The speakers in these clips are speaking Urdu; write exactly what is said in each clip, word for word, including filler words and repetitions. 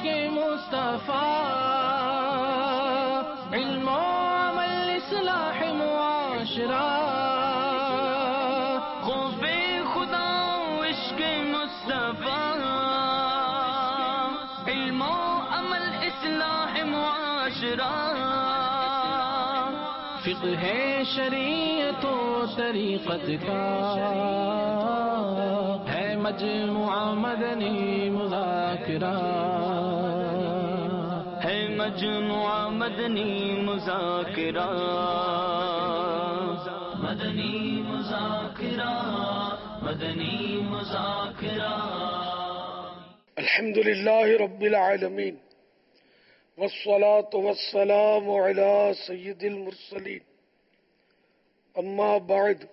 عشق مصطفیٰ، علم و عمل اصلاح معاشرہ، خوف خدا و عشق مصطفیٰ، علم و عمل اصلاح معاشرہ، فقہ شریعت و طریقت کا ہے مجموعہ مدنی مذاکرہ، ہے مجموعہ مدنی مذاکرہ، مدنی مذاکرہ، مدنی مذاکرہ۔ الحمد للہ رب العالمین، والصلاة والسلام على سید المرسلین، اما بعد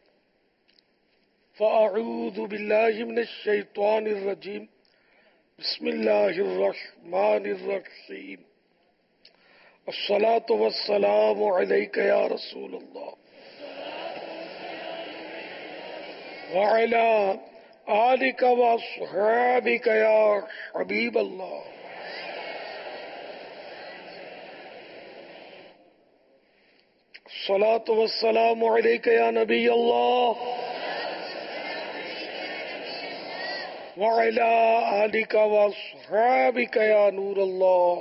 فاعوذ باللہ من الشیطان الرجیم، بسم اللہ الرحمن الرحیم، الصلاة والسلام علیک یا رسول اللہ وعلى آلک واصحابک یا حبیب اللہ۔ الصلاة والسلام علیک یا نبی اللہ وعلی آلک واصحابک یا نور اللہ۔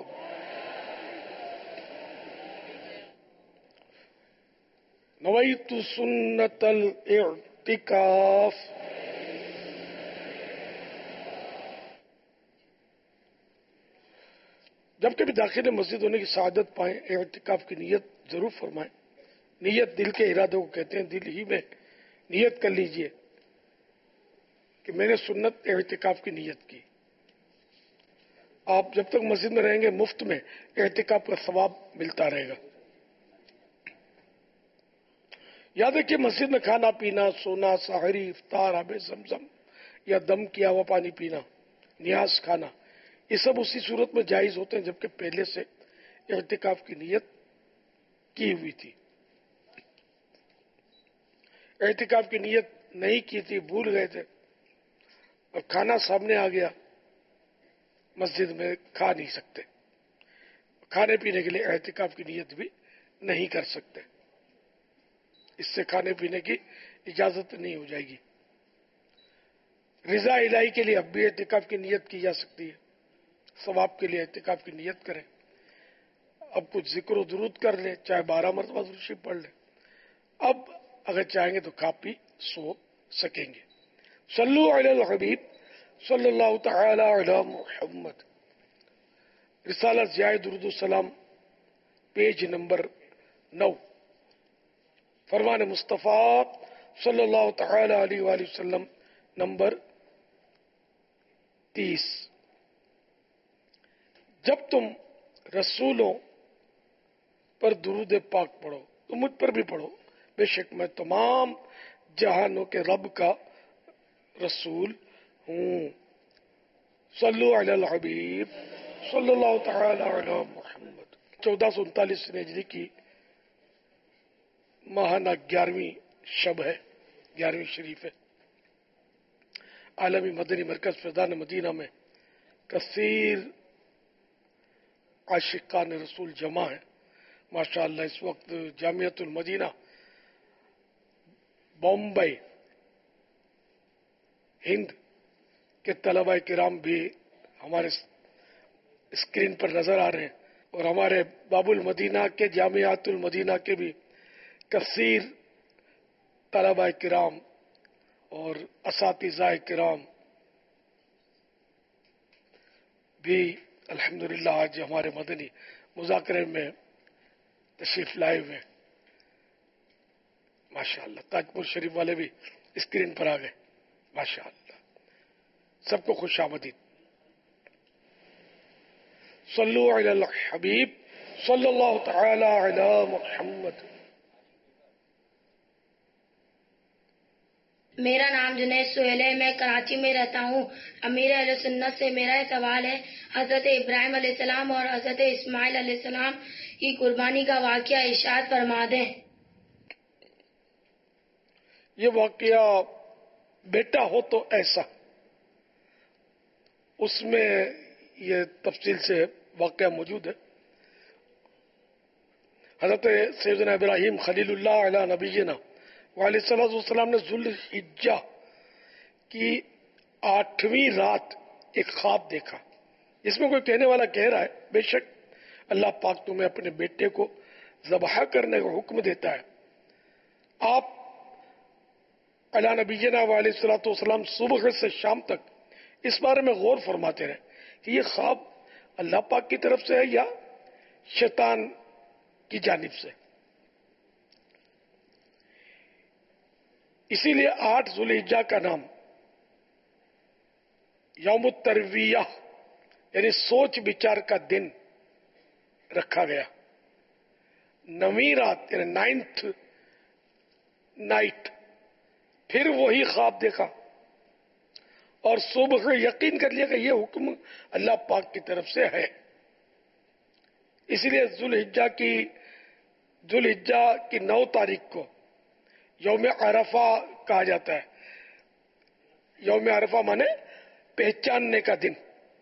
نویت سنت الاعتکاف۔ جب کبھی داخل مسجد ہونے کی سعادت پائیں، اعتکاف کی نیت ضرور فرمائیں۔ نیت دل کے ارادے کو کہتے ہیں، دل ہی میں نیت کر لیجئے کہ میں نے سنت اعتکاف کی نیت کی۔ آپ جب تک مسجد میں رہیں گے مفت میں اعتکاف کا ثواب ملتا رہے گا۔ یاد رکھیے، مسجد میں کھانا پینا، سونا، سحری، افطار، آب زمزم یا دم کیا ہوا پانی پینا، نیاز کھانا، یہ سب اسی صورت میں جائز ہوتے ہیں جبکہ پہلے سے اعتکاف کی نیت کی ہوئی تھی۔ اعتکاف کی نیت نہیں کی تھی، بھول گئے تھے اور کھانا سامنے آ گیا، مسجد میں کھا نہیں سکتے، کھانے پینے کے لیے اعتکاف کی نیت بھی نہیں کر سکتے، اس سے کھانے پینے کی اجازت نہیں ہو جائے گی۔ رضا الہی کے لیے اب بھی اعتکاف کی نیت کی جا سکتی ہے، ثواب کے لیے اعتکاف کی نیت کریں، اب کچھ ذکر و درود کر لیں، چاہے بارہ مرتبہ درود شریف پڑھ لیں، اب اگر چاہیں گے تو کھا پی سو سکیں گے۔ صلو علی الحبیب صلی اللہ تعالی علی محمد، رسالہ ضیاء درود السلام، پیج نمبر نو، فرمان مصطفیٰ صلی اللہ تعالی علیہ وآلہ وسلم نمبر تیس۔ جب تم رسولوں پر درود پاک پڑھو تو مجھ پر بھی پڑھو، بے شک میں تمام جہانوں کے رب کا رسول ہوں۔ صلو علی الحبیب صلی اللہ تعالی علی محمد۔ چودہ سو انتالیس ہجری کی ماہانہ گیارہویں شب ہے، گیارہویں شریف ہے۔ عالمی مدنی مرکز فیضان مدینہ میں کثیر عاشقان رسول جمع ہے ماشاءاللہ۔ اس وقت جامعۃ المدینہ بمبئی ہند کے طلبہ کرام بھی ہمارے اسکرین پر نظر آ رہے ہیں، اور ہمارے باب المدینہ کے جامعۃ المدینہ کے بھی کثیر طلبہ کرام اور اساتذہ کرام بھی الحمدللہ آج ہمارے مدنی مذاکرے میں تشریف لائے ہوئے ہیں ماشاءاللہ۔ تاجپور شریف والے بھی اسکرین پر آ گئے ماشاءاللہ، سب کو خوش آمدید۔ صلو علی الحبیب صلی اللہ تعالی علی محمد۔ میرا نام جنید سہیل ہے، میں کراچی میں رہتا ہوں۔ امیر اہل سنت سے میرا سوال ہے، حضرت ابراہیم علیہ السلام اور حضرت اسماعیل علیہ السلام کی قربانی کا واقعہ ارشاد فرما دیں۔ یہ واقعہ بیٹا ہو تو ایسا، اس میں یہ تفصیل سے واقعہ موجود ہے. حضرت سیدنا ابراہیم خلیل اللہ علیہ نبینا علیہ الصلوۃ والسلام نے ذوالحجہ کی آٹھویں رات ایک خواب دیکھا. اس میں کوئی کہنے والا کہہ رہا ہے بے شک اللہ پاک تمہیں اپنے بیٹے کو ذبح کرنے کا حکم دیتا ہے. آپ علیہ نبینا علیہ الصلوۃ والسلام صبح سے شام تک اس بارے میں غور فرماتے رہے کہ یہ خواب اللہ پاک کی طرف سے ہے یا شیطان کی جانب سے. اسی لیے آٹھ ذوالحجہ کا نام یوم الترویہ یعنی سوچ بچار کا دن رکھا گیا. نویں رات یعنی نائنتھ نائٹ پھر وہی خواب دیکھا اور صبح یقین کر لیا کہ یہ حکم اللہ پاک کی طرف سے ہے. اسی لیے ذوالحجہ کی ذوالحجہ کی نو تاریخ کو یوم عرفہ کہا جاتا ہے. یوم عرفہ مانے پہچاننے کا دن.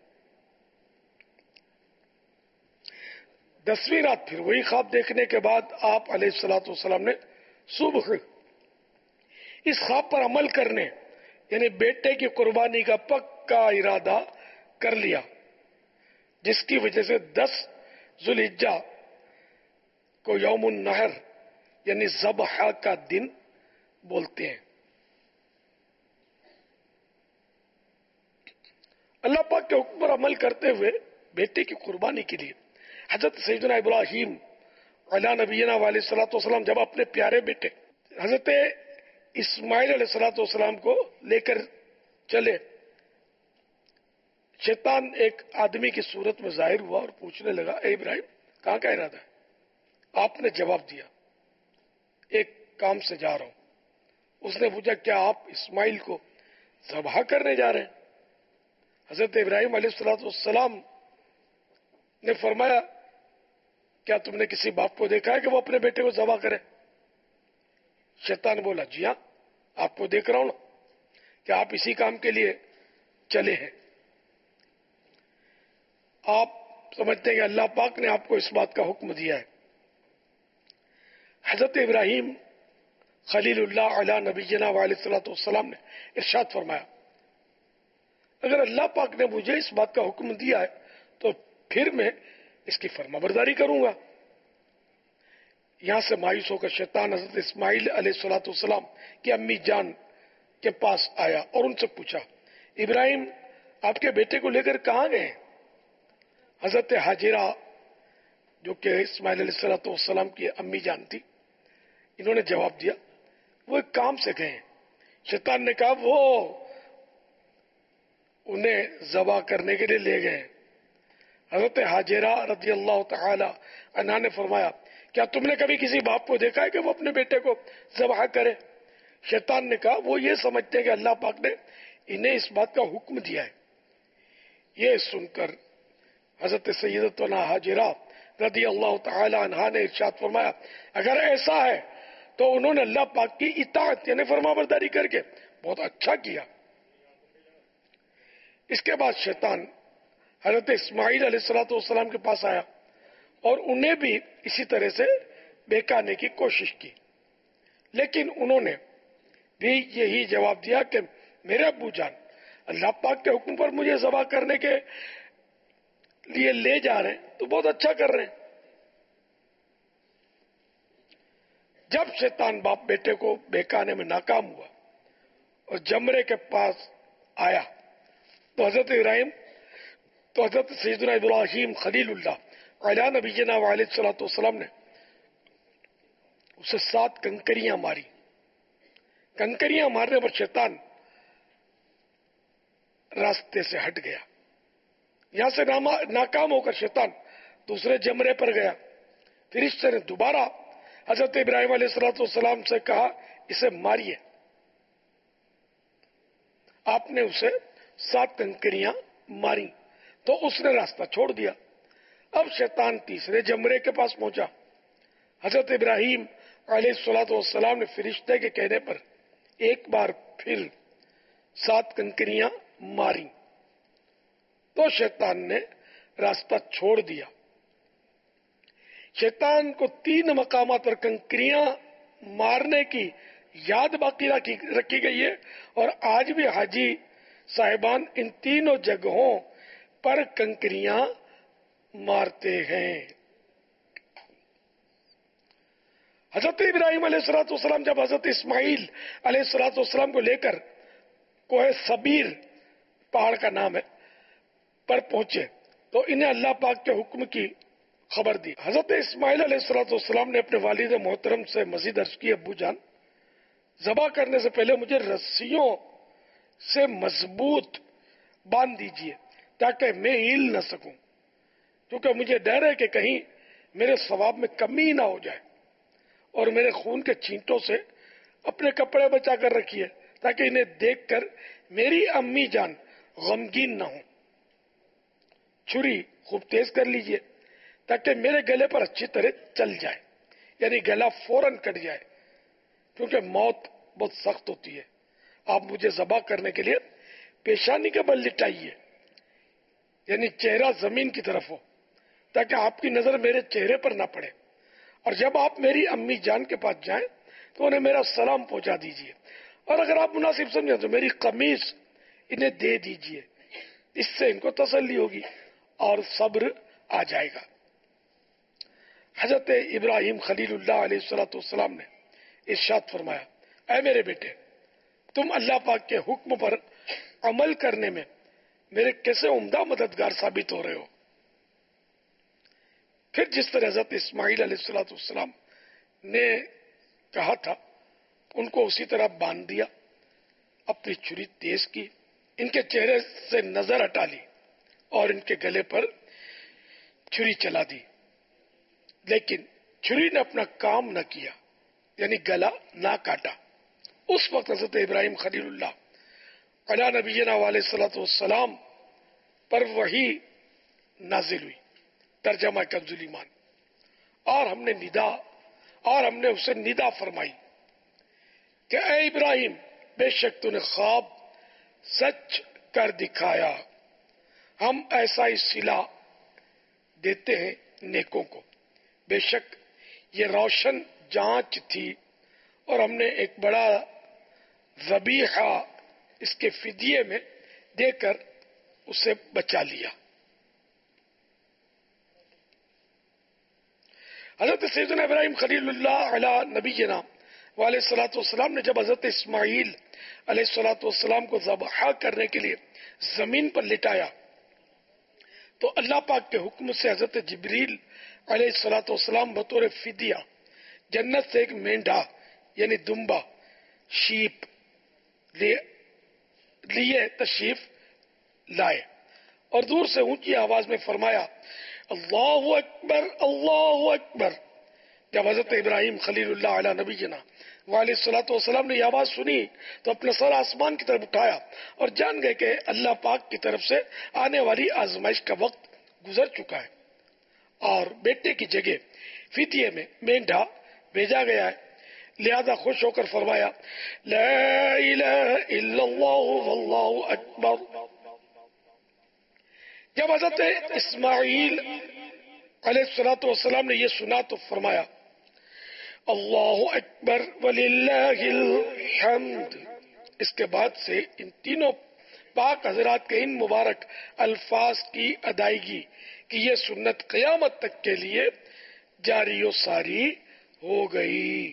دسویں رات پھر وہی خواب دیکھنے کے بعد آپ علیہ الصلوۃ والسلام نے صبح اس خواب پر عمل کرنے یعنی بیٹے کی قربانی کا پکا ارادہ کر لیا، جس کی وجہ سے دس ذوالحجہ کو یوم النحر یعنی ذبح کا دن بولتے ہیں. اللہ پاک کے حکم پر عمل کرتے ہوئے بیٹے کی قربانی کے لیے حضرت سیدنا ابراہیم علیہ نبینا علیہ الصلوۃ والسلام جب اپنے پیارے بیٹے حضرت اسماعیل علیہ الصلوۃ والسلام کو لے کر چلے، شیطان ایک آدمی کی صورت میں ظاہر ہوا اور پوچھنے لگا اے ابراہیم کہاں کا ارادہ ہے؟ آپ نے جواب دیا ایک کام سے جا رہا ہوں. اس نے پوچھا کیا آپ اسماعیل کو ذبح کرنے جا رہے ہیں؟ حضرت ابراہیم علیہ الصلوۃ والسلام نے فرمایا کیا تم نے کسی باپ کو دیکھا ہے کہ وہ اپنے بیٹے کو ذبح کرے؟ شیطان بولا جی ہاں آپ کو دیکھ رہا ہوں کہ آپ اسی کام کے لیے چلے ہیں. آپ سمجھتے ہیں کہ اللہ پاک نے آپ کو اس بات کا حکم دیا ہے. حضرت ابراہیم خلیل اللہ علیہ نبینا علیہ الصلوۃ والسلام نے ارشاد فرمایا اگر اللہ پاک نے مجھے اس بات کا حکم دیا ہے تو پھر میں اس کی فرما برداری کروں گا. یہاں سے مایوس ہو کر شیطان حضرت اسماعیل علیہ الصلوۃ والسلام کی امی جان کے پاس آیا اور ان سے پوچھا ابراہیم آپ کے بیٹے کو لے کر کہاں گئے؟ حضرت حاجرہ جو کہ اسماعیل علیہ الصلوۃ والسلام کی امی جان تھی، انہوں نے جواب دیا وہ ایک کام سے گئے. شیطان نے کہا وہ انہیں ذبح کرنے کے لیے لے گئے. حضرت حاجرہ رضی اللہ تعالی عنہا نے فرمایا کیا تم نے کبھی کسی باپ کو دیکھا ہے کہ وہ اپنے بیٹے کو ذبح کرے؟ شیطان نے کہا وہ یہ سمجھتے ہیں کہ اللہ پاک نے انہیں اس بات کا حکم دیا ہے. یہ سن کر حضرت سیدتنا حاجرہ رضی اللہ تعالی عنہا نے ارشاد فرمایا اگر ایسا ہے تو انہوں نے اللہ پاک کی اطاعت یعنی فرما برداری کر کے بہت اچھا کیا. اس کے بعد شیطان حضرت اسماعیل علیہ الصلوۃ والسلام کے پاس آیا اور انہیں بھی اسی طرح سے بہکانے کی کوشش کی، لیکن انہوں نے بھی یہی جواب دیا کہ میرے ابو جان اللہ پاک کے حکم پر مجھے ذبح کرنے کے لیے لے جا رہے ہیں تو بہت اچھا کر رہے ہیں. جب شیطان باپ بیٹے کو بہکانے میں ناکام ہوا اور جمرے کے پاس آیا تو حضرت ابراہیم تو حضرت سیدنا ابراہیم خلیل اللہ علیہ نبینا علیہ الصلوۃ والسلام نے اسے سات کنکریاں ماری. کنکریاں مارنے پر شیطان راستے سے ہٹ گیا. یہاں سے ناکام ہو کر شیطان دوسرے جمرے پر گیا. فرشتے نے دوبارہ حضرت ابراہیم علیہ الصلوۃ والسلام سے کہا اسے ماریے. آپ نے اسے سات کنکریاں ماری تو اس نے راستہ چھوڑ دیا. اب شیطان تیسرے جمرے کے پاس پہنچا. حضرت ابراہیم علیہ الصلوۃ والسلام نے فرشتے کے کہنے پر ایک بار پھر سات کنکریاں ماری تو شیطان نے راستہ چھوڑ دیا. شیطان کو تین مقامات پر کنکریاں مارنے کی یاد باقی رکھی گئی ہے، اور آج بھی حاجی صاحبان ان تینوں جگہوں پر کنکریاں مارتے ہیں. حضرت ابراہیم علیہ الصلوۃ والسلام جب حضرت اسماعیل علیہ الصلوۃ والسلام کو لے کر کوہ صبیر پہاڑ کا نام ہے پر پہنچے تو انہیں اللہ پاک کے حکم کی خبر دی. حضرت اسماعیل علیہ الصلوۃ والسلام نے اپنے والد محترم سے مزید عرض کی، ابو جان ذبح کرنے سے پہلے مجھے رسیوں سے مضبوط باندھ دیجئے تاکہ میں ہل نہ سکوں، کیونکہ مجھے ڈر ہے کہ کہیں میرے ثواب میں کمی نہ ہو جائے، اور میرے خون کے چھینٹوں سے اپنے کپڑے بچا کر رکھیے تاکہ انہیں دیکھ کر میری امی جان غمگین نہ ہوں. چھری خوب تیز کر لیجئے تاکہ میرے گلے پر اچھی طرح چل جائے، یعنی گلا فوراً کٹ جائے، کیونکہ موت بہت سخت ہوتی ہے. آپ مجھے ذبح کرنے کے لیے پیشانی کے بل لٹائیے، یعنی چہرہ زمین کی طرف ہو تاکہ آپ کی نظر میرے چہرے پر نہ پڑے، اور جب آپ میری امی جان کے پاس جائیں تو انہیں میرا سلام پہنچا دیجئے، اور اگر آپ مناسب سمجھیں تو میری قمیص انہیں دے دیجئے، اس سے ان کو تسلی ہوگی اور صبر آ جائے گا. حضرت ابراہیم خلیل اللہ علیہ الصلوۃ والسلام نے ارشاد فرمایا، اے میرے بیٹے، تم اللہ پاک کے حکم پر عمل کرنے میں میرے کیسے عمدہ مددگار ثابت ہو رہے ہو. پھر جس طرح حضرت اسماعیل علیہ الصلوۃ والسلام نے کہا تھا ان کو اسی طرح باندھ دیا، اپنی چھری تیز کی، ان کے چہرے سے نظر ہٹا لی اور ان کے گلے پر چھری چلا دی، لیکن چھری نے اپنا کام نہ کیا، یعنی گلا نہ کاٹا. اس وقت حضرت ابراہیم خلیل اللہ علی نبینا علیہ الصلوۃ والسلام پر وحی نازل ہوئی، ترجمہ کنز ایمان، اور ہم نے ندا اور ہم نے اسے ندا فرمائی کہ اے ابراہیم، بے شک تو نے خواب سچ کر دکھایا، ہم ایسا ہی صلہ دیتے ہیں نیکوں کو. بے شک یہ روشن جانچ تھی، اور ہم نے ایک بڑا ذبیحہ اس کے فدیے میں دے کر اسے بچا لیا. حضرت سیدنا ابراہیم خلیل اللہ علی نبینا علیہ الصلوۃ والسلام نے جب حضرت اسماعیل علیہ الصلوۃ والسلام کو ذبح کرنے کے لیے زمین پر لٹایا تو اللہ پاک کے حکم سے حضرت جبریل علیہ الصلوۃ والسلام بطور فدیہ جنت سے ایک مینڈھا یعنی دمبا شیپ لیے تشریف لائے، اور دور سے اونچی آواز میں فرمایا، اللہ اکبر اللہ اکبر. جب حضرت ابراہیم خلیل اللہ علیہ نبینا علیہ الصلوۃ والسلام نے یہ آواز سنی تو اپنا سر آسمان کی طرف اٹھایا اور جان گئے کہ اللہ پاک کی طرف سے آنے والی آزمائش کا وقت گزر چکا ہے، اور بیٹے کی جگہ فدیے میں مینڈھا بھیجا گیا ہے. لہذا خوش ہو کر فرمایا، لا الہ الا اللہ واللہ اکبر. جب حضرت اسماعیل علیہ الصلوۃ والسلام نے یہ سنا تو فرمایا، اللہ اکبر وللہ الحمد. اس کے بعد سے ان تینوں پاک حضرات کے ان مبارک الفاظ کی ادائیگی کی یہ سنت قیامت تک کے لیے جاری و ساری ہو گئی.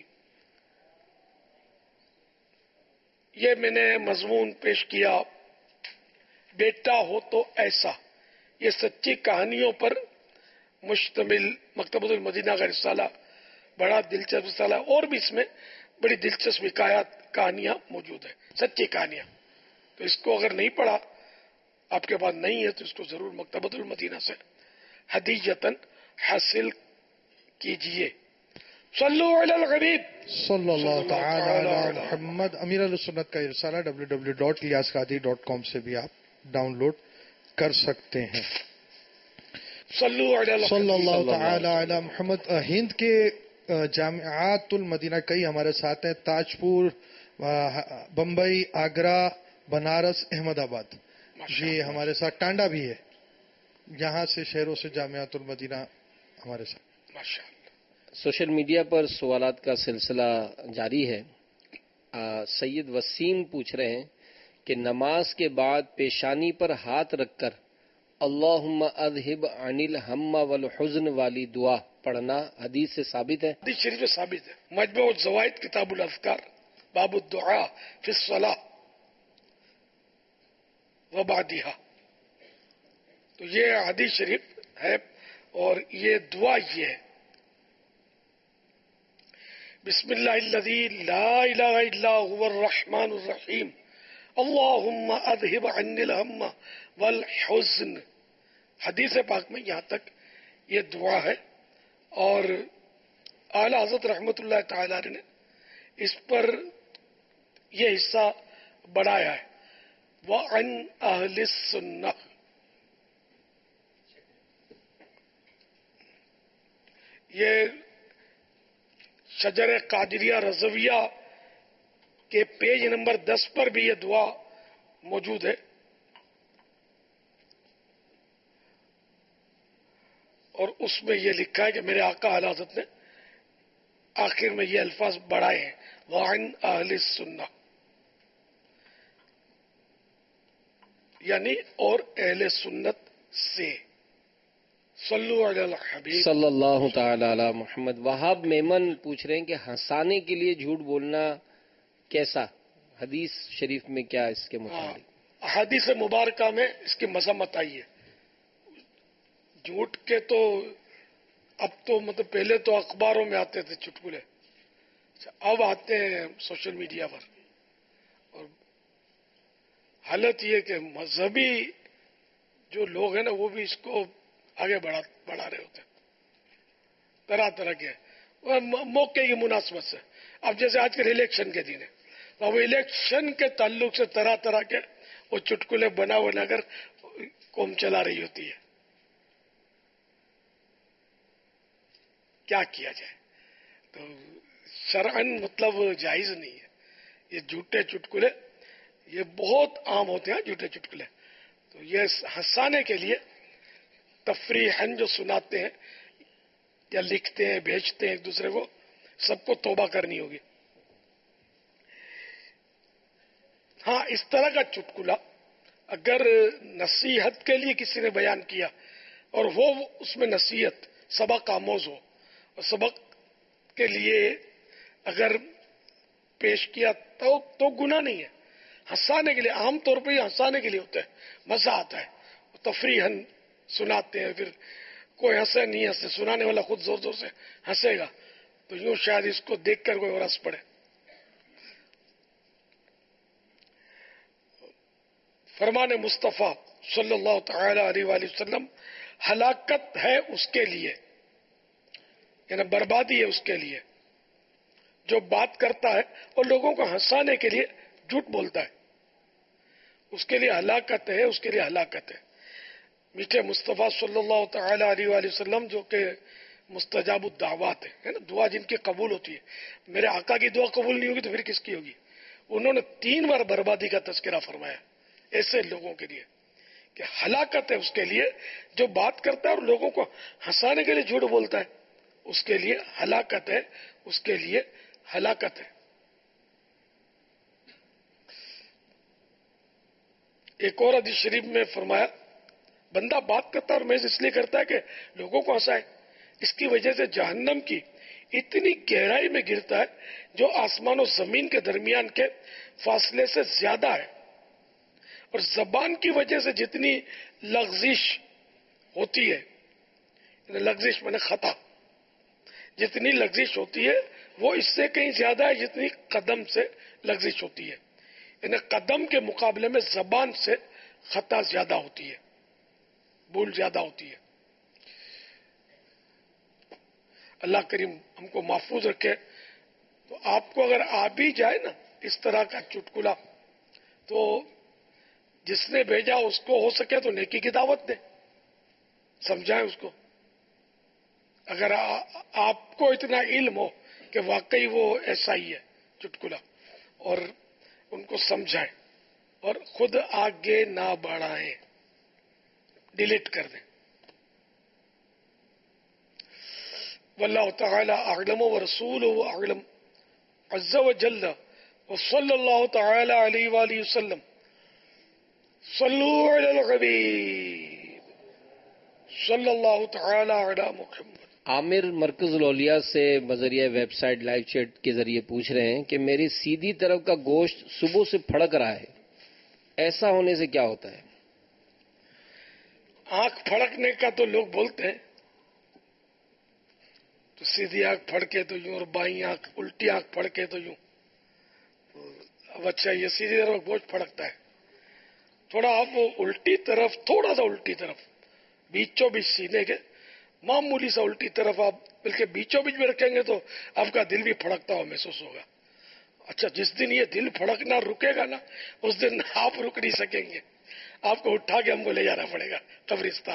یہ میں نے مضمون پیش کیا، بیٹا ہو تو ایسا. یہ سچی کہانیوں پر مشتمل مکتبۃ المدینہ کا رسالہ، بڑا دلچسپ رسالہ، اور بھی اس میں بڑی دلچسپ حکایات کہانیاں موجود ہیں، سچی کہانیاں. تو اس کو اگر نہیں پڑھا، آپ کے پاس نہیں ہے، تو اس کو ضرور مکتبۃ المدینہ سے ہدیۃً حاصل کیجئے. صلو علی الحبیب صلی اللہ تعالی علی محمد. امیر اہل سنت کا یہ رسالہ W W W dot Ilyas Qadri dot com سے بھی آپ ڈاؤن لوڈ کر سکتے ہیں. صلو علی صلی اللہ تعالی علی محمد. ہند کے جامعات المدینہ کئی ہمارے ساتھ ہیں، تاج پور، بمبئی، آگرہ، بنارس، احمد آباد. یہ ہمارے ساتھ ٹانڈا بھی ہے. یہاں سے شہروں سے جامعۃ المدینہ ہمارے ساتھ ماشاء اللہ. سوشل میڈیا پر سوالات کا سلسلہ جاری ہے. آ, سید وسیم پوچھ رہے ہیں کہ نماز کے بعد پیشانی پر ہاتھ رکھ کر اللہم اذہب عن الہم والحزن والی دعا پڑھنا حدیث سے ثابت ہے؟ حدیث شریف میں ثابت ہے. مجموع الزوائد کتاب الاذکار باب الدعاء فی الصلاۃ و بعدہا. تو یہ حدیث شریف ہے اور یہ دعا یہ ہے بسم اللہ الذی لا الہ الا هو الرحمن الرحیم اللہم اذہب عنی الہم والحزن. حدیث پاک میں یہاں تک یہ دعا ہے اور اعلی حضرت رحمۃ اللہ تعالی علیہ نے اس پر یہ حصہ بڑھایا ہے. وعن اہل السنہ. یہ شجر قادریہ رضویہ کے پیج نمبر دس پر بھی یہ دعا موجود ہے اور اس میں یہ لکھا ہے کہ میرے آقا اعلی حضرت نے آخر میں یہ الفاظ بڑھائے ہیں وعن اہل السنہ، یعنی اور اہل سنت سے. صلو علی الحبیب صلی اللہ تعالی علی محمد. وہاب میمن پوچھ رہے ہیں کہ ہنسانے کے لیے جھوٹ بولنا کیسا؟ حدیث شریف میں کیا اس کے متعلق؟ احادیث مبارکہ میں اس کی مذمت آئی ہے. جھوٹ کے تو اب تو مطلب پہلے تو اخباروں میں آتے تھے چٹکلے، اب آتے ہیں سوشل میڈیا پر. اور حالت یہ کہ مذہبی جو لوگ ہیں نا وہ بھی اس کو آگے بڑھا بڑھا رہے ہوتے ہیں طرح طرح کے موقع کی مناسبت سے. اب جیسے آج کل الیکشن کے دن ہے تو اب الیکشن کے تعلق سے طرح طرح کے وہ چٹکلے بنا بنا کر قوم چلا رہی ہوتی ہے. کیا کیا جائے؟ تو شرعن مطلب جائز نہیں ہے. یہ جھوٹے چٹکلے یہ بہت عام ہوتے ہیں جھوٹے چٹکلے. تو یہ ہنسانے کے لیے تفریحاً جو سناتے ہیں یا لکھتے ہیں بھیجتے ہیں ایک دوسرے کو، سب کو توبہ کرنی ہوگی. ہاں اس طرح کا چٹکلا اگر نصیحت کے لیے کسی نے بیان کیا اور وہ اس میں نصیحت سبق آموز ہو اور سبق کے لیے اگر پیش کیا تو تو گناہ نہیں ہے. ہنسانے کے لیے عام طور پہ یہ ہنسانے کے لیے ہوتا ہے، مزہ آتا ہے. تفریحاً سناتے ہیں، پھر کوئی ہنسے نہیں ہنسے، سنانے والا خود زور زور سے ہنسے گا تو یوں شاید اس کو دیکھ کر کوئی اور ہنس پڑے. فرمان مصطفیٰ صلی اللہ تعالی علیہ وآلہ وسلم ہلاکت ہے اس کے لیے، یعنی بربادی ہے اس کے لیے جو بات کرتا ہے اور لوگوں کو ہنسانے کے لیے جھوٹ بولتا ہے. اس کے لیے ہلاکت ہے، اس کے لیے ہلاکت ہے. میٹھے مصطفیٰ صلی اللہ تعالی علیہ وآلہ وسلم جو کہ مستجاب الدعوات ہے نا، دعا جن کی قبول ہوتی ہے. میرے آقا کی دعا قبول نہیں ہوگی تو پھر کس کی ہوگی؟ انہوں نے تین بار بربادی کا تذکرہ فرمایا ایسے لوگوں کے لیے کہ ہلاکت ہے اس کے لیے جو بات کرتا ہے اور لوگوں کو ہنسانے کے لیے جھوٹ بولتا ہے. اس کے لیے ہلاکت ہے، اس کے لیے ہلاکت ہے. ایک اور حدیث شریف میں فرمایا بندہ بات کرتا ہے اور محض اس لیے کرتا ہے کہ لوگوں کو ہنسائے، اس کی وجہ سے جہنم کی اتنی گہرائی میں گرتا ہے جو آسمان و زمین کے درمیان کے فاصلے سے زیادہ ہے. اور زبان کی وجہ سے جتنی لغزش ہوتی ہے، لغزش میں نے خطا، جتنی لغزش ہوتی ہے وہ اس سے کہیں زیادہ ہے جتنی قدم سے لغزش ہوتی ہے. یعنی قدم کے مقابلے میں زبان سے خطا زیادہ ہوتی ہے، بھول زیادہ ہوتی ہے. اللہ کریم ہم کو محفوظ رکھے. تو آپ کو اگر آ بھی جائے نا اس طرح کا چٹکلا تو جس نے بھیجا اس کو ہو سکے تو نیکی کی دعوت دے، سمجھائیں اس کو. اگر آپ کو اتنا علم ہو کہ واقعی وہ ایسا ہی ہے چٹکلا، اور ان کو سمجھائیں اور خود آگے نہ بڑھائیں، ڈیلیٹ کر دیں. واللہ تعالی اعلم ورسولہ اعلم عز وجل وصلی اللہ تعالی علیہ وآلہ وسلم صلو علی الحبیب صلی اللہ تعالی علی محمد. عامر مرکز الاولیاء سے بذریعہ ویب سائٹ لائیو چیٹ کے ذریعے پوچھ رہے ہیں کہ میری سیدھی طرف کا گوشت صبح سے پھڑک رہا ہے، ایسا ہونے سے کیا ہوتا ہے؟ آنکھ پھڑکنے کا تو لوگ بولتے ہیں، تو سیدھی آنکھ پھڑکے تو یوں اور بائیں آنکھ الٹی آنکھ پھڑکے تو یوں. اب اچھا یہ سیدھی طرف گوشت پھڑکتا ہے، تھوڑا آپ وہ الٹی طرف، تھوڑا سا الٹی طرف بیچوں بیچ سینے کے معمولی سا الٹی طرف آپ بلکہ بیچوں بیچ میں رکھیں گے تو آپ کا دل بھی پھڑکتا ہوا محسوس ہوگا. اچھا جس دن یہ دل پھڑکنا رکے گا نا اس دن آپ رک نہیں سکیں گے، آپ کو اٹھا کے ہم کو لے جانا پڑے گا قبرستان.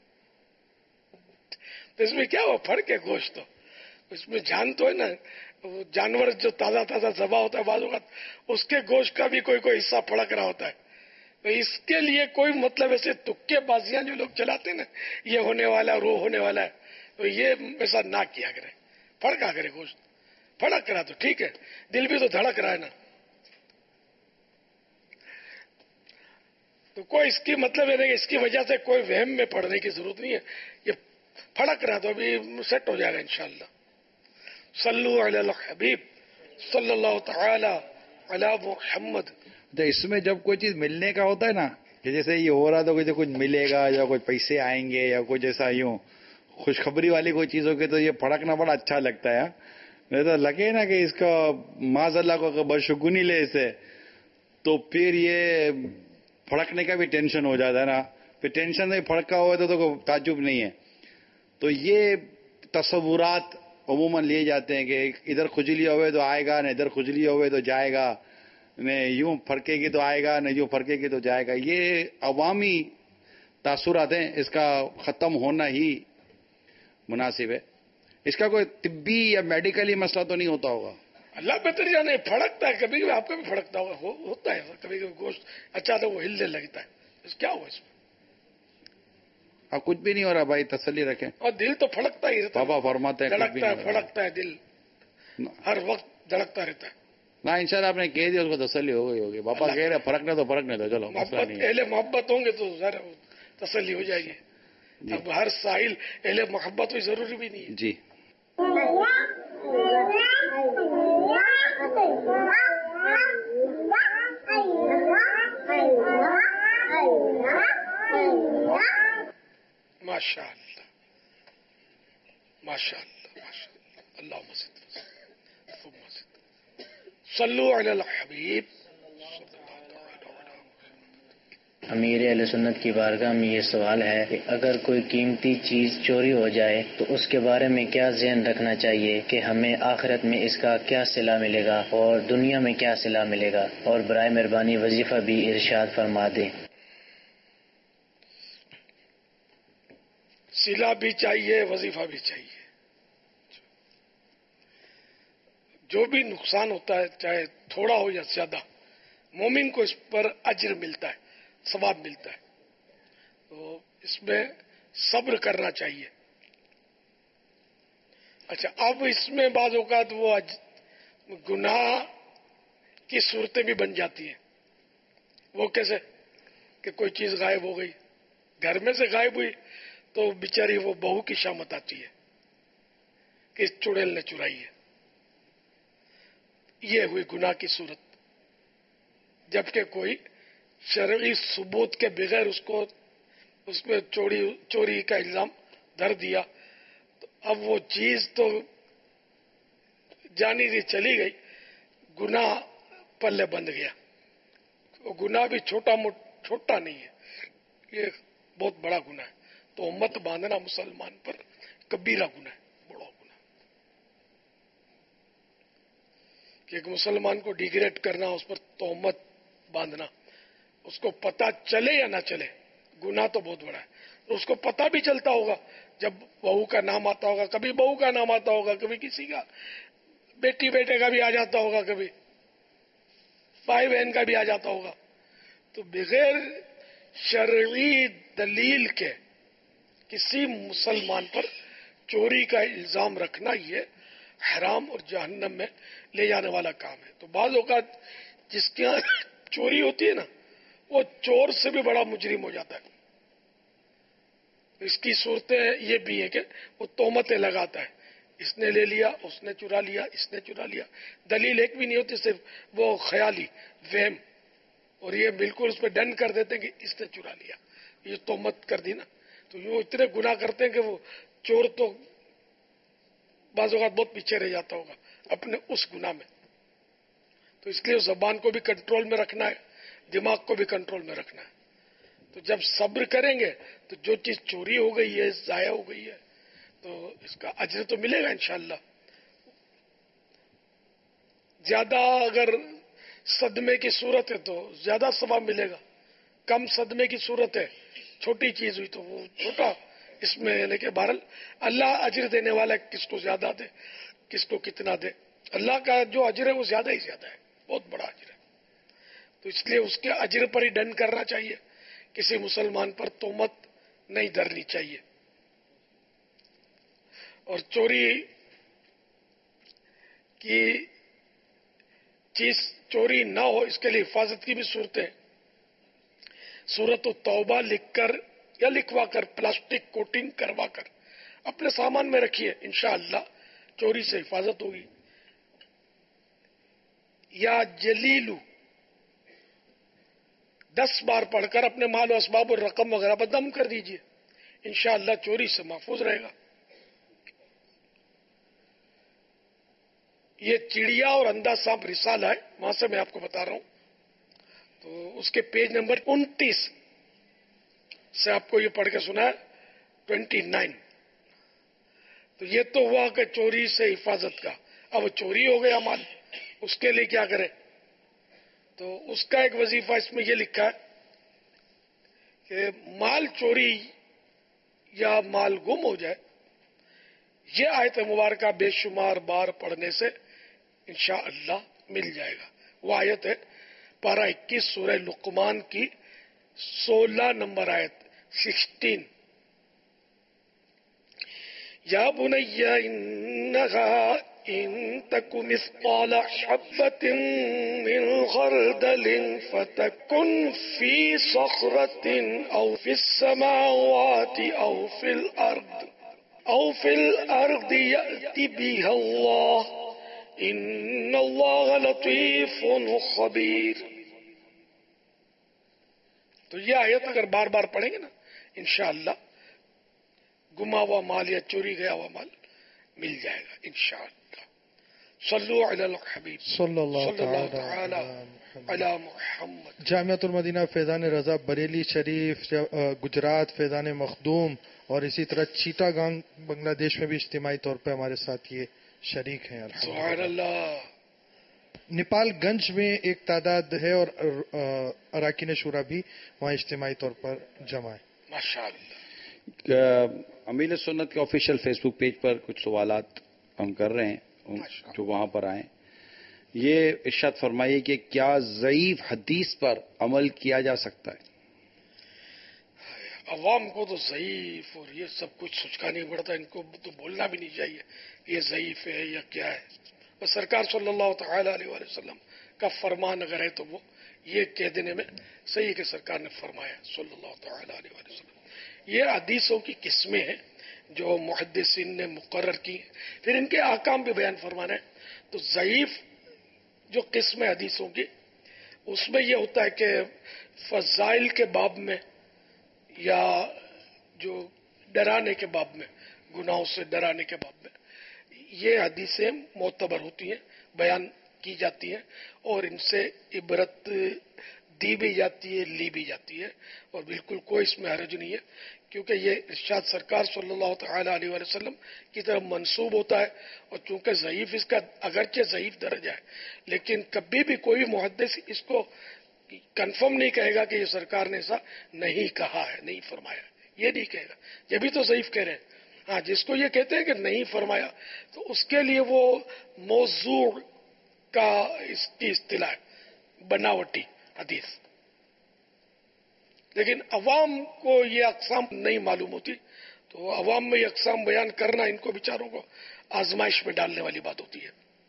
تو اس میں کیا ہو پھڑکے گوشت، تو اس میں جان تو ہے نا. جانور جو تازہ تازہ ذبح ہوتا ہے بعض اوقات اس کے گوشت کا بھی کوئی کوئی حصہ پھڑک رہا ہوتا ہے. تو اس کے لیے کوئی مطلب ایسے تکے بازیاں جو لوگ چلاتے ہیں نا، یہ ہونے والا ہے وہ ہونے والا ہے، تو یہ ایسا نہ کیا کرے. پھڑکا کرے گوشت، پھڑک رہا تو ٹھیک ہے، دل بھی تو دھڑک رہا ہے نا. تو کوئی اس کی مطلب ہے کہ اس کی وجہ سے کوئی وہم میں پڑنے کی ضرورت نہیں ہے. یہ پھڑک رہا تو ابھی سیٹ ہو جائے گا انشاءاللہ. صلو علی الحبیب صلی اللہ تعالی علی محمد. اس میں جب کوئی چیز ملنے کا ہوتا ہے نا، کہ جیسے یہ ہو رہا تو کچھ کچھ ملے گا یا کچھ پیسے آئیں گے یا کچھ ایسا یوں خوشخبری والی کوئی چیز ہوگی تو یہ پھڑکنا بڑا اچھا لگتا ہے. نہیں تو لگے نا کہ اس کا معاذ اللہ کو بدشگونی لے اسے، تو پھر یہ پھڑکنے کا بھی ٹینشن ہو جاتا ہے نا. پھر ٹینشن میں پھڑکا ہوا تو کوئی تعجب نہیں ہے. تو یہ تصورات عموماً لیے جاتے ہیں کہ ادھر کھجلی ہوئے تو آئے گا، نہ ادھر کھجلی ہوئے تو جائے گا، نہ یوں پھڑکے گی تو آئے گا، نہ یوں پھڑکے گی تو جائے گا. یہ عوامی تاثرات ہیں، اس کا ختم ہونا ہی مناسب ہے. اس کا کوئی طبی یا میڈیکلی مسئلہ تو نہیں ہوتا ہوگا؟ اللہ بہتر جانے. پھڑکتا ہے کبھی کبھی، آپ کا بھی پھڑکتا ہوگا، ہوتا ہے کبھی کبھی گوشت اچانک وہ ہلنے لگتا ہے. کیا ہوا اس میں؟ اب کچھ بھی نہیں ہو رہا بھائی، تسلی رکھیں. اور دل تو پھڑکتا ہی رہتا ہے، بابا فرماتے ہیں دھڑکتا ہے پھڑکتا ہے دل، ہر وقت دھڑکتا رہتا ہے. نہ انشاءاللہ آپ نے کہہ دیا، اس کو تسلی ہو گئی ہوگی. بابا کہہ رہے پھڑکنے تو پھڑکنے دو، چلو مسئلہ نہیں ہے. اہل محبت ہوں گے تو ذرا تسلی ہو جائے گی. اب ہر ساحل اہل محبت ہوئی ضروری بھی نہیں ہے. جی ماشاء اللہ ماشاء اللہ ماشاء اللہ. اللہ مسجد صلو علی الحبیب. امیر اہل سنت کی بارگاہ میں یہ سوال ہے کہ اگر کوئی قیمتی چیز چوری ہو جائے تو اس کے بارے میں کیا ذہن رکھنا چاہیے کہ ہمیں آخرت میں اس کا کیا صلہ ملے گا اور دنیا میں کیا صلہ ملے گا؟ اور برائے مہربانی وظیفہ بھی ارشاد فرما دیں. صلہ بھی چاہیے، وظیفہ بھی چاہیے. جو بھی نقصان ہوتا ہے چاہے تھوڑا ہو یا زیادہ، مومن کو اس پر اجر ملتا ہے، ثواب ملتا ہے. تو اس میں صبر کرنا چاہیے. اچھا اب اس میں بعض اوقات وہ گناہ کی صورتیں بھی بن جاتی ہیں. وہ کیسے کہ کوئی چیز غائب ہو گئی، گھر میں سے غائب ہوئی تو بیچاری وہ بہو کی شامت آتی ہے کہ اس چڑیل نے چرائی ہے. یہ ہوئی گناہ کی صورت، جبکہ کوئی شرعی ثبوت کے بغیر اس کو اس میں چوری چوری کا الزام دھر دیا. تو اب وہ چیز تو جانی دی چلی گئی، گناہ پلے بند گیا. وہ گناہ بھی چھوٹا موٹ چھوٹا نہیں ہے، یہ بہت بڑا گناہ ہے. تو امت باندھنا مسلمان پر کبیرہ گناہ ہے، بڑا گناہ کہ ایک مسلمان کو ڈیگریڈ کرنا، اس پر تہمت باندھنا، اس کو پتہ چلے یا نہ چلے، گناہ تو بہت بڑا ہے. تو اس کو پتہ بھی چلتا ہوگا جب بہو کا نام آتا ہوگا، کبھی بہو کا نام آتا ہوگا، کبھی کسی کا بیٹی بیٹے کا بھی آ جاتا ہوگا، کبھی بھائی بہن کا بھی آ جاتا ہوگا. تو بغیر شرعی دلیل کے کسی مسلمان پر چوری کا الزام رکھنا یہ حرام اور جہنم میں لے جانے والا کام ہے. تو بعض اوقات جس کے یہاں چوری ہوتی ہے نا وہ چور سے بھی بڑا مجرم ہو جاتا ہے. اس کی صورتیں یہ بھی ہیں کہ وہ تہمتیں لگاتا ہے، اس نے لے لیا، اس نے چرا لیا، اس نے چرا لیا. دلیل ایک بھی نہیں ہوتی، صرف وہ خیالی وہم، اور یہ بالکل اس پہ ڈن کر دیتے ہیں کہ اس نے چرا لیا، یہ تہمت کر دی نا. تو یہ اتنے گناہ کرتے ہیں کہ وہ چور تو بعض اوقات بہت پیچھے رہ جاتا ہوگا اپنے اس گناہ میں. تو اس لیے زبان کو بھی کنٹرول میں رکھنا ہے، دماغ کو بھی کنٹرول میں رکھنا ہے. تو جب صبر کریں گے تو جو چیز چوری ہو گئی ہے، ضائع ہو گئی ہے، تو اس کا اجر تو ملے گا انشاءاللہ. زیادہ اگر صدمے کی صورت ہے تو زیادہ ثواب ملے گا، کم صدمے کی صورت ہے، چھوٹی چیز ہوئی تو وہ چھوٹا اس میں، یعنی کہ بہرحال اللہ اجر دینے والا ہے، کس کو زیادہ دے کس کو کتنا دے. اللہ کا جو اجر ہے وہ زیادہ ہی زیادہ ہے، بہت بڑا اجر ہے. تو اس لیے اس کے اجر پر ہی ڈن کرنا چاہیے، کسی مسلمان پر تہمت نہیں دھرنی چاہیے. اور چوری کی چیز چوری نہ ہو اس کے لیے حفاظت کی بھی صورتیں. سورۃ التوبہ لکھ کر یا لکھوا کر، پلاسٹک کوٹنگ کروا کر اپنے سامان میں رکھیے، انشاءاللہ چوری سے حفاظت ہوگی. یا جلیلو دس بار پڑھ کر اپنے مال و اسباب اور رقم وغیرہ پر دم کر دیجئے، انشاءاللہ چوری سے محفوظ رہے گا. یہ چڑیا اور اندھا سانپ رسالہ ہے، وہاں سے میں آپ کو بتا رہا ہوں. تو اس کے پیج نمبر انتیس سے آپ کو یہ پڑھ کے سنا ہے، ٹوینٹی نائن. تو یہ تو ہوا کہ چوری سے حفاظت کا. اب چوری ہو گیا مال، اس کے لیے کیا کرے؟ تو اس کا ایک وظیفہ اس میں یہ لکھا ہے کہ مال چوری یا مال گم ہو جائے، یہ آیت مبارکہ بے شمار بار پڑھنے سے انشاءاللہ مل جائے گا. وہ آیت ہے پارہ اکیس سورہ لقمان کی سولہ نمبر آیت، سکسٹین. یا بنی انہا ان تک مثقال حبۃ من خردل فتکن فی صخرۃ او فی السماوات او فی الارض او فی الارض یأتی بها اللہ ان اللہ لطیف خبیر. تو یہ آیت اگر بار بار پڑھیں گے نا انشاءاللہ گما ہوا مال یا چوری گیا ہوا مال مل جائے گا انشاءاللہ. صلو علی الحبیب صلی اللہ تعالی علی محمد. جامعۃ المدینہ فیضان رضا بریلی شریف گجرات، فیضان مخدوم اور اسی طرح چیٹا گانگ بنگلہ دیش میں بھی اجتماعی طور پہ ہمارے ساتھ یہ شریک ہیں. سبحان اللہ. نیپال گنج میں ایک تعداد ہے اور اراکین شورا بھی وہاں اجتماعی طور پر جمع ہے. ماشاء اللہ. امیر سنت کے آفیشیل فیس بک پیج پر کچھ سوالات ہم کر رہے ہیں جو وہاں پر آئیں. یہ ارشاد فرمائیے کہ کیا ضعیف حدیث پر عمل کیا جا سکتا ہے؟ عوام کو تو ضعیف اور یہ سب کچھ سوچنا نہیں پڑتا، ان کو تو بولنا بھی نہیں چاہیے یہ ضعیف ہے یا کیا ہے. اور سرکار صلی اللہ تعالی علیہ وآلہ وسلم کا فرمان اگر ہے تو وہ یہ کہہ دینے میں صحیح کہ سرکار نے فرمایا صلی اللہ تعالی علیہ وآلہ وسلم. یہ حدیثوں کی قسمیں ہیں جو محدثین نے مقرر کی، پھر ان کے احکام بھی بیان فرمانا ہے. تو ضعیف جو قسم حدیثوں کی اس میں یہ ہوتا ہے کہ فضائل کے باب میں یا جو ڈرانے کے باب میں، گناہوں سے ڈرانے کے باب میں یہ حدیثیں معتبر ہوتی ہیں، بیان کی جاتی ہیں اور ان سے عبرت دی بھی جاتی ہے، لی بھی جاتی ہے، اور بالکل کوئی اس میں حرج نہیں ہے کیونکہ یہ ارشاد سرکار صلی اللہ تعالی علیہ وآلہ وسلم کی طرف منسوب ہوتا ہے. اور چونکہ ضعیف اس کا اگرچہ ضعیف درجہ ہے لیکن کبھی بھی کوئی محدث اس کو کنفرم نہیں کہے گا کہ یہ سرکار نے ایسا نہیں کہا ہے، نہیں فرمایا، یہ نہیں کہے گا، یہ بھی تو ضعیف کہہ رہے ہیں. ہاں جس کو یہ کہتے ہیں کہ نہیں فرمایا تو اس کے لیے وہ موضوع کا اس کی اصطلاح ہے، بناوٹی حدیث. لیکن عوام کو یہ اقسام نہیں معلوم ہوتی تو عوام میں یہ اقسام بیان کرنا ان کو بیچاروں کو آزمائش میں ڈالنے والی بات ہوتی ہے.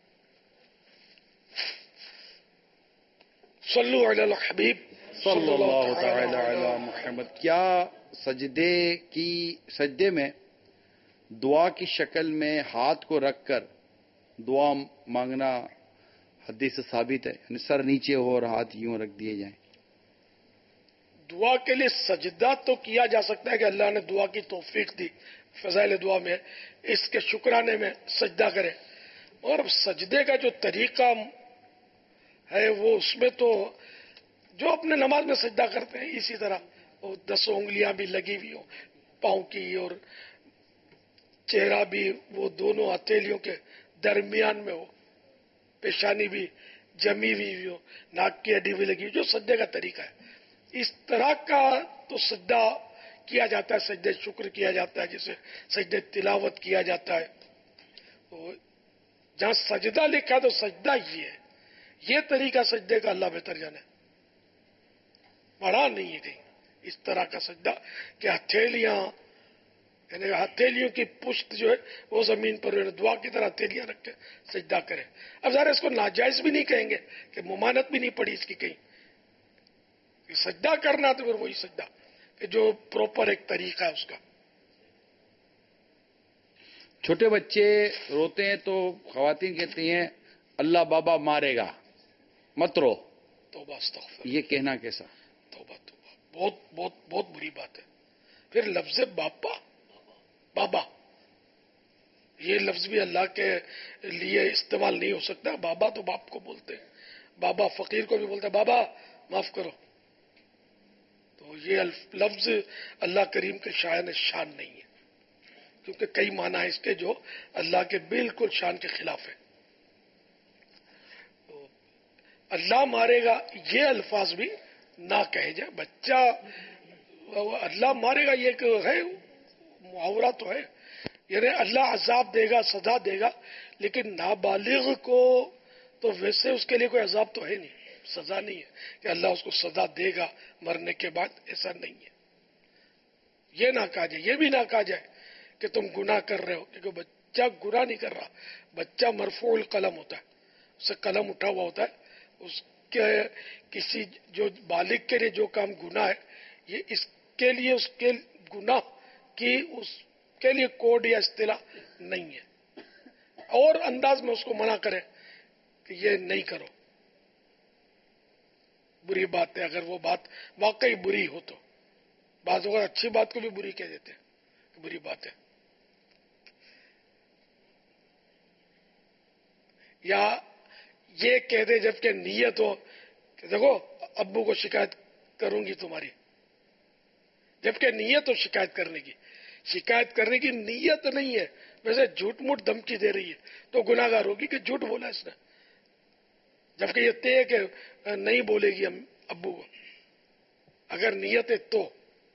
صلو علی الحبیب صلی اللہ تعالی علی محمد. کیا سجدے کی سجدے میں دعا کی شکل میں ہاتھ کو رکھ کر دعا مانگنا حدیث سے ثابت ہے؟ یعنی سر نیچے ہو اور ہاتھ یوں رکھ دیے جائیں. دعا کے لیے سجدہ تو کیا جا سکتا ہے کہ اللہ نے دعا کی توفیق دی، فضائل دعا میں اس کے شکرانے میں سجدہ کرے. اور سجدے کا جو طریقہ ہے وہ اس میں تو جو اپنے نماز میں سجدہ کرتے ہیں اسی طرح وہ دس انگلیاں بھی لگی ہوئی ہو پاؤں کی، اور چہرہ بھی وہ دونوں ہتھیلیوں کے درمیان میں ہو، پیشانی بھی جمی ہوئی ہو، ناک کی ہڈی بھی لگی ہوئی، جو سجدے کا طریقہ ہے اس طرح کا تو سجدہ کیا جاتا ہے. سجدے شکر کیا جاتا ہے، جسے سجدے تلاوت کیا جاتا ہے. تو جہاں سجدہ لکھا تو سجدہ یہ ہے، یہ طریقہ سجدے کا اللہ بہتر جانے. پڑھا نہیں ہے کہیں اس طرح کا سجدہ کہ ہتھیلیاں یعنی ہتھیلیوں کی پشت جو ہے وہ زمین پر دعا کی طرح ہتھیلیاں رکھ کے سجدہ کرے. اب ذرا اس کو ناجائز بھی نہیں کہیں گے کہ ممانت بھی نہیں پڑی اس کی کہیں. سجدہ کرنا تو پھر وہی سجدہ کہ جو پروپر ایک طریقہ ہے اس کا. چھوٹے بچے روتے ہیں تو خواتین کہتی ہیں اللہ بابا مارے گا مت رو. توبہ استغفر. یہ کہنا کیسا؟ توبہ توبہ بہت بہت بہت بری بات ہے. پھر لفظ باپا بابا یہ لفظ بھی اللہ کے لیے استعمال نہیں ہو سکتا. بابا تو باپ کو بولتے ہیں، بابا فقیر کو بھی بولتے ہیں بابا معاف کرو. تو یہ لفظ اللہ کریم کے شایان شان نہیں ہے، کیونکہ کئی معنی ہے اس کے جو اللہ کے بالکل شان کے خلاف ہے. تو اللہ مارے گا یہ الفاظ بھی نہ کہے جائے. بچہ اللہ مارے گا یہ کہ ہے محاورہ تو ہے، یعنی اللہ عذاب دے گا سزا دے گا، لیکن نابالغ کو تو ویسے اس کے لیے کوئی عذاب تو ہے نہیں، سزا نہیں ہے کہ اللہ اس کو سزا دے گا مرنے کے بعد، ایسا نہیں ہے. یہ نہ کہا جائے، یہ بھی نہ کہا جائے کہ تم گناہ کر رہے ہو، کیونکہ بچہ گناہ نہیں کر رہا. بچہ مرفوع القلم ہوتا ہے، اس سے قلم اٹھا ہوا ہوتا ہے. اس کے کسی جو بالغ کے لیے جو کام گناہ ہے یہ اس کے لیے اس کے گناہ کی اس کے لیے کوڈ یا اصطلاح نہیں ہے. اور انداز میں اس کو منع کرے کہ یہ نہیں کرو، بری بات ہے. اگر وہ بات واقعی بری ہو تو بعض اوقات اچھی بات کو بھی بری کہہ دیتے ہیں کہ بری بات ہے. یا یہ کہہ دے جبکہ نیت ہو کہ دیکھو ابو کو شکایت کروں گی تمہاری، جبکہ نیت ہو شکایت کرنے کی. شکایت کرنے کی نیت نہیں ہے، ویسے جھوٹ موٹ دھمکی دے رہی ہے تو گناہ گار ہوگی کہ جھوٹ بولا اس نے، جبکہ یہ طے کہ نہیں بولے گی ہم ابو کو. اگر نیت ہے تو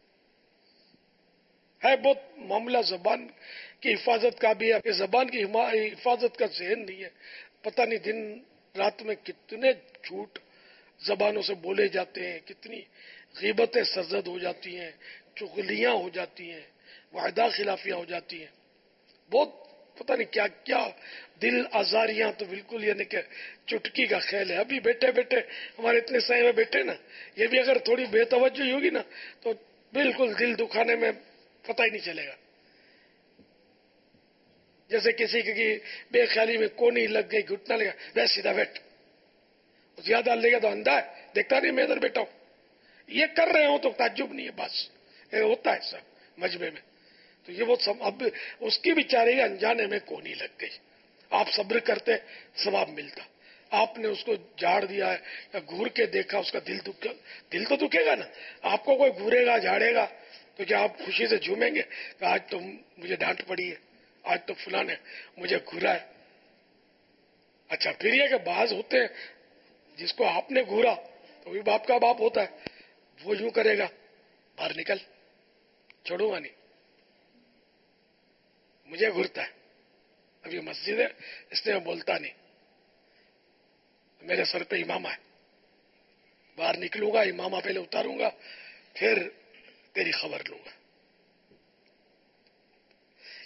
ہے. بہت معاملہ زبان کی حفاظت کا بھی ہے. زبان کی حفاظت کا ذہن نہیں ہے. پتہ نہیں دن رات میں کتنے جھوٹ زبانوں سے بولے جاتے ہیں، کتنی غیبتیں سرزد ہو جاتی ہیں، چغلیاں ہو جاتی ہیں، وعدہ خلافیاں ہو جاتی ہیں. بہت پتہ نہیں کیا کیا دل آزاریاں تو بالکل یعنی کہ چٹکی کا خیال ہے. ابھی بیٹھے بیٹھے ہمارے اتنے سائے میں بیٹھے نا، یہ بھی اگر تھوڑی بے توجہی ہوگی نا تو بالکل دل دکھانے میں پتہ ہی نہیں چلے گا. جیسے کسی کی بے خیالی میں کونی لگ گئی، گھٹنا لگا، بیٹھ سیدھا بیٹھ. زیادہ لے گا تو اندھا ہے، دیکھتا نہیں میں ادھر بیٹھا ہوں. یہ کر رہے ہوں تو تعجب نہیں ہے، بس یہ ہوتا ہے سب مجمع میں. تو یہ وہ سب اب اس کی بیچارے انجانے میں کونی لگ گئی. آپ صبر کرتے ثواب ملتا. آپ نے اس کو جھاڑ دیا ہے یا گھور کے دیکھا، اس کا دل دکھ دل تو دکھے گا نا. آپ کو کوئی گھورے گا جھاڑے گا تو کیا آپ خوشی سے جھومیں گے کہ آج تو مجھے ڈانٹ پڑی ہے، آج تو فلاں نے مجھے گھورا ہے. اچھا پھر یہ کہ بعض ہوتے ہیں جس کو آپ نے گھورا تو بھی باپ کا باپ ہوتا ہے، وہ یوں کرے گا باہر نکل، چھوڑوں گا نہیں، مجھے گھرتا ہے. اب یہ مسجد ہے اس لیے میں بولتا نہیں، میرے سر پہ امامہ ہے، باہر نکلوں گا امامہ پہلے اتاروں گا پھر تیری خبر لوں گا.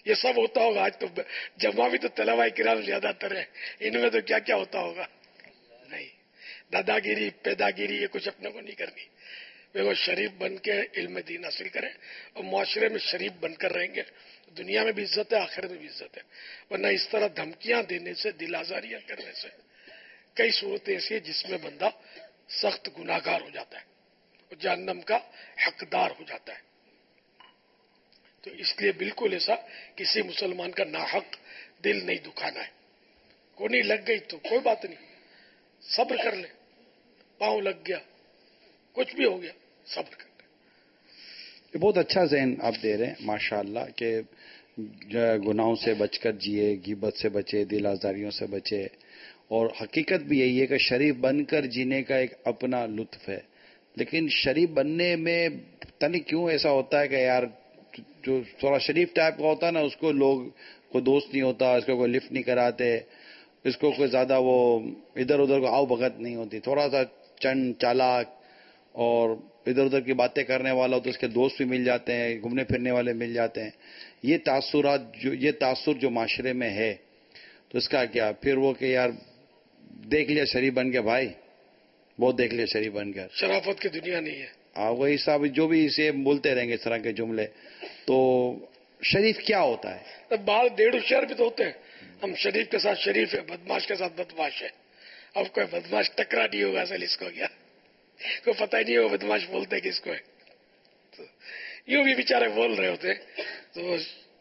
یہ سب ہوتا ہوگا. آج تو جمع بھی تو طلباء کرام زیادہ تر ہے, ان میں تو کیا کیا ہوتا ہوگا. نہیں, دادا گیری پیدا گیری یہ کچھ اپنے کو نہیں کرنی. وہ شریف بن کے علم دین حاصل کریں اور معاشرے میں شریف بن کر رہیں گے. دنیا میں بھی عزت ہے, آخرت میں بھی عزت ہے. ورنہ اس طرح دھمکیاں دینے سے, دل آزاریاں کرنے سے کئی صورتیں ایسی ہیں جس میں بندہ سخت گناہگار ہو جاتا ہے اور جہنم کا حقدار ہو جاتا ہے. تو اس لیے بالکل ایسا کسی مسلمان کا ناحق دل نہیں دکھانا ہے. کونی لگ گئی تو کوئی بات نہیں, صبر کر لے. پاؤں لگ گیا, کچھ بھی ہو گیا, صبر کر لے. یہ بہت اچھا ذہن آپ دے رہے ہیں ماشاء اللہ, کہ گناہوں سے بچ کر جیے, غیبت سے بچے, دل آزاریوں سے بچے. اور حقیقت بھی یہی ہے کہ شریف بن کر جینے کا ایک اپنا لطف ہے. لیکن شریف بننے میں پتہ نہیں کیوں ایسا ہوتا ہے کہ یار جو تھوڑا شریف ٹائپ کا ہوتا ہے نا, اس کو لوگ کو دوست نہیں ہوتا, اس کو کوئی لفٹ نہیں کراتے, اس کو کوئی زیادہ وہ ادھر ادھر کو آؤ بھگت نہیں ہوتی. تھوڑا سا چند چالاک اور ادھر ادھر کی باتیں کرنے والا ہو تو اس کے دوست بھی مل جاتے ہیں, گھومنے پھرنے والے مل جاتے ہیں. یہ تاثرات جو یہ تاثر جو معاشرے میں ہے, تو اس کا کیا پھر وہ کہ یار دیکھ لیا شریف بن کے, بھائی بہت دیکھ لیا شریف بن کر. شرافت کی دنیا نہیں ہے. ہاں وہی صاحب جو بھی اسے بولتے رہیں گے اس طرح کے جملے. تو شریف کیا ہوتا ہے؟ بعض ڈیڑھ ہوشیار بھی تو ہوتے ہیں. ہم شریف کے ساتھ شریف ہے, بدماش کے ساتھ بدماش ہے. اب کوئی بدماش ٹکرا نہیں ہوگا اصل اس کو کیا, کوئی پتہ ہی نہیں ہوگا بدماش بولتے کس کو ہے. تو یوں بھی بیچارے بول رہے ہوتے. تو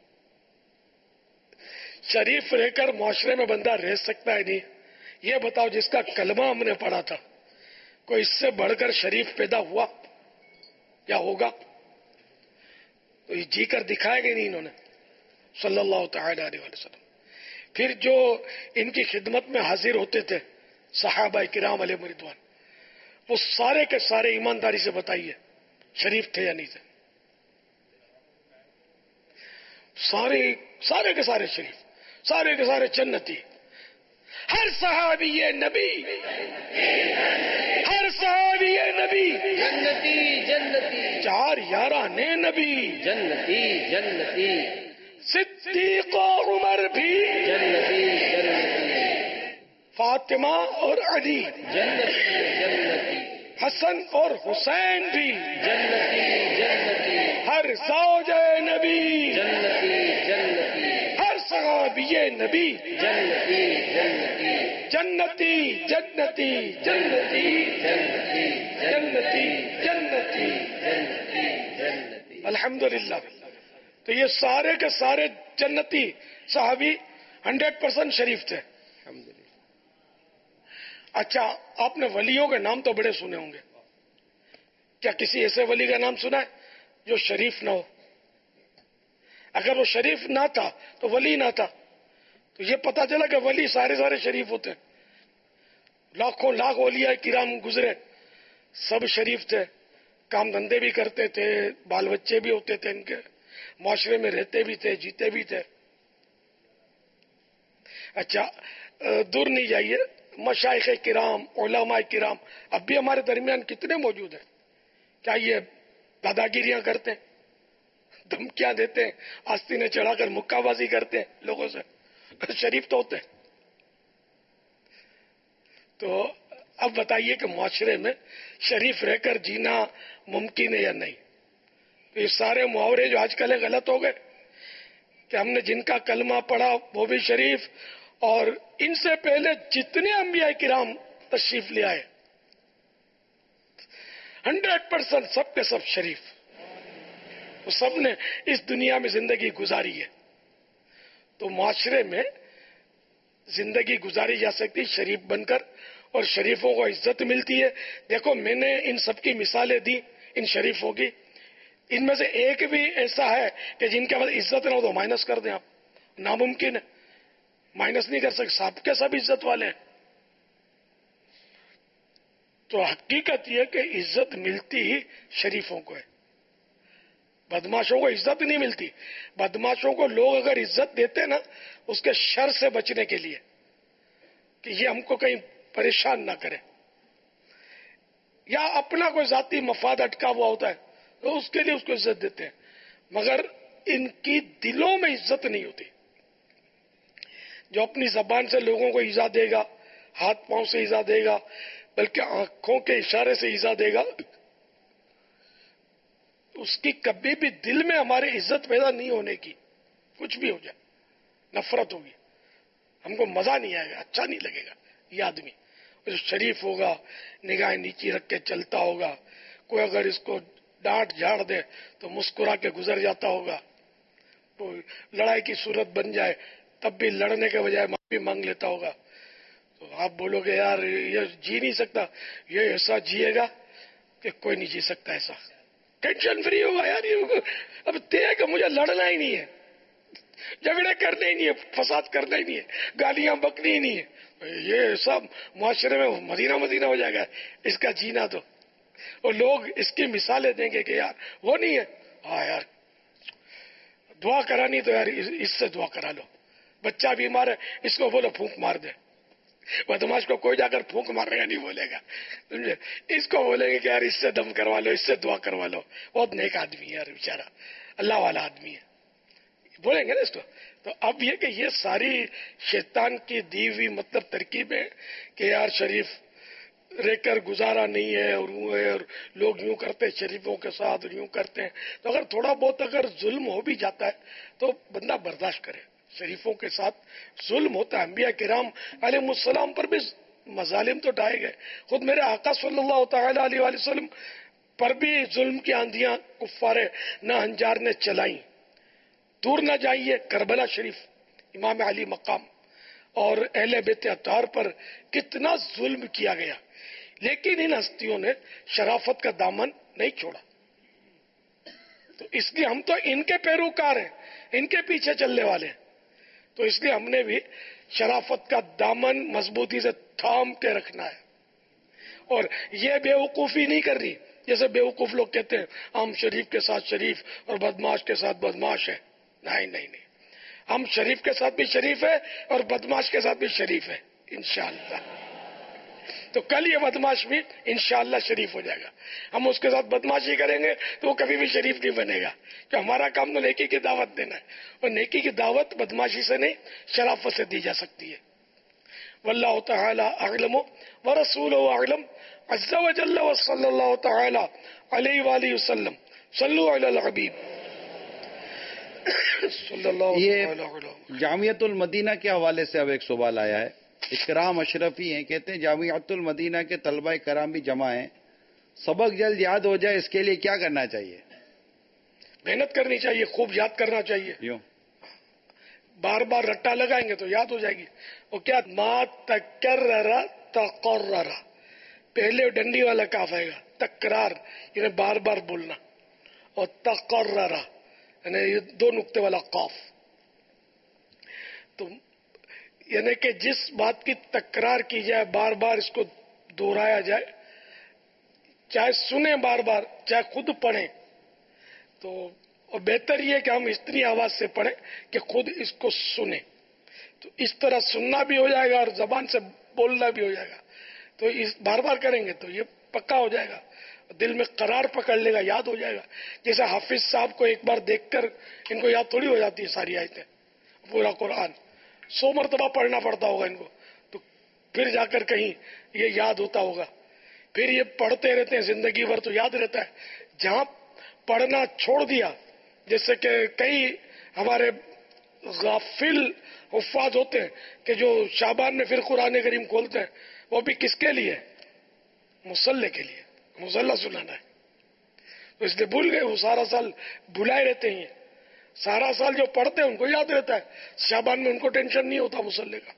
شریف رہ کر معاشرے میں بندہ رہ سکتا ہے نہیں. یہ بتاؤ جس کا کلمہ ہم نے پڑھا تھا, کوئی اس سے بڑھ کر شریف پیدا ہوا یا ہوگا؟ تو یہ جی کر دکھائے گے نہیں انہوں نے صلی اللہ تعالی علیہ وسلم. پھر جو ان کی خدمت میں حاضر ہوتے تھے صحابہ کرام علیہ رضوان, وہ سارے کے سارے ایمانداری سے بتائیے شریف تھے یا نہیں تھے؟ سارے سارے کے سارے شریف, سارے کے سارے جنتی. ہر صحابی یہ نبی, ہر صحابی یہ نبی, جنتی جنتی, چار یارہ نے نبی, جنتی جنتی, صدیق و عمر بھی جنتی جنتی, فاطمہ اور علی, جنتی جنتی, حسن اور حسین بھی جنتی جنتی, ہر زوج نبی, جنتی جنتی, ہر صحابی نبی جنتی جنتی, جنتی جنتی جنتی جنتی جنتی جنتی. جنتی جنتی. الحمدللہ. تو یہ سارے کے سارے جنتی صحابی ہنڈریڈ پرسینٹ شریف تھے. اچھا, آپ نے ولیوں کے نام تو بڑے سنے ہوں گے, کیا کسی ایسے ولی کا نام سنا ہے جو شریف نہ ہو؟ اگر وہ شریف نہ تھا تو ولی نہ تھا. تو یہ پتا چلا کہ ولی سارے سارے شریف ہوتے ہیں. لاکھوں لاکھ اولیاء کرام گزرے, سب شریف تھے, کام دھندے بھی کرتے تھے, بال بچے بھی ہوتے تھے ان کے, معاشرے میں رہتے بھی تھے, جیتے بھی تھے. اچھا, دور نہیں جائیے, مشائخ کرام, علماء کرام اب بھی ہمارے درمیان کتنے موجود ہیں. کیا یہ دادا گیریاں کرتے ہیں, دھمکیاں دیتے ہیں, آستینیں چڑھا کر مکہ بازی کرتے ہیں لوگوں سے؟ شریف تو ہوتے ہیں. تو اب بتائیے کہ معاشرے میں شریف رہ کر جینا ممکن ہے یا نہیں؟ تو یہ سارے محاورے جو آج کل غلط ہو گئے کہ ہم نے جن کا کلمہ پڑھا وہ بھی شریف, اور ان سے پہلے جتنے انبیاء کرام تشریف لے آئے ہنڈریڈ پرسینٹ سب کے سب شریف, وہ سب نے اس دنیا میں زندگی گزاری ہے. تو معاشرے میں زندگی گزاری جا سکتی شریف بن کر, اور شریفوں کو عزت ملتی ہے. دیکھو میں نے ان سب کی مثالیں دی ان شریفوں کی, ان میں سے ایک بھی ایسا ہے کہ جن کے بعد عزت نہ ہو تو مائنس کر دیں آپ, ناممکن ہے, مائنس نہیں کر سکتے, سب کے سب عزت والے ہیں. تو حقیقت یہ کہ عزت ملتی ہی شریفوں کو ہے, بدماشوں کو عزت نہیں ملتی. بدماشوں کو لوگ اگر عزت دیتے نا اس کے شر سے بچنے کے لیے کہ یہ ہم کو کہیں پریشان نہ کرے, یا اپنا کوئی ذاتی مفاد اٹکا ہوا ہوتا ہے تو اس کے لیے اس کو عزت دیتے ہیں. مگر ان کی دلوں میں عزت نہیں ہوتی. جو اپنی زبان سے لوگوں کو ایذا دے گا، ہاتھ پاؤں سے ایذا دے گا، بلکہ آنکھوں کے اشارے سے ایذا دے گا، اس کی کبھی بھی دل میں ہماری عزت پیدا نہیں ہونے کی. کچھ بھی ہو جائے نفرت ہوگی، ہم کو مزہ نہیں آئے گا، اچھا نہیں لگے گا. یہ آدمی جو شریف ہوگا، نگاہیں نیچی رکھ کے چلتا ہوگا، کوئی اگر اس کو ڈانٹ جھاڑ دے تو مسکرا کے گزر جاتا ہوگا. لڑائی کی صورت بن جائے تب بھی لڑنے کے بجائے معافی مانگ لیتا ہوگا. تو آپ بولو گے یار یہ جی نہیں سکتا، یہ ایسا جیے گا کہ کوئی نہیں جی سکتا ایسا. ٹینشن فری ہوگا یار. یہ اب طے کہ مجھے لڑنا ہی نہیں ہے، جھگڑے کرنے ہی نہیں ہے، فساد کرنا ہی نہیں ہے، گالیاں بکنی ہی نہیں ہے. یہ سب معاشرے میں مدینہ مدینہ ہو جائے گا اس کا جینا. تو اور لوگ اس کی مثالیں دیں گے کہ یار وہ نہیں ہے. ہاں یار دعا کرانی تو یار اس سے دعا کرا لو. بچہ بیمار ہے، اس کو بولو پھونک مار دے. بدماش کو کوئی جا کر پھونک مارنے کا نہیں بولے گا، سمجھے؟ اس کو بولیں گے کہ یار اس سے دم کروا لو، اس سے دعا کروا لو. بہت نیک آدمی ہے یار، بیچارہ اللہ والا آدمی ہے، بولیں گے نا اس کو. تو اب یہ کہ یہ ساری شیطان کی دی ہوئی مطلب ترکیبیں کہ یار شریف رہ کر گزارا نہیں ہے، اور وہ ہے، اور لوگ یوں کرتے شریفوں کے ساتھ اور یوں کرتے ہیں. تو اگر تھوڑا بہت اگر ظلم ہو بھی جاتا ہے تو بندہ برداشت کرے. شریفوں کے ساتھ ظلم ہوتا ہے. انبیاء کرام علیہ السلام پر بھی مظالم تو ڈھائے گئے. خود میرے آقا صلی اللہ تعالی علیہ وآلہ وسلم پر بھی ظلم کی آندیاں کفار نہ ہنجار نے چلائیں. دور نہ جائیے، کربلا شریف، امام علی مقام اور اہل بیت اطہار پر کتنا ظلم کیا گیا، لیکن ان ہستیوں نے شرافت کا دامن نہیں چھوڑا. تو اس لیے ہم تو ان کے پیروکار ہیں، ان کے پیچھے چلنے والے ہیں. تو اس لیے ہم نے بھی شرافت کا دامن مضبوطی سے تھام کے رکھنا ہے. اور یہ بے وقوفی نہیں کر رہی جیسے بے وقوف لوگ کہتے ہیں ہم شریف کے ساتھ شریف اور بدماش کے ساتھ بدماش ہے. نہیں نہیں نہیں، ہم شریف کے ساتھ بھی شریف ہے اور بدماش کے ساتھ بھی شریف ہے انشاءاللہ. تو کل یہ بدماش بھی انشاءاللہ شریف ہو جائے گا. ہم اس کے ساتھ بدماشی کریں گے تو وہ کبھی بھی شریف نہیں بنے گا، کہ ہمارا کام تو نیکی کی دعوت دینا ہے، اور نیکی کی دعوت بدماشی سے نہیں شرافت سے دی جا سکتی ہے. واللہ تعالی اعلم ورسولہ اعلم عز وجل وصلی اللہ تعالی علیہ وآلہ وسلم. صلو علی الحبیب صلی اللہ یہ تعالی علیہ. جامعۃ المدینہ کے حوالے سے اب ایک سوال آیا ہے. اکرام اشرفی ہیں، کہتے ہیں جامعۃ المدینہ کے طلبہ کرام بھی جمع ہیں، سبق جلد یاد ہو جائے اس کے لیے کیا کرنا چاہیے؟ محنت کرنی چاہیے، خوب یاد کرنا چاہیے. یوں بار بار رٹا لگائیں گے تو یاد ہو جائے گی. وہ کیا ما تکرر تقرر، پہلے ڈنڈی والا کاف آئے گا، تکرار یعنی بار بار بولنا، اور تقرر یعنی یہ دو نقطے والا قاف. تو یعنی کہ جس بات کی تکرار کی جائے، بار بار اس کو دہرایا جائے، چاہے سنیں بار بار چاہے خود پڑھیں، تو اور بہتر یہ کہ ہم اتنی آواز سے پڑھیں کہ خود اس کو سنیں. تو اس طرح سننا بھی ہو جائے گا اور زبان سے بولنا بھی ہو جائے گا. تو اس بار بار کریں گے تو یہ پکا ہو جائے گا، دل میں قرار پکڑ لے گا، یاد ہو جائے گا. جیسے حافظ صاحب کو ایک بار دیکھ کر ان کو یاد تھوڑی ہو جاتی ہے ساری آیتیں، پورا قرآن سو مرتبہ پڑھنا پڑتا ہوگا ان کو، تو پھر جا کر کہیں یہ یاد ہوتا ہوگا. پھر یہ پڑھتے رہتے ہیں زندگی بھر تو یاد رہتا ہے. جہاں پڑھنا چھوڑ دیا، جیسے کہ کئی ہمارے غافل حفاظ ہوتے ہیں کہ جو شعبان میں پھر قرآن کریم کھولتے ہیں، وہ بھی کس کے لیے؟ مصلی کے لیے، مصلی سنانا ہے. تو اس لیے بھول گئے، وہ سارا سال بھلائے رہتے ہیں. سارا سال جو پڑھتے ہیں ان کو یاد رہتا ہے، شعبان میں ان کو ٹینشن نہیں ہوتا مصلی کا.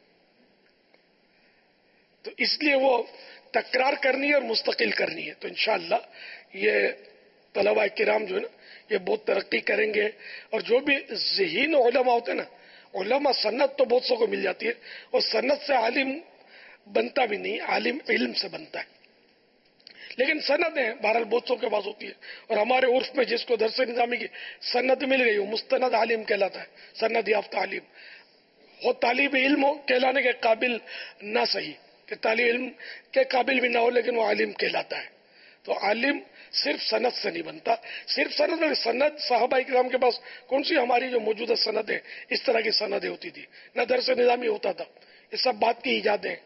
تو اس لیے وہ تکرار کرنی ہے اور مستقل کرنی ہے. تو انشاءاللہ یہ طلبہ کرام جو ہے نا یہ بہت ترقی کریں گے. اور جو بھی ذہین علماء ہوتے ہیں نا، علماء سنت تو بہت سو کو مل جاتی ہے، اور سنت سے عالم بنتا بھی نہیں، عالم علم سے بنتا ہے. لیکن سند ہے بہرحال بہت سو کے پاس ہوتی ہے. اور ہمارے عرف میں جس کو درس نظامی کی سند مل گئی وہ مستند عالم کہلاتا ہے، سند یافتہ عالم. وہ طالب علم ہو کہلانے کے قابل نہ صحیح، کہ طالب علم کے قابل بھی نہ ہو لیکن وہ عالم کہلاتا ہے. تو عالم صرف سند سے نہیں بنتا. صرف سند سند صحابہ کرام کے پاس کون سی ہماری جو موجودہ سند ہے اس طرح کی سندیں ہوتی تھی، نہ درس نظامی ہوتا تھا. یہ سب بات کی ایجادیں.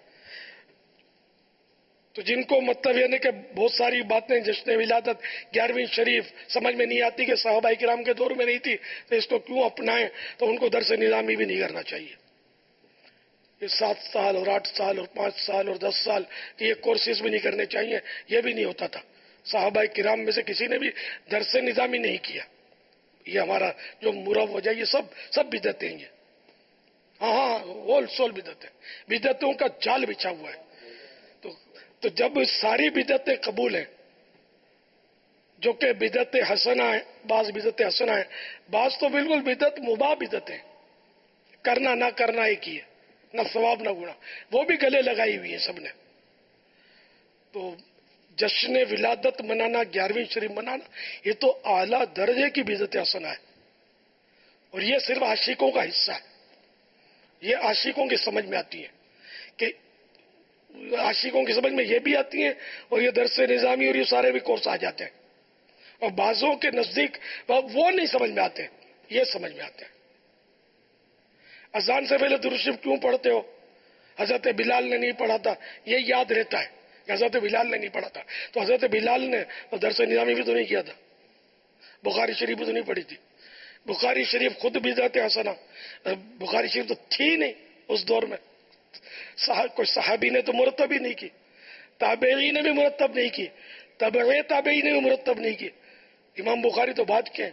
تو جن کو مطلب یہ نہیں کہ بہت ساری باتیں جشن ولادت گیارہویں شریف سمجھ میں نہیں آتی کہ صحابہ کرام کے دور میں نہیں تھی تو اس کو کیوں اپنائیں، تو ان کو درس نظامی بھی نہیں کرنا چاہیے. یہ سات سال اور آٹھ سال اور پانچ سال اور دس سال کے یہ کورسز بھی نہیں کرنے چاہیے، یہ بھی نہیں ہوتا تھا. صحابہ کرام میں سے کسی نے بھی درس نظامی نہیں کیا. یہ ہمارا جو مروج ہے یہ سب سب بدعتیں ہیں. ہاں ہاں ہول سول بدعتیں، بدعتوں کا جال بچھا ہوا ہے. تو تو جب ساری بدعتیں قبول ہیں، جو کہ بدعت حسنہ ہیں، بعض بدعت حسنہ ہیں، بعض تو بالکل بدعت مباح بدعت ہیں، کرنا نہ کرنا ایک ہی ہے، نہ ثواب نہ گناہ، وہ بھی گلے لگائی ہوئی ہیں سب نے. تو جشن ولادت منانا، گیارہویں شریف منانا، یہ تو اعلیٰ درجے کی بدعت حسنہ ہے. اور یہ صرف عاشقوں کا حصہ ہے. یہ عاشقوں کی سمجھ میں آتی ہے کہ عاشقوں کی سمجھ میں یہ بھی آتی ہیں، اور یہ درس نظامی اور یہ سارے بھی کورس آ جاتے ہیں. اور بعضوں کے نزدیک وہ نہیں سمجھ میں آتے، یہ سمجھ میں آتے ہیں. اذان سے پہلے درود شریف کیوں پڑھتے ہو؟ حضرت بلال نے نہیں پڑھا تھا، یہ یاد رہتا ہے کہ حضرت بلال نے نہیں پڑھا تھا. تو حضرت بلال نے درس نظامی بھی تو نہیں کیا تھا، بخاری شریف بھی تو نہیں پڑھی تھی. بخاری شریف خود بدعت حسنہ، بخاری شریف تو تھی نہیں اس دور میں. کوئی صحابی نے تو مرتب ہی نہیں کی، تابعی نے بھی مرتب نہیں کی، تابعی تابعی نے بھی مرتب نہیں کی. امام بخاری تو بعد کے ہیں،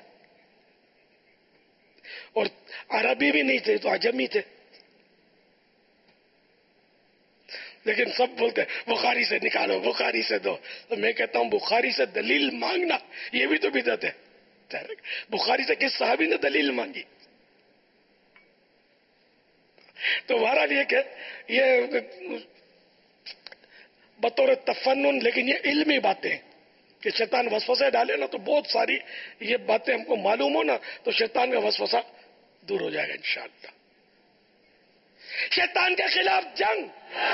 اور عربی بھی نہیں تھے تو عجمی تھے. لیکن سب بولتے ہیں بخاری سے نکالو، بخاری سے دو. تو میں کہتا ہوں بخاری سے دلیل مانگنا یہ بھی تو بدعت ہے. بخاری سے کس صحابی نے دلیل مانگی؟ تو بہرحال یہ کہ یہ بطور تفنن، لیکن یہ علمی باتیں ہیں کہ شیطان وسوسے ڈالے نا تو بہت ساری یہ باتیں ہم کو معلوم ہو نا تو شیطان کا وسوسہ دور ہو جائے گا انشاءاللہ. شیطان کے خلاف جنگ،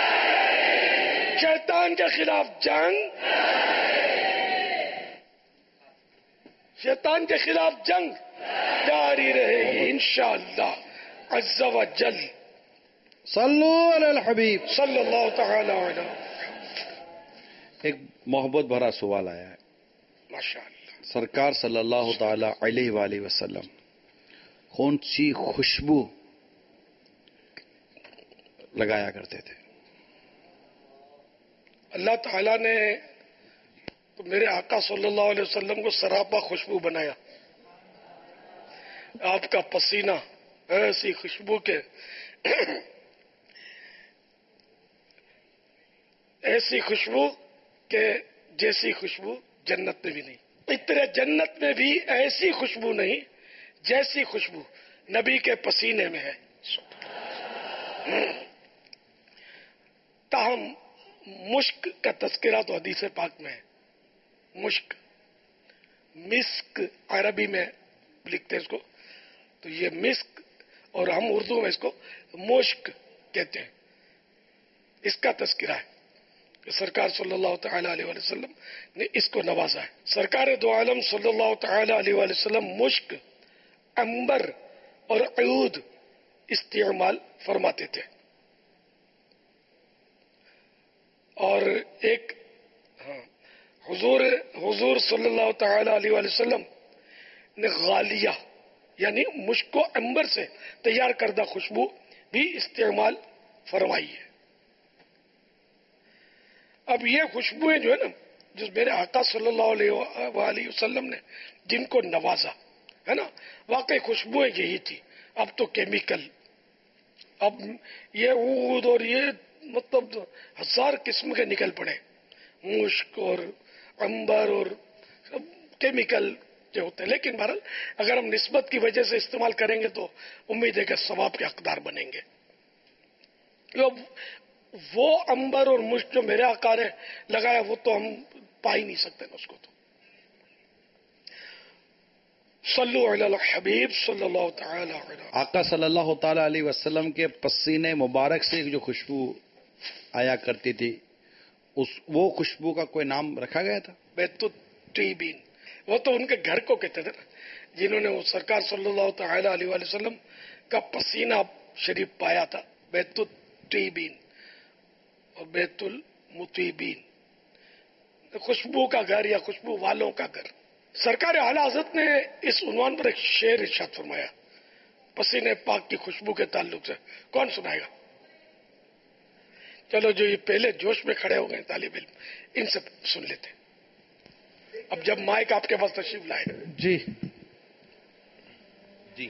شیطان کے خلاف جنگ، شیطان کے خلاف جنگ جاری رہے گی انشاءاللہ عز و جل. صلو علی الحبیب صلی اللہ تعالی علیہ. ایک محبت بھرا سوال آیا ہے. ماشاءاللہ. سرکار صلی اللہ تعالی علیہ وآلہ وسلم کون سی خوشبو لگایا کرتے تھے؟ اللہ تعالیٰ نے تو میرے آقا صلی اللہ علیہ وسلم کو سراپا خوشبو بنایا. آپ کا پسینہ ایسی خوشبو کے ایسی خوشبو کہ جیسی خوشبو جنت میں بھی نہیں. اتنے جنت میں بھی ایسی خوشبو نہیں جیسی خوشبو نبی کے پسینے میں ہے. تاہم مشک کا تذکرہ تو حدیث پاک میں ہے. مشک، مسک عربی میں لکھتے ہیں اس کو، تو یہ مسک اور ہم اردو میں اس کو مشک کہتے ہیں. اس کا تذکرہ ہے کہ سرکار صلی اللہ تعالی علیہ وآلہ وسلم نے اس کو نوازا ہے. سرکار دو عالم صلی اللہ تعالی علیہ وآلہ وسلم مشک، عنبر اور عود استعمال فرماتے تھے. اور ایک ہاں حضور حضور صلی اللہ تعالی علیہ وآلہ وسلم نے غالیہ یعنی مشک و عنبر سے تیار کردہ خوشبو بھی استعمال فرمائی ہے. اب یہ خوشبوئیں جو ہے نا، جو میرے آقا صلی اللہ علیہ وآلہ وسلم نے جن کو نوازا ہے نا، واقعی خوشبوئیں یہی تھی. اب تو کیمیکل، اب یہ عود اور یہ مطلب ہزار قسم کے نکل پڑے، مشک اور عنبر اور سب کیمیکل جو ہوتے ہیں. لیکن بہرحال اگر ہم نسبت کی وجہ سے استعمال کریں گے تو امید ہے کہ ثواب کے حقدار بنیں گے. وہ عنبر اور مشک جو میرے آقا نے لگایا وہ تو ہم پا ہی نہیں سکتے اس کو. تو صلو علی الحبیب صلی اللہ تعالی علیہ. آقا صلی اللہ تعالی علیہ وسلم کے پسینے مبارک سے جو خوشبو آیا کرتی تھی، اس وہ خوشبو کا کوئی نام رکھا گیا تھا؟ میں تو तीबीन, वो तो उनके घर को कहते थे ना, जिन्होंने वो सरकार सल्लल्लाहु तआला अलैहि वसल्लम का पसीना शरीफ पाया था, बैतुल तीबीन और बैतुल मुतीबीन, खुशबू का घर या खुशबू वालों का घर। सरकार आला हज़रत ने इस उन्वान पर एक शेर इरशाद फरमाया, पसीने पाक की खुशबू के ताल्लुक से। कौन सुनाएगा? चलो, जो ये पहले जोश में खड़े हो गए तालिब इल्म, इनसे सुन लेते। अब जब माइक आपके पास तशरीफ लाए। जी जी,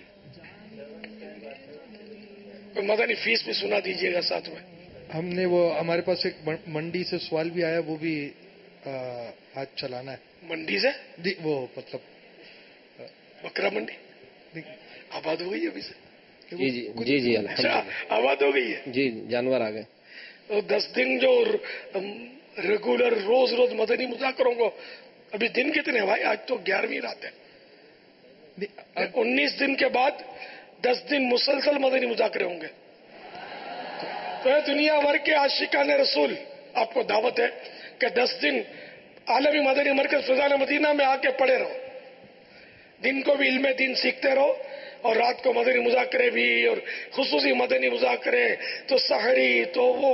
कोई मदनी फीस भी सुना दीजिएगा साथ में। हमने वो, हमारे पास एक मंडी से सवाल भी आया, वो भी आ, आज चलाना है। मंडी से? जी, वो मतलब बकरा मंडी आबाद हो गई है अभी से? जी जी जी जी अच्छा, आबाद हो गई है जी, जानवर आ गए। तो दस दिन जो रेगुलर रोज रोज मदनी मुजाकरों को, अभी दिन कितने हैं भाई? आज तो ग्यारहवीं रात है। उन्नीस दिन के बाद दस दिन मुसलसल मदनी मुजाकरे होंगे। तो दुनिया भर के आशिकान रसूल, आपको दावत है कि दस दिन आलमी मदनी मरकज फैजान मदीना में आके पड़े रहो, दिन को भी इल्म दीन सीखते रहो और रात को मदनी मुजाकरे भी, और खुसूसी मदनी मुजाकरे, तो सहरी, तो वो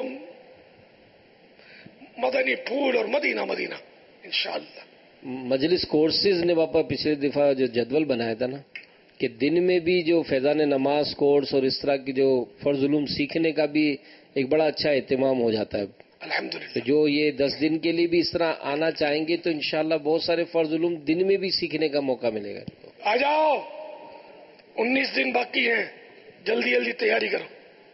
मदनी फूल और मदीना मदीना इंशाअल्लाह। मजलिस कोर्सेज ने बापा पिछले दफा जो जदवल बनाया था ना, कि दिन में भी जो फैजान नमाज कोर्स और इस तरह की जो फर्ज उलूम सीखने का भी एक बड़ा अच्छा एहतमाम हो जाता है। अल्हम्दुलिल्लाह। तो जो ये दस दिन के लिए भी इस तरह आना चाहेंगे तो इंशाअल्लाह बहुत सारे फर्ज उलूम दिन में भी सीखने का मौका मिलेगा। आ जाओ, उन्नीस दिन बाकी हैं, जल्दी जल्दी तैयारी करो।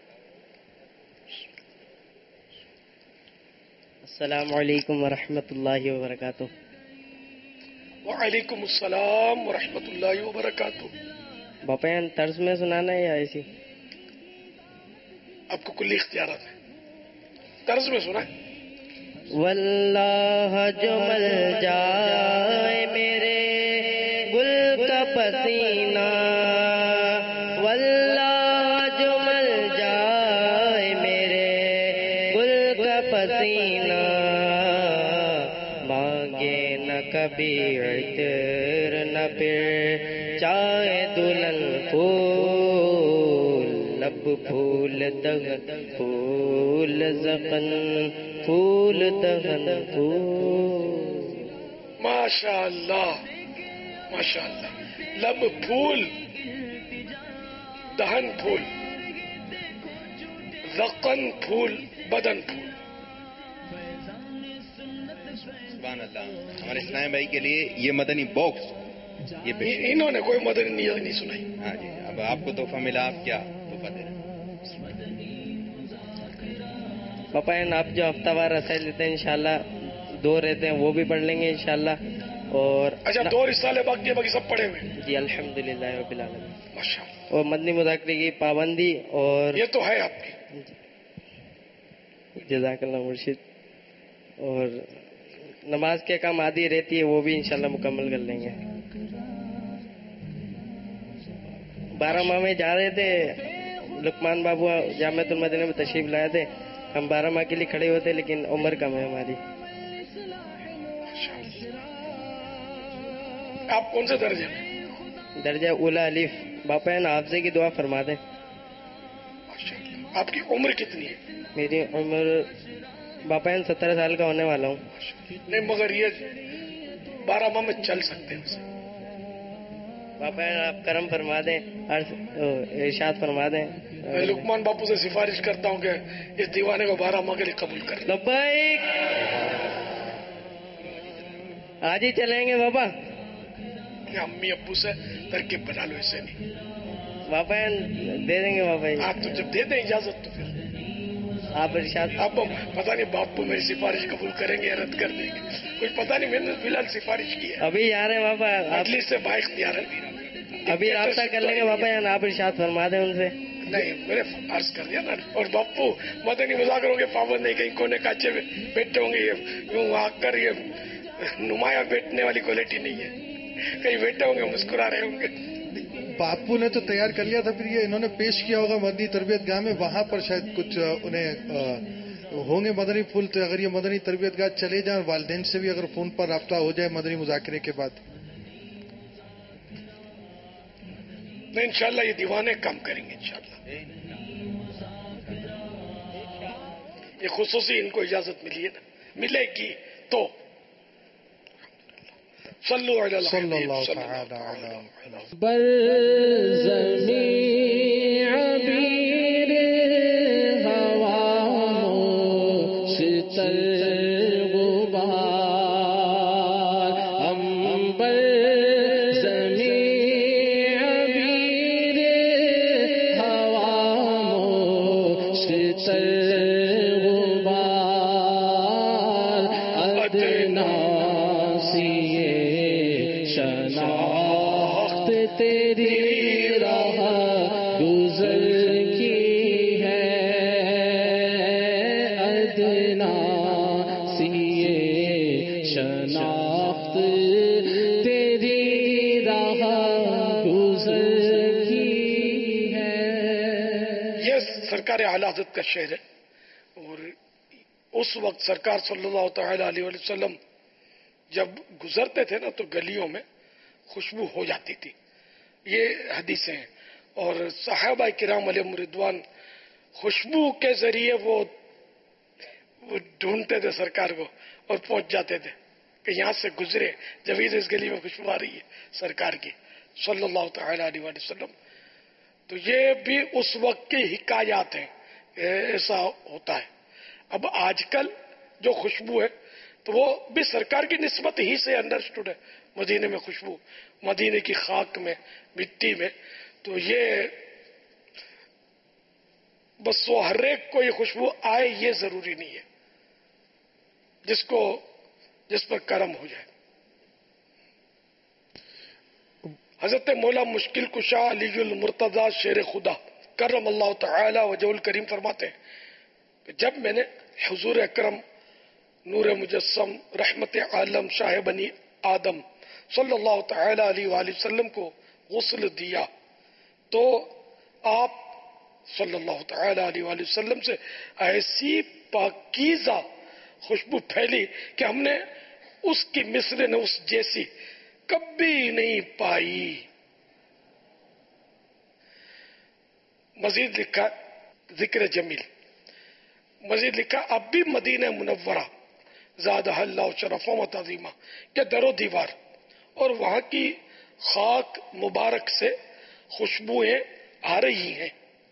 अस्सलामु अलैकुम वरहमतुल्लाहि वबरकातुह। वालेकुम अस्सलाम वरहमतुल्लाहि वबरकातुह। बापयान तर्ज में सुनाना है या ऐसी? आपको कुल्ली इख्तियारात है, तर्ज में सुना। वल्लाह जो मल जाए मेरे गुल का पसीना, वल्लाह जो मल जाए मेरे गुल का पसीना, मांगे न कभी इतर न फिर चाहे दुल्हन फूल, लब फूल दगन फूल जखन फूल दगन फूल। माशाअल्लाह माशाअल्लाह, लब फूल दहन फूल जखन फूल बदन फूल। सुभान अल्लाह। हमारे इस्लाम भाई के लिए ये मदनी बॉक्स, ये पेश है। इन्होंने कोई मदनी नियत नहीं सुनाई। हाँ जी, अब आपको तोहफा मिला, आप क्या तोहफा दे रहे हैं? पापा आप जो हफ्तावार रसायल लेते हैं इंशाल्लाह, दो रहते हैं वो भी पढ़ लेंगे इंशाल्लाह। और अच्छा, दो रिसाले बाकी बाकी सब पढ़े हुए? जी अल्हम्दुलिल्लाह रब्बिल आलमीन। माशाअल्लाह। और मदनी मुज़ाकरे की पाबंदी और ये तो है आपकी। जज़ाकल्लाह मुर्शिद। और नमाज के काम आदि रहती है वो भी इंशाल्लाह मुकम्मल कर लेंगे। बारह माह में जा रहे थे, लुकमान बाबू जामिअतुल मदीना में तशरीफ लाए थे, हम बारह माह के लिए खड़े होते लेकिन उम्र कम है हमारी। आप कौन से दर्जे में? दर्जा उला अलिफ। बापा हाफजे की दुआ फरमा दें। आपकी उम्र कितनी है? मेरी उम्र बापा सत्रह साल का होने वाला हूँ। नहीं, मगर ये बारह माह में चल सकते हैं। बापा आप करम फरमा दें, इरशाद फरमा दें। मैं लुकमान बापू से सिफारिश करता हूँ कि इस दीवाने को बारह माह के लिए कबूल करें। लब्बैक। आज ही चलेंगे बाबा। अम्मी अब्बू से तरकीब बना लो, इसे नहीं। बाबा दे देंगे बाबा। आप तो जब दे दें इजाजत तो फिर आप इरशाद। आप पता नहीं बापू मेरी सिफारिश कबूल करेंगे या रद्द कर देंगे, कुछ पता नहीं। मैंने फिलहाल सिफारिश की है। अभी जा रहे हैं बाबा, मजलिस से बाइख्तियार है। अभी राब्ता कर लेंगे बाबा, आप इरशाद फरमा दें उनसे। नहीं, मैंने अर्ज कर दिया ना। और बापू मदनी मुज़ाकरों के पाबंद नहीं, कहीं कोने काचे में बैठे होंगे, ये यूं आकर ये नुमाया बैठने वाली क्वालिटी नहीं है। कहीं बैठे होंगे, मुस्कुरा रहे होंगे। बापू ने तो तैयार कर लिया था, फिर ये इन्होंने पेश किया होगा मदनी तरबियत गाह में, वहां पर शायद कुछ उन्हें ہوں گے مدنی پھول، تو اگر یہ مدنی تربیت گاہ چلے جائیں، والدین سے بھی اگر فون پر رابطہ ہو جائے مدنی مذاکرے کے بعد، تو انشاءاللہ یہ دیوانے کام کریں گے انشاءاللہ. یہ خصوصی ان کو اجازت ملی ہے نا، ملے گی تو. صلو علی صلی الحبیب اللہ صلی تعالی اللہ علی تعالی محمد. بر زمین عبیر ہوا مشتر غبار، عنبر زمین عبیر ہوا مشتر غبار، ادنا شناخت تیری راہ گزر کی ہے، ادنا سی شناخت تیری راہ گزر کی ہے. یہ سرکار اعلی حضرت کا شعر ہے، اور اس وقت سرکار صلی اللہ تعالی علیہ وسلم جب گزرتے تھے نا تو گلیوں میں خوشبو ہو جاتی تھی. یہ حدیثیں ہیں. اور صحابہ کرام علیہم رضوان خوشبو کے ذریعے وہ وہ ڈھونڈتے تھے سرکار کو اور پہنچ جاتے تھے کہ یہاں سے گزرے، جبھی اس گلی میں خوشبو آ رہی ہے سرکار کی صلی اللہ تعالی علیہ وسلم. تو یہ بھی اس وقت کی حکایات ہیں، ایسا ہوتا ہے. اب آج کل جو خوشبو ہے تو وہ بھی سرکار کی نسبت ہی سے انڈرسٹوڈ ہے. مدینے میں خوشبو، مدینے کی خاک میں، مٹی میں، تو یہ بس وہ ہر ایک کو یہ خوشبو آئے یہ ضروری نہیں ہے، جس کو جس پر کرم ہو جائے. حضرت مولا مشکل کشا علی المرتضی شیر خدا کرم اللہ تعالی وجہ الکریم فرماتے ہیں کہ جب میں نے حضور اکرم نور مجسم رحمت عالم شاہ بنی آدم صلی اللہ تعالی علیہ وآلہ وسلم کو غسل دیا تو آپ صلی اللہ تعالی علیہ وآلہ وسلم سے ایسی پاکیزہ خوشبو پھیلی کہ ہم نے اس کی مثل نے اس جیسی کبھی نہیں پائی. مزید لکھا ذکر جمیل، مزید لکھا اب بھی مدینہ منورہ زادہ اللہ شرف و تعظیمہ کے در و دیوار اور وہاں کی خاک مبارک سے خوشبوئیں آ رہی ہیں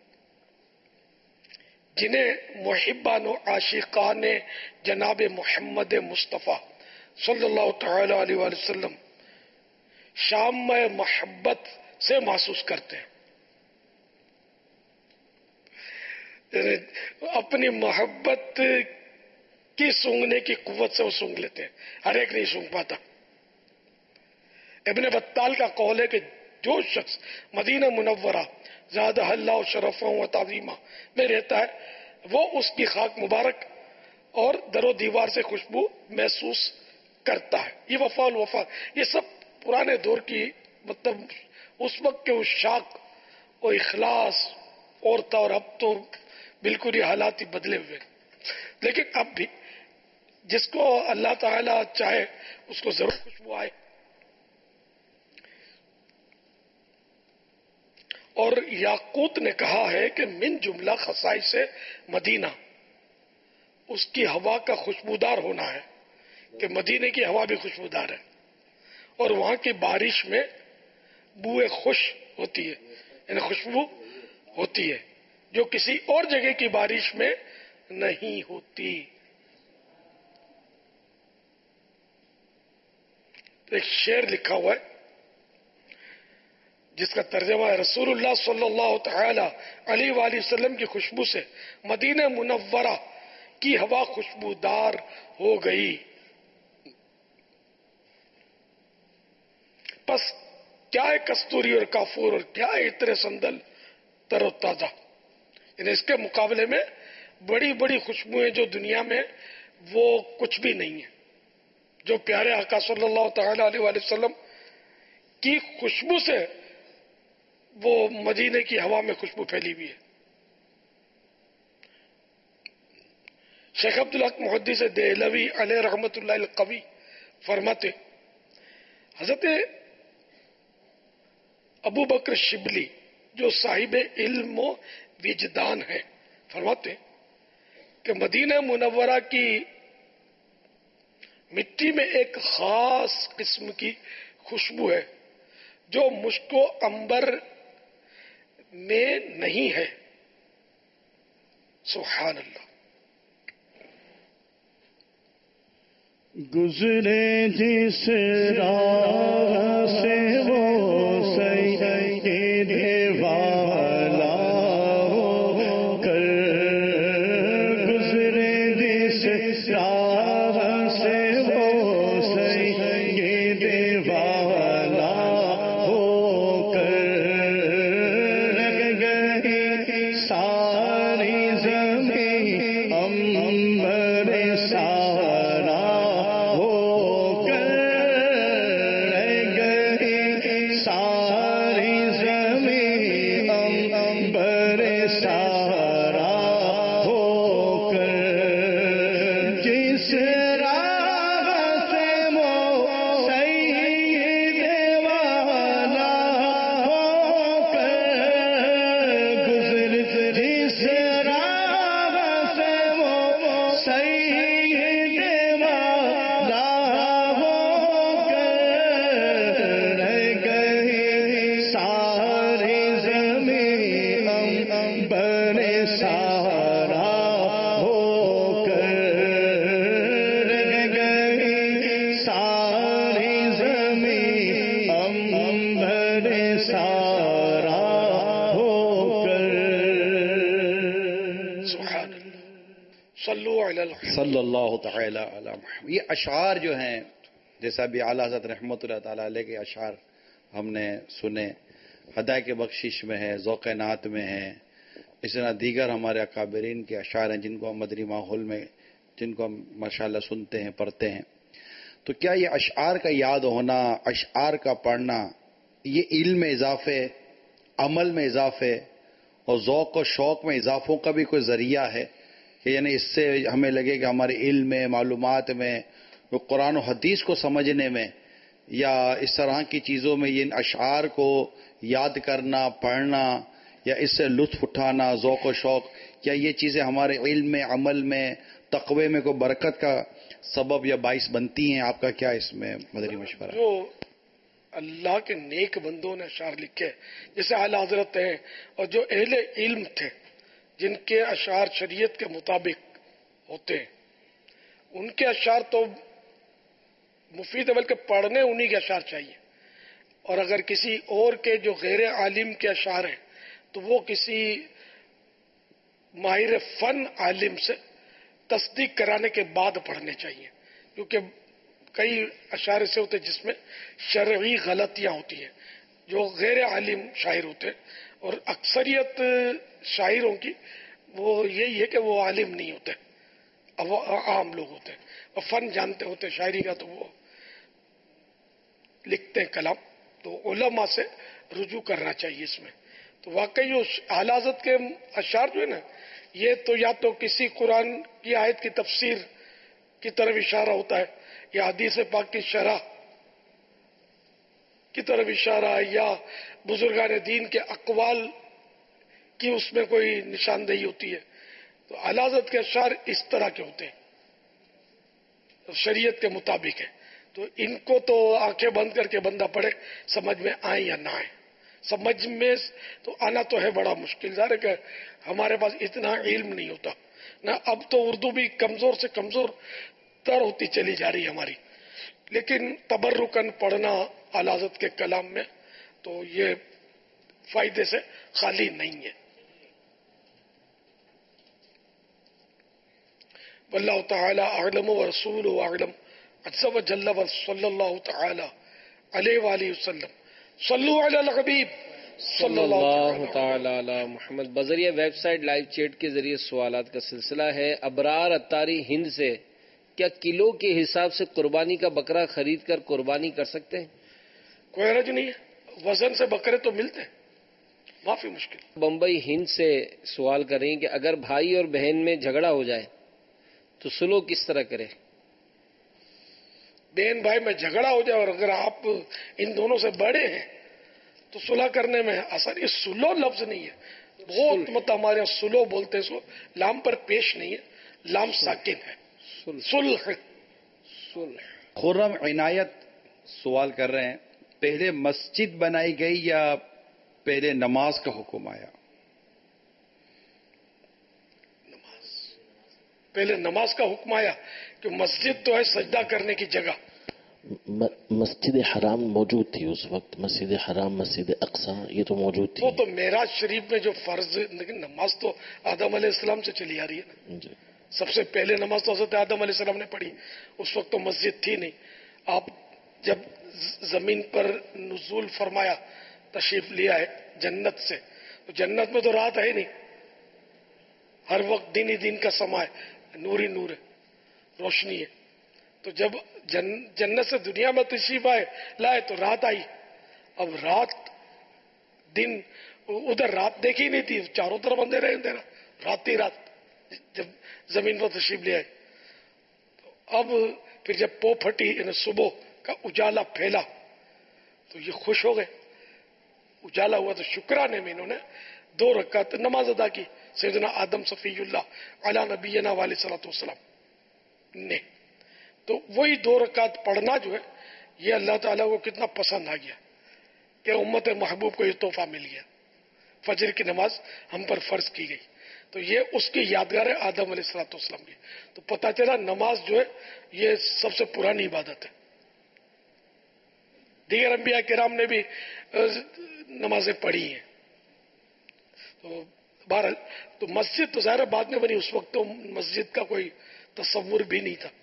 جنہیں محبان و عاشقان جناب محمد مصطفیٰ صلی اللہ تعالی علیہ وآلہ وسلم شام میں محبت سے محسوس کرتے ہیں. اپنی محبت کی سونگنے کی قوت سے وہ سونگ لیتے ہیں، ہر ایک نہیں سونگ پاتا. ابن بطال کا قول ہے کہ جو شخص مدینہ منورہ زادہ اللہ شرف و تعظیمہ میں رہتا ہے وہ اس کی خاک مبارک اور در و دیوار سے خوشبو محسوس کرتا ہے. یہ وفا الوفا یہ سب پرانے دور کی مطلب اس وقت کے اس شاق اور اخلاص اور تھا، اور اب تو بالکل یہ حالات ہی بدلے ہوئے. لیکن اب بھی جس کو اللہ تعالی چاہے اس کو ضرور خوشبو آئے. اور یاقوت نے کہا ہے کہ من جملہ خصائص سے مدینہ اس کی ہوا کا خوشبودار ہونا ہے، کہ مدینے کی ہوا بھی خوشبودار ہے اور وہاں کی بارش میں بوئے خوش ہوتی ہے، یعنی خوشبو ہوتی ہے جو کسی اور جگہ کی بارش میں نہیں ہوتی. ایک شعر لکھا ہوا ہے جس کا ترجمہ ہے رسول اللہ صلی اللہ تعالی علیہ وآلہ وسلم کی خوشبو سے مدینہ منورہ کی ہوا خوشبودار ہو گئی، پس کیا ہے کستوری اور کافور اور کیا ہے عطر سندل تر و تازہ. یعنی اس کے مقابلے میں بڑی بڑی خوشبوئیں جو دنیا میں وہ کچھ بھی نہیں ہیں. جو پیارے آقا صلی اللہ تعالی علیہ وآلہ وسلم کی خوشبو سے وہ مدینے کی ہوا میں خوشبو پھیلی ہوئی ہے. شیخ عبدالحق محدث دہلوی علیہ رحمت اللہ القوی فرماتے حضرت ابو بکر شبلی جو صاحب علم و وجدان ہے فرماتے کہ مدینہ منورہ کی مٹی میں ایک خاص قسم کی خوشبو ہے جو مشک و عنبر میں نہیں ہے. سبحان اللہ. گزرے جس راہ سے وہ سید والا ہو کر، گزرے جس راہ سے وہ سید والا ہو کر، لگ گئی ساری زمین امبر سارا صلی اللہ تعالی علی محمد. یہ اشعار جو ہیں جیسا بھی اعلیٰ حضرت رحمۃ اللہ تعالی علیہ کے اشعار ہم نے سنے، ہدایت کے بخشش میں ہے، ذوق نعت میں ہے، اس طرح دیگر ہمارے اکابرین کے اشعار ہیں جن کو ہم مدنی ماحول میں جن کو ہم ماشاءاللہ سنتے ہیں پڑھتے ہیں. تو کیا یہ اشعار کا یاد ہونا، اشعار کا پڑھنا، یہ علم میں اضافے، عمل میں اضافے اور ذوق و شوق میں اضافوں کا بھی کوئی ذریعہ ہے کہ یعنی اس سے ہمیں لگے کہ ہمارے علم میں، معلومات میں، قرآن و حدیث کو سمجھنے میں یا اس طرح کی چیزوں میں یہ اشعار کو یاد کرنا، پڑھنا یا اس سے لطف اٹھانا، ذوق و شوق، کیا یہ چیزیں ہمارے علم میں، عمل میں، تقوی میں کوئی برکت کا سبب یا باعث بنتی ہیں؟ آپ کا کیا اس میں مدنی مشورہ؟ جو اللہ کے نیک بندوں نے اشعار لکھے جیسے اعلیٰ حضرت ہیں اور جو اہل علم تھے جن کے اشعار شریعت کے مطابق ہوتے ہیں، ان کے اشعار تو مفید ہے، بلکہ پڑھنے انہی کے اشعار چاہیے. اور اگر کسی اور کے جو غیر عالم کے اشعار ہیں تو وہ کسی ماہر فن عالم سے تصدیق کرانے کے بعد پڑھنے چاہیے، کیونکہ کئی اشعار ایسے ہوتے ہیں جس میں شرعی غلطیاں ہوتی ہیں جو غیر عالم شاعر ہوتے ہیں، اور اکثریت شاعروں کی وہ یہی ہے کہ وہ عالم نہیں ہوتے، وہ عام لوگ ہوتے ہیں، اور فن جانتے ہوتے شاعری کا تو وہ لکھتے ہیں کلام. تو علماء سے رجوع کرنا چاہیے اس میں. تو واقعی جو اعلیٰ حضرت کے اشعار جو ہے نا، یہ تو یا تو کسی قرآن کی آیت کی تفسیر کی طرف اشارہ ہوتا ہے یا حدیث پاک کی شرح کی طرف اشارہ، یا بزرگان دین کے اقوال کی اس میں کوئی نشاندہی ہوتی ہے. تو اعلیٰ حضرت کے اشعار اس طرح کے ہوتے ہیں، شریعت کے مطابق ہے. تو ان کو تو آنکھیں بند کر کے بندہ پڑھے، سمجھ میں آئے یا نہ آئے. سمجھ میں تو آنا تو ہے بڑا مشکل، ظاہر ہے کہ ہمارے پاس اتنا علم نہیں ہوتا نہ. اب تو اردو بھی کمزور سے کمزور تر ہوتی چلی جا رہی ہے ہماری، لیکن تبرکن پڑھنا اعلیٰ حضرت کے کلام میں تو یہ فائدے سے خالی نہیں ہے. واللہ تعالی اعلم ورسولہ اعلم عز وجل وصلی اللہ تعالی علیہ وآلہ وسلم. صلو علی الحبیب صلی اللہ تعالی علی محمد. بذریعہ ویب سائٹ لائیو چیٹ کے ذریعے سوالات کا سلسلہ ہے. ابرار اتاری ہند سے، کیا کلو کے حساب سے قربانی کا بکرا خرید کر قربانی کر سکتے ہیں؟ کوئی حرج نہیں ہے، وزن سے بکرے تو ملتے ہیں، معافی مشکل. بمبئی ہند سے سوال کریں کہ اگر بھائی اور بہن میں جھگڑا ہو جائے تو سلو کس طرح کرے؟ بہن بھائی میں جھگڑا ہو جائے اور اگر آپ ان دونوں سے بڑے ہیں تو صلح کرنے میں آسان. یہ سلو لفظ نہیں ہے، بہت مطلب ہمارے یہاں سلو بولتے ہیں، سو لام پر پیش نہیں ہے، لام ساکن ہے. صلح. خرم عنایت سوال کر رہے ہیں، پہلے مسجد بنائی گئی یا پہلے نماز کا حکم آیا؟ پہلے نماز کا حکم آیا کہ مسجد تو ہے سجدہ کرنے کی جگہ. مسجد حرام موجود تھی اس وقت، مسجد حرام، مسجد اقصی یہ تو موجود تھی. وہ تو معراج شریف میں جو فرض، لیکن نماز تو آدم علیہ السلام سے چلی آ رہی ہے نا. سب سے پہلے نماز تو حضرت آدم علیہ السلام نے پڑھی، اس وقت تو مسجد تھی نہیں. آپ جب زمین پر نزول فرمایا، تشریف لیا ہے جنت سے، تو جنت میں تو رات ہے نہیں، ہر وقت دن ہی دن کا سما ہے، نور ہی نور ہے، روشنی ہے. تو جب جن جنت سے دنیا میں تشریف آئے لائے تو رات آئی. اب رات دن ادھر رات دیکھی نہیں تھی، چاروں طرف اندھیرا ہی اندھیرا، رات ہی رات جب زمین پر تشریف لے آئے. اب پھر جب پو پھٹی یعنی صبح کا اجالا پھیلا تو یہ خوش ہو گئے. اجالا ہوا تو شکرانے میں انہوں نے دو رکعت نماز ادا کی سیدنا آدم صفی اللہ علی نبینا علیہ صلاۃ والسلام نے. تو وہی دو رکعت پڑھنا جو ہے یہ اللہ تعالیٰ کو کتنا پسند آ گیا کہ امت محبوب کو یہ تحفہ مل گیا. فجر کی نماز ہم پر فرض کی گئی تو یہ اس کی یادگار ہے آدم علیہ الصلوۃ والسلام کی. تو پتہ چلا نماز جو ہے یہ سب سے پرانی عبادت ہے. دیگر انبیاء کرام نے بھی نمازیں پڑھی ہیں. تو بہرحال تو مسجد تو ظاہر بعد میں بنی، اس وقت تو مسجد کا کوئی تصور بھی نہیں تھا.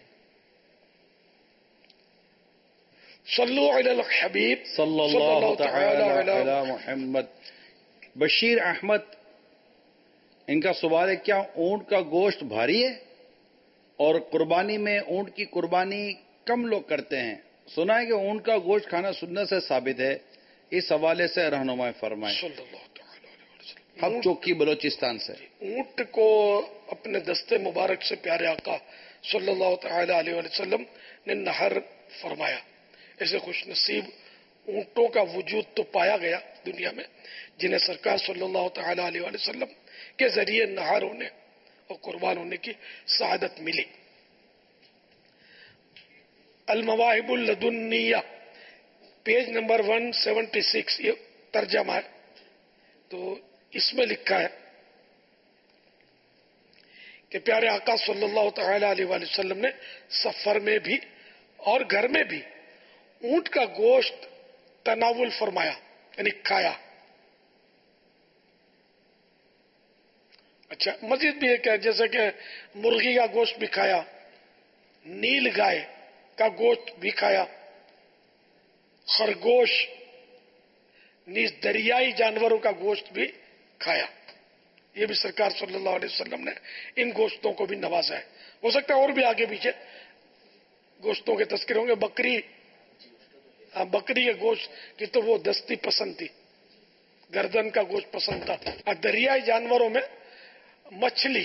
صلو علی الحبیب صلی اللہ تعالی علی محمد. بشیر احمد ان کا سوال ہے، کیا اونٹ کا گوشت بھاری ہے اور قربانی میں اونٹ کی قربانی کم لوگ کرتے ہیں؟ سنا ہے کہ اونٹ کا گوشت کھانا سنت سے ثابت ہے، اس حوالے سے رہنمائی فرمائیں. صلی اللہ تعالی علیہ وسلم. حق چوکی بلوچستان سے. اونٹ کو اپنے دستے مبارک سے پیارے آقا صلی اللہ تعالی علیہ وسلم نے نہر فرمایا. ایسے خوش نصیب اونٹوں کا وجود تو پایا گیا دنیا میں جنہیں سرکار صلی اللہ تعالی علیہ وسلم کے ذریعے نہار ہونے اور قربان ہونے کی سعادت ملی. المواہب اللدنیہ پیج نمبر ایک سو چھہتر یہ ترجمہ ہے. تو اس میں لکھا ہے کہ پیارے آقا صلی اللہ تعالی علیہ وسلم نے سفر میں بھی اور گھر میں بھی اونٹ کا گوشت تناول فرمایا یعنی کھایا. اچھا مزید بھی ایک ہے جیسے کہ مرغی کا گوشت بھی کھایا، نیل گائے کا گوشت بھی کھایا، خرگوش نیز دریائی جانوروں کا گوشت بھی کھایا. یہ بھی سرکار صلی اللہ علیہ وسلم نے ان گوشتوں کو بھی نوازا ہے. ہو سکتا ہے اور بھی آگے پیچھے گوشتوں کے تذکرے ہوں گے. بکری بکری کے گوشت کی تو وہ دستی پسند تھی، گردن کا گوشت پسند تھا. اور دریائی جانوروں میں مچھلی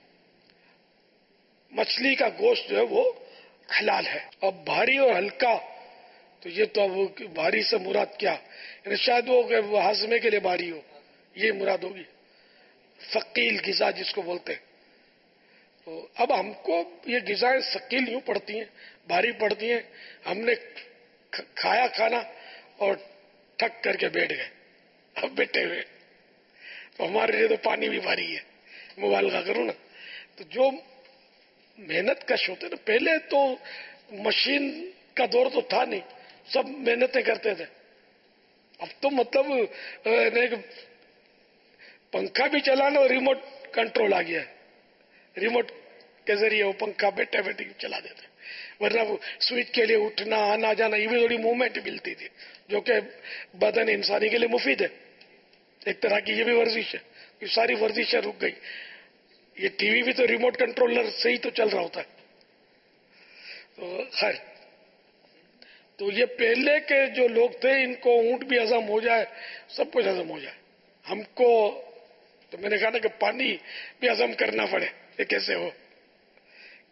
مچھلی کا گوشت جو ہے وہ حلال ہے. اب بھاری اور ہلکا تو یہ تو اب بھاری سے مراد کیا، یعنی شاید وہ کہ وہ ہاضمے کے لیے بھاری ہو، یہ مراد ہوگی. ثقیل غذا جس کو بولتے ہیں. تو اب ہم کو یہ غذائیں ثقیل یوں پڑتی ہیں، بھاری پڑتی ہیں، ہم نے کھایا کھانا اور ٹھک کر کے بیٹھ گئے. اب بیٹھے ہوئے تو ہمارے لیے تو پانی بھی بھاری ہے، مبالغہ کروں نا. تو جو محنت کش ہوتے نا، پہلے تو مشین کا دور تو تھا نہیں، سب محنتیں کرتے تھے. اب تو مطلب پنکھا بھی چلانا اور ریموٹ کنٹرول آ گیا ہے، ریموٹ کے ذریعے وہ پنکھا بیٹھے بیٹھے چلا دیتے. ورنہ وہ سوئچ کے لیے اٹھنا آنا جانا یہ بھی تھوڑی موومنٹ ملتی تھی جو کہ بدن انسانی کے لیے مفید ہے، ایک طرح کی یہ بھی ورزش ہے. یہ ساری ورزشیں رک گئی. یہ ٹی وی بھی تو ریموٹ کنٹرولر سے ہی تو چل رہا ہوتا ہے. تو خیر تو یہ پہلے کے جو لوگ تھے ان کو اونٹ بھی ہضم ہو جائے، سب کچھ ہضم ہو جائے. ہم کو تو میں نے کہا نا کہ پانی بھی ہضم کرنا پڑے. یہ کیسے ہو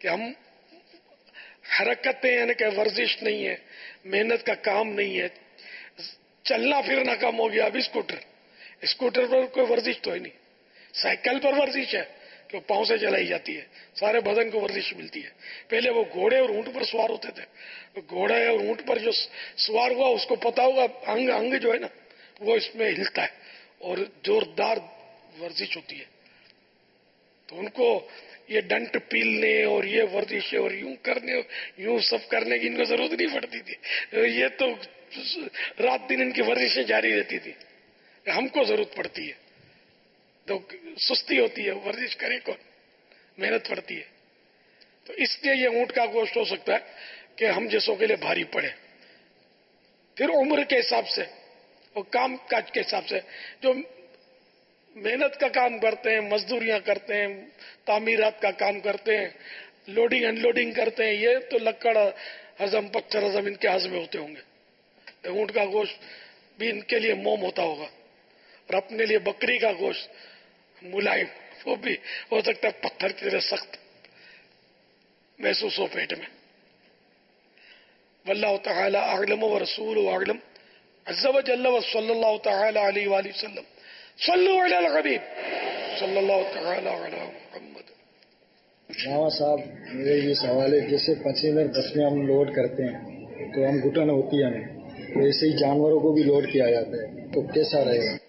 کہ ہم حرکتیں یعنی کہ ورزش نہیں ہے، محنت کا کام نہیں ہے، چلنا پھرنا کم ہو گیا. اب اسکوٹر اسکوٹر پر کوئی ورزش تو ہے نہیں. سائیکل پر ورزش ہے کہ وہ پاؤں سے چلائی جاتی ہے، سارے بدن کو ورزش ملتی ہے. پہلے وہ گھوڑے اور اونٹ پر سوار ہوتے تھے، گھوڑے اور اونٹ پر جو سوار ہوا اس کو پتا ہوگا انگ انگ جو ہے نا وہ اس میں ہلتا ہے اور زوردار ورزش ہوتی ہے. تو ان کو یہ ڈنٹ پیلنے اور یہ ورزش اور یوں کرنے یوں سب کرنے کی ان کو ضرورت نہیں پڑتی تھی. یہ تو رات دن ان کی ورزشیں جاری رہتی تھی. ہم کو ضرورت پڑتی ہے تو سستی ہوتی ہے، ورزش کرے کون، محنت پڑتی ہے. تو اس لیے یہ اونٹ کا گوشت ہو سکتا ہے کہ ہم جیسوں کے لیے بھاری پڑے. پھر عمر کے حساب سے اور کام کاج کے حساب سے جو محنت کا کام کرتے ہیں، مزدوریاں کرتے ہیں، تعمیرات کا کام کرتے ہیں، لوڈنگ ان لوڈنگ کرتے ہیں، یہ تو لکڑ ہضم پتھر ہضم ان کے ہضم ہوتے ہوں گے. اونٹ کا گوشت بھی ان کے لیے موم ہوتا ہوگا، اور اپنے لیے بکری کا گوشت ملائم، وہ بھی ہو سکتا ہے پتھر کی طرح سخت محسوس ہو پیٹ میں. واللہ تعالی اعلم ورسولہ اعلم عز وجل وصلی اللہ تعالی علیہ وآلہ وسلم. صلو علی الحبیب صلی اللہ تعالی علی محمد. راما صاحب میرے یہ سوال ہے، جیسے پسینے بس میں ہم لوڈ کرتے ہیں تو ہم گھٹن ہوتی ہے ہمیں، تو ایسے ہی جانوروں کو بھی لوڈ کیا جاتا ہے تو کیسا رہے گا؟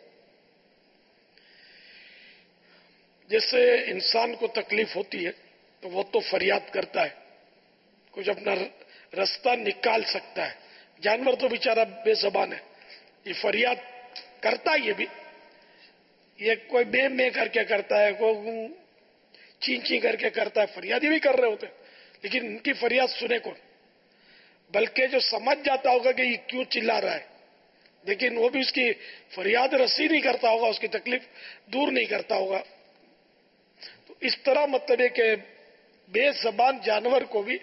جیسے انسان کو تکلیف ہوتی ہے تو وہ تو فریاد کرتا ہے، کچھ اپنا رستہ نکال سکتا ہے. جانور تو بیچارہ بے زبان ہے، یہ فریاد کرتا ہے، یہ بھی یہ کوئی بے میں کر کے کرتا ہے، کوئی چین چین کر کے کرتا ہے، فریاد یہ بھی کر رہے ہوتے ہیں، لیکن ان کی فریاد سنے کون؟ بلکہ جو سمجھ جاتا ہوگا کہ یہ کیوں چلا رہا ہے، لیکن وہ بھی اس کی فریاد رسی نہیں کرتا ہوگا، اس کی تکلیف دور نہیں کرتا ہوگا. تو اس طرح مطلب ہے کہ بے زبان جانور کو بھی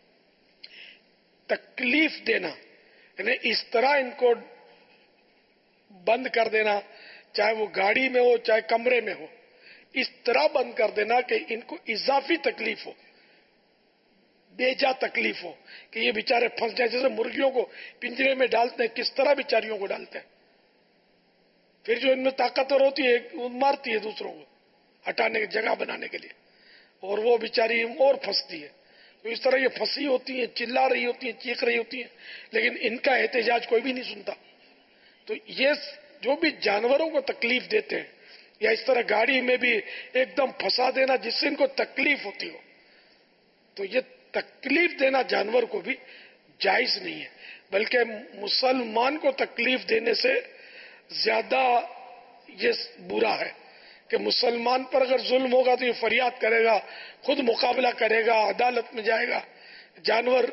تکلیف دینا، یعنی اس طرح ان کو بند کر دینا، چاہے وہ گاڑی میں ہو چاہے کمرے میں ہو، اس طرح بند کر دینا کہ ان کو اضافی تکلیف ہو، بے جا تکلیف ہو کہ یہ بیچارے پھنس جائیں. جیسے مرغیوں کو پنجرے میں ڈالتے ہیں، کس طرح بیچاریوں کو ڈالتے ہیں، پھر جو ان میں طاقتور ہوتی ہے وہ مارتی ہے دوسروں کو ہٹانے کی جگہ بنانے کے لیے، اور وہ بیچاری اور پھنستی ہے. تو اس طرح یہ پھنسی ہوتی ہیں، چلا رہی ہوتی ہیں، چیخ رہی ہوتی ہیں، لیکن ان کا احتجاج کوئی بھی نہیں سنتا. تو یہ جو بھی جانوروں کو تکلیف دیتے ہیں، یا اس طرح گاڑی میں بھی ایک دم پھنسا دینا جس سے ان کو تکلیف ہوتی ہو، تو یہ تکلیف دینا جانور کو بھی جائز نہیں ہے. بلکہ مسلمان کو تکلیف دینے سے زیادہ یہ برا ہے کہ مسلمان پر اگر ظلم ہوگا تو یہ فریاد کرے گا، خود مقابلہ کرے گا، عدالت میں جائے گا. جانور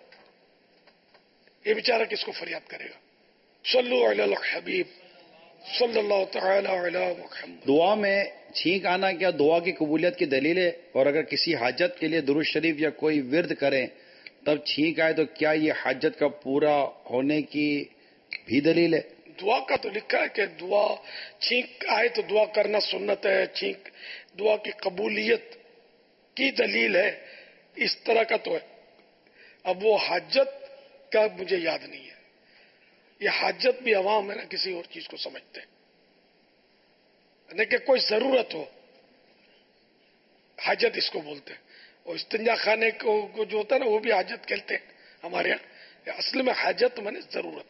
یہ بیچارہ کس کو فریاد کرے گا؟ صلو علی الحبیب صلی اللہ تعالی علی محمد. دعا میں چھینک آنا کیا دعا کی قبولیت کی دلیل ہے؟ اور اگر کسی حاجت کے لیے درود شریف یا کوئی ورد کریں تب چھینک آئے تو کیا یہ حاجت کا پورا ہونے کی بھی دلیل ہے؟ دعا کا تو لکھا ہے کہ دعا چھینک آئے تو دعا کرنا سنت ہے، چھینک دعا کی قبولیت کی دلیل ہے، اس طرح کا تو ہے. اب وہ حاجت کا مجھے یاد نہیں ہے. یہ حاجت بھی عوام ہے نا کسی اور چیز کو سمجھتے ہیں، یعنی کہ کوئی ضرورت ہو، حاجت اس کو بولتے ہیں. اور استنجا خانے کو جو ہوتا ہے نا وہ بھی حاجت کہتے ہیں ہمارے یہاں. اصل میں حاجت مانے ضرورت.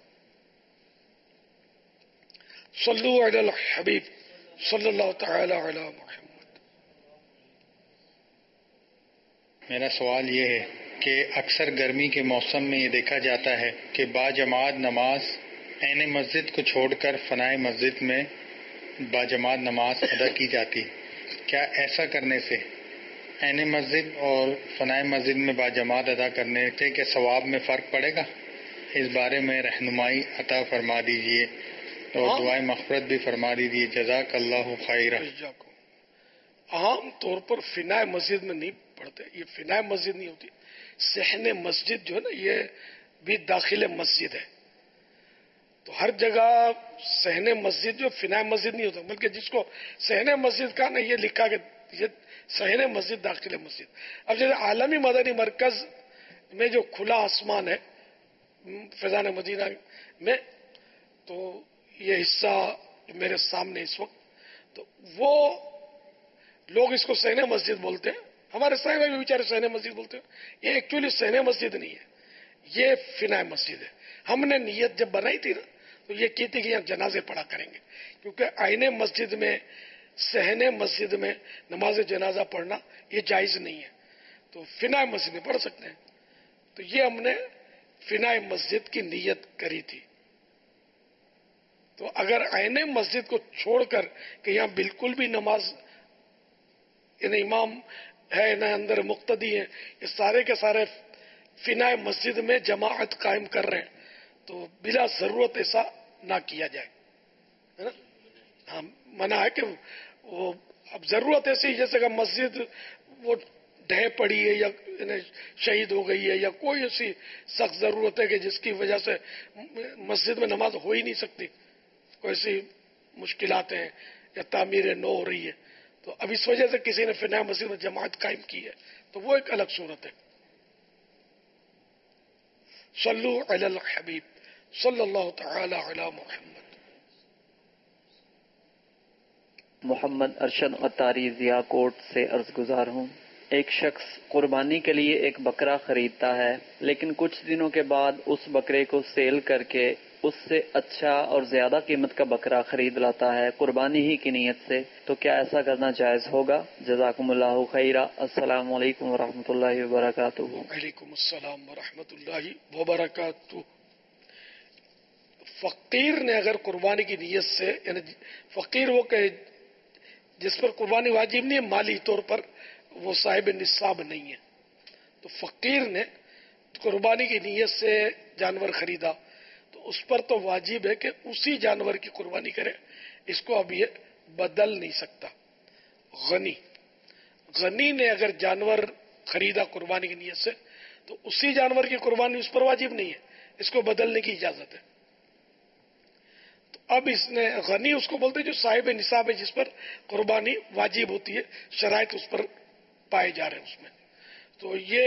صلو علی الحبیب صلی اللہ تعالی علی محمد. میرا سوال یہ ہے کہ اکثر گرمی کے موسم میں یہ دیکھا جاتا ہے کہ باجماعت نماز عین مسجد کو چھوڑ کر فنائے مسجد میں باجماعت نماز ادا کی جاتی. کیا ایسا کرنے سے عین مسجد اور فنائے مسجد میں باجماعت ادا کرنے سے کہ ثواب میں فرق پڑے گا؟ اس بارے میں رہنمائی عطا فرما دیجیے اور دعائیں مغفرت بھی فرما دیجیے. جزاک اللہ خیرہ. عام طور پر فنائے مسجد میں نہیں پڑھتے، یہ فنائے مسجد نہیں ہوتی. صحن مسجد جو ہے نا یہ بھی داخل مسجد ہے. تو ہر جگہ صحن مسجد جو فنائے مسجد نہیں ہوتا، بلکہ جس کو صحن مسجد کا نا یہ لکھا کہ یہ صحن مسجد داخل مسجد. اب جیسے عالمی مدنی مرکز میں جو کھلا آسمان ہے فیضان مدینہ میں، تو یہ حصہ میرے سامنے اس وقت، تو وہ لوگ اس کو صحن مسجد بولتے ہیں. ہمارے صاحب بھی بیچارے صحن مسجد بولتے ہیں. یہ ایکچولی صحن مسجد نہیں ہے، یہ فنا مسجد ہے. ہم نے نیت جب بنائی تھی نا تو یہ کی تھی کہ یہاں جنازے پڑھا کریں گے، کیونکہ آئین مسجد میں صحن مسجد میں نماز جنازہ پڑھنا یہ جائز نہیں ہے، تو فنا مسجد میں پڑھ سکتے ہیں. تو یہ ہم نے فنا مسجد کی نیت کری تھی. تو اگر آئین مسجد کو چھوڑ کر کہ یہاں بالکل بھی نماز یعنی امام ہے نہ اندر مقتدی ہے، یہ سارے کے سارے فنا مسجد میں جماعت قائم کر رہے ہیں، تو بلا ضرورت ایسا نہ کیا جائے. ہے نا؟ ہاں منع ہے کہ وہ اب ضرورت ایسی جیسے کہ مسجد وہ ڈھہ پڑی ہے یا شہید ہو گئی ہے یا کوئی ایسی سخت ضرورت ہے کہ جس کی وجہ سے مسجد میں نماز ہو ہی نہیں سکتی، کوئی ایسی مشکلات ہیں یا تعمیر نو ہو رہی ہے، تو اب اس وجہ سے کسی نے فنا مسجد میں جماعت قائم کی ہے، تو وہ ایک الگ صورت ہے. صلو علی الحبیب صلی اللہ تعالی علی محمد. محمد ارشد اتاری ضیا کوٹ سے عرض گزار ہوں. ایک شخص قربانی کے لیے ایک بکرا خریدتا ہے، لیکن کچھ دنوں کے بعد اس بکرے کو سیل کر کے اس سے اچھا اور زیادہ قیمت کا بکرا خرید لاتا ہے قربانی ہی کی نیت سے، تو کیا ایسا کرنا جائز ہوگا؟ جزاکم اللہ خیرہ. السلام علیکم ورحمۃ اللہ وبرکاتہ. وعلیکم السلام ورحمۃ اللہ وبرکاتہ. فقیر نے اگر قربانی کی نیت سے، یعنی فقیر وہ کہ جس پر قربانی واجب نہیں ہے، مالی طور پر وہ صاحب نصاب نہیں ہے، تو فقیر نے قربانی کی نیت سے جانور خریدا تو اس پر تو واجب ہے کہ اسی جانور کی قربانی کرے، اس کو اب یہ بدل نہیں سکتا. غنی غنی نے اگر جانور خریدا قربانی کی نیت سے تو اسی جانور کی قربانی اس پر واجب نہیں ہے، اس کو بدلنے کی اجازت ہے. تو اب اس نے غنی اس کو بولتے جو صاحب نصاب ہے، جس پر قربانی واجب ہوتی ہے، شرائط اس پر پائے جا رہے ہیں اس میں. تو یہ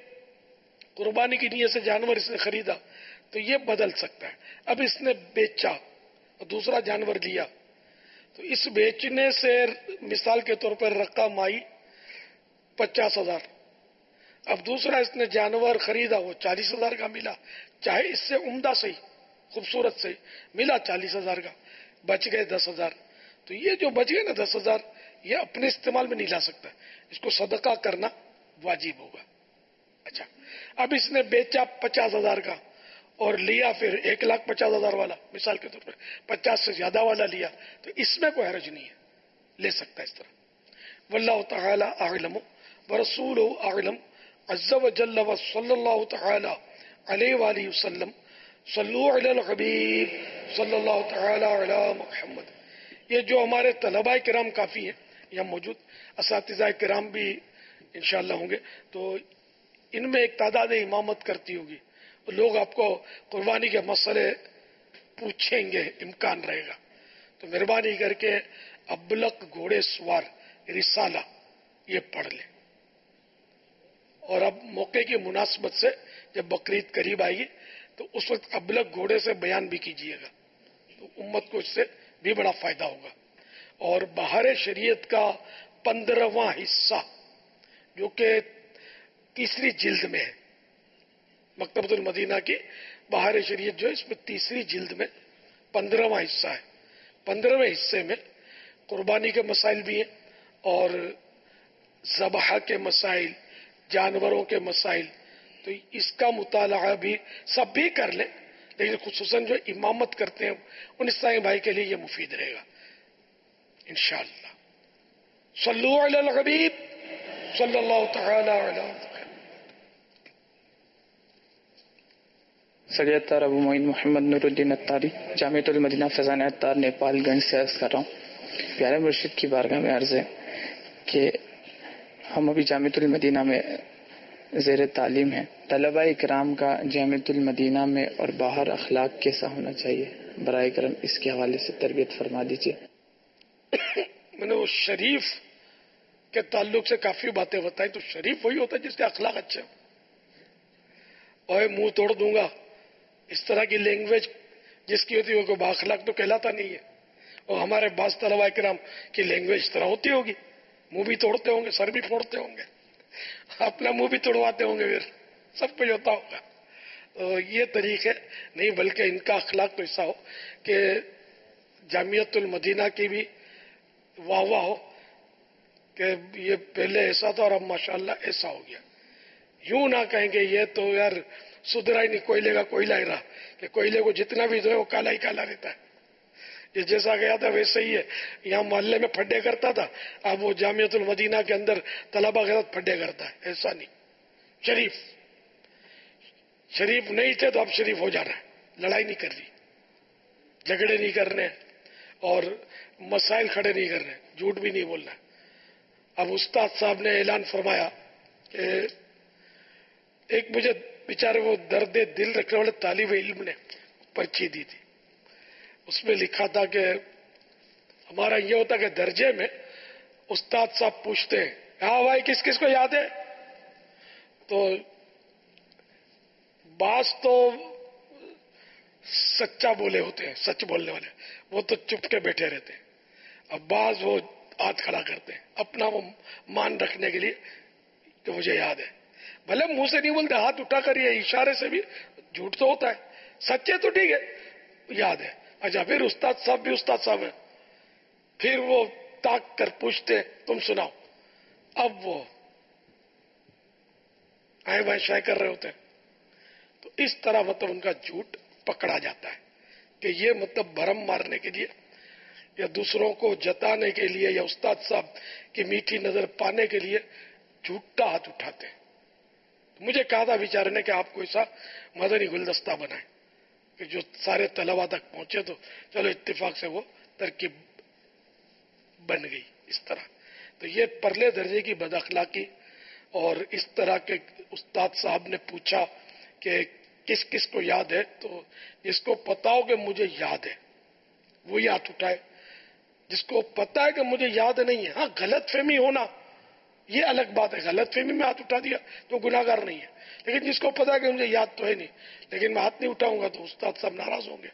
قربانی کی نیت سے جانور اس نے خریدا تو یہ بدل سکتا ہے. اب اس نے بیچا اور دوسرا جانور لیا، تو اس بیچنے سے مثال کے طور پر رقم آئی پچاس ہزار. اب دوسرا اس نے جانور خریدا وہ چالیس ہزار کا ملا، چاہے اس سے عمدہ سے خوبصورت سے ملا چالیس ہزار کا، بچ گئے دس ہزار. تو یہ جو بچ گئے نا دس ہزار یہ اپنے استعمال میں نہیں لا سکتا، اس کو صدقہ کرنا واجب ہوگا. اچھا اب اس نے بیچا پچاس ہزار کا اور لیا پھر ایک لاکھ پچاس ہزار والا، مثال کے طور پر پچاس سے زیادہ والا لیا، تو اس میں کوئی حرج نہیں ہے، لے سکتا اس طرح. واللہ تعالی اعلم ورسولہ اعلم عز وجل وصلی اللہ تعالی علیہ وآلہ وسلم. صلو علی الحبیب صلی اللہ تعالی علی محمد. یہ جو ہمارے طلباء کرام کافی ہیں یہاں موجود، اساتذہ کرام بھی انشاءاللہ ہوں گے، تو ان میں ایک تعداد امامت کرتی ہوگی، لوگ آپ کو قربانی کے مسئلے پوچھیں گے، امکان رہے گا. تو مہربانی کر کے ابلق گھوڑے سوار رسالہ یہ پڑھ لیں. اور اب موقع کی مناسبت سے جب بقرعید قریب آئے گی تو اس وقت ابلق گھوڑے سے بیان بھی کیجیے گا، تو امت کو اس سے بھی بڑا فائدہ ہوگا. اور بہار شریعت کا پندرہواں حصہ جو کہ تیسری جلد میں ہے، مکتبۃ المدینہ کی بہار شریعت جو ہے اس میں تیسری جلد میں پندرہواں حصہ ہے. پندرہویں حصے میں قربانی کے مسائل بھی ہیں اور ذبح کے مسائل، جانوروں کے مسائل، تو اس کا مطالعہ بھی سب بھی کر لیں، لیکن خصوصاً جو امامت کرتے ہیں ان اسلامی بھائی کے لیے یہ مفید رہے گا انشاءاللہ. صلو علی الحبیب صلی اللہ تعالی علی. سید اتار ابو معین محمد نور الدین اتاری، جامعۃ المدینہ فیضان اتار، نیپال گنج سے عرض کر رہا ہوں. پیارے مرشد کی بارگاہ میں عرض ہے کہ ہم ابھی جامعۃ المدینہ میں زیر تعلیم ہیں. طلباء کرام کا جامعۃ المدینہ میں اور باہر اخلاق کیسا ہونا چاہیے؟ برائے کرم اس کے حوالے سے تربیت فرما دیجیے. میں نے وہ شریف کے تعلق سے کافی باتیں بتائیں، تو شریف وہی ہوتا ہے جس کے اخلاق اچھے ہوں. اور منہ توڑ دوں گا، اس طرح کی لینگویج جس کی ہوتی ہے وہ کوئی بااخلاق تو کہلاتا نہیں ہے. اور ہمارے بعض طلباء کرام کی لینگویج اس طرح ہوتی ہوگی، منہ بھی توڑتے ہوں گے، سر بھی پھوڑتے ہوں گے، اپنا منہ بھی توڑواتے ہوں گے، پھر سب کچھ ہوتا ہوگا. تو یہ طریقے نہیں، بلکہ ان کا اخلاق تو ایسا ہو کہ جامعۃ المدینہ کی بھی واہ واہ ہو کہ یہ پہلے ایسا تھا اور اب ماشاءاللہ ایسا ہو گیا. یوں نہ کہیں گے یہ تو یار سدھرا ہی نہیں، کوئلے کا کوئلہ ہی رہا، کہ کوئلے کو جتنا بھی دھوئے وہ کالا ہی کالا رہتا ہے. یہ جیسا گیا تھا ویسے ہی ہے. یہاں محلے میں پھڈے کرتا تھا، اب وہ جامعۃ المدینہ کے اندر طلبہ کے ساتھ پھڈے کرتا ہے. ایسا نہیں. شریف شریف نہیں تھے تو اب شریف ہو جا رہا ہے. لڑائی نہیں کر رہی، جھگڑے نہیں کرنے اور مسائل کھڑے نہیں کرنے، جھوٹ بھی نہیں بولنا. اب استاد صاحب نے اعلان فرمایا کہ ایک مجھے بیچارے وہ درد دل رکھنے والے طالب علم نے پرچی دی تھی. اس میں لکھا تھا کہ ہمارا یہ ہوتا کہ درجے میں استاد صاحب پوچھتے ہیں ہاں بھائی کس کس کو یاد ہے، تو بعض تو سچا بولے ہوتے ہیں، سچ بولنے والے، وہ تو چپ کے بیٹھے رہتے ہیں. اب بعض وہ ہاتھ کھڑا کرتے ہیں اپنا وہ مان رکھنے کے لیے کہ مجھے یاد ہے. بھلے منہ سے نہیں بولتے، ہاتھ اٹھا کر یہ اشارے سے بھی جھوٹ تو ہوتا ہے، سچے تو ٹھیک ہے یاد ہے. اچھا پھر استاد صاحب بھی استاد صاحب ہیں، پھر وہ تاک کر پوچھتے تم سناؤ. اب وہ آئے بھائی شائع کر رہے ہوتے ہیں. تو اس طرح مطلب ان کا جھوٹ پکڑا جاتا ہے کہ یہ مطلب بھرم مارنے کے لیے یا دوسروں کو جتانے کے لیے یا استاد صاحب کی میٹھی نظر پانے کے لیے جھوٹا ہاتھ اٹھاتے ہیں. مجھے کہا تھا بیچارے نے کہ آپ کو ایسا مدنی گلدستہ بنائیں کہ جو سارے طلباء تک پہنچے. تو چلو اتفاق سے وہ ترکیب بن گئی اس طرح. تو یہ پرلے درجے کی بد اخلاقی. اور اس طرح کے استاد صاحب نے پوچھا کہ کس کس کو یاد ہے، تو جس کو پتا ہو کہ مجھے یاد ہے وہی ہاتھ اٹھائے. جس کو پتا ہے کہ مجھے یاد نہیں ہے، ہاں غلط فہمی ہونا یہ الگ بات ہے، غلط فہمی میں ہاتھ اٹھا دیا تو گناہ گار نہیں ہے. لیکن جس کو پتا ہے کہ مجھے یاد تو ہے نہیں لیکن میں ہاتھ نہیں اٹھاؤں گا تو استاد صاحب ناراض ہوں گے،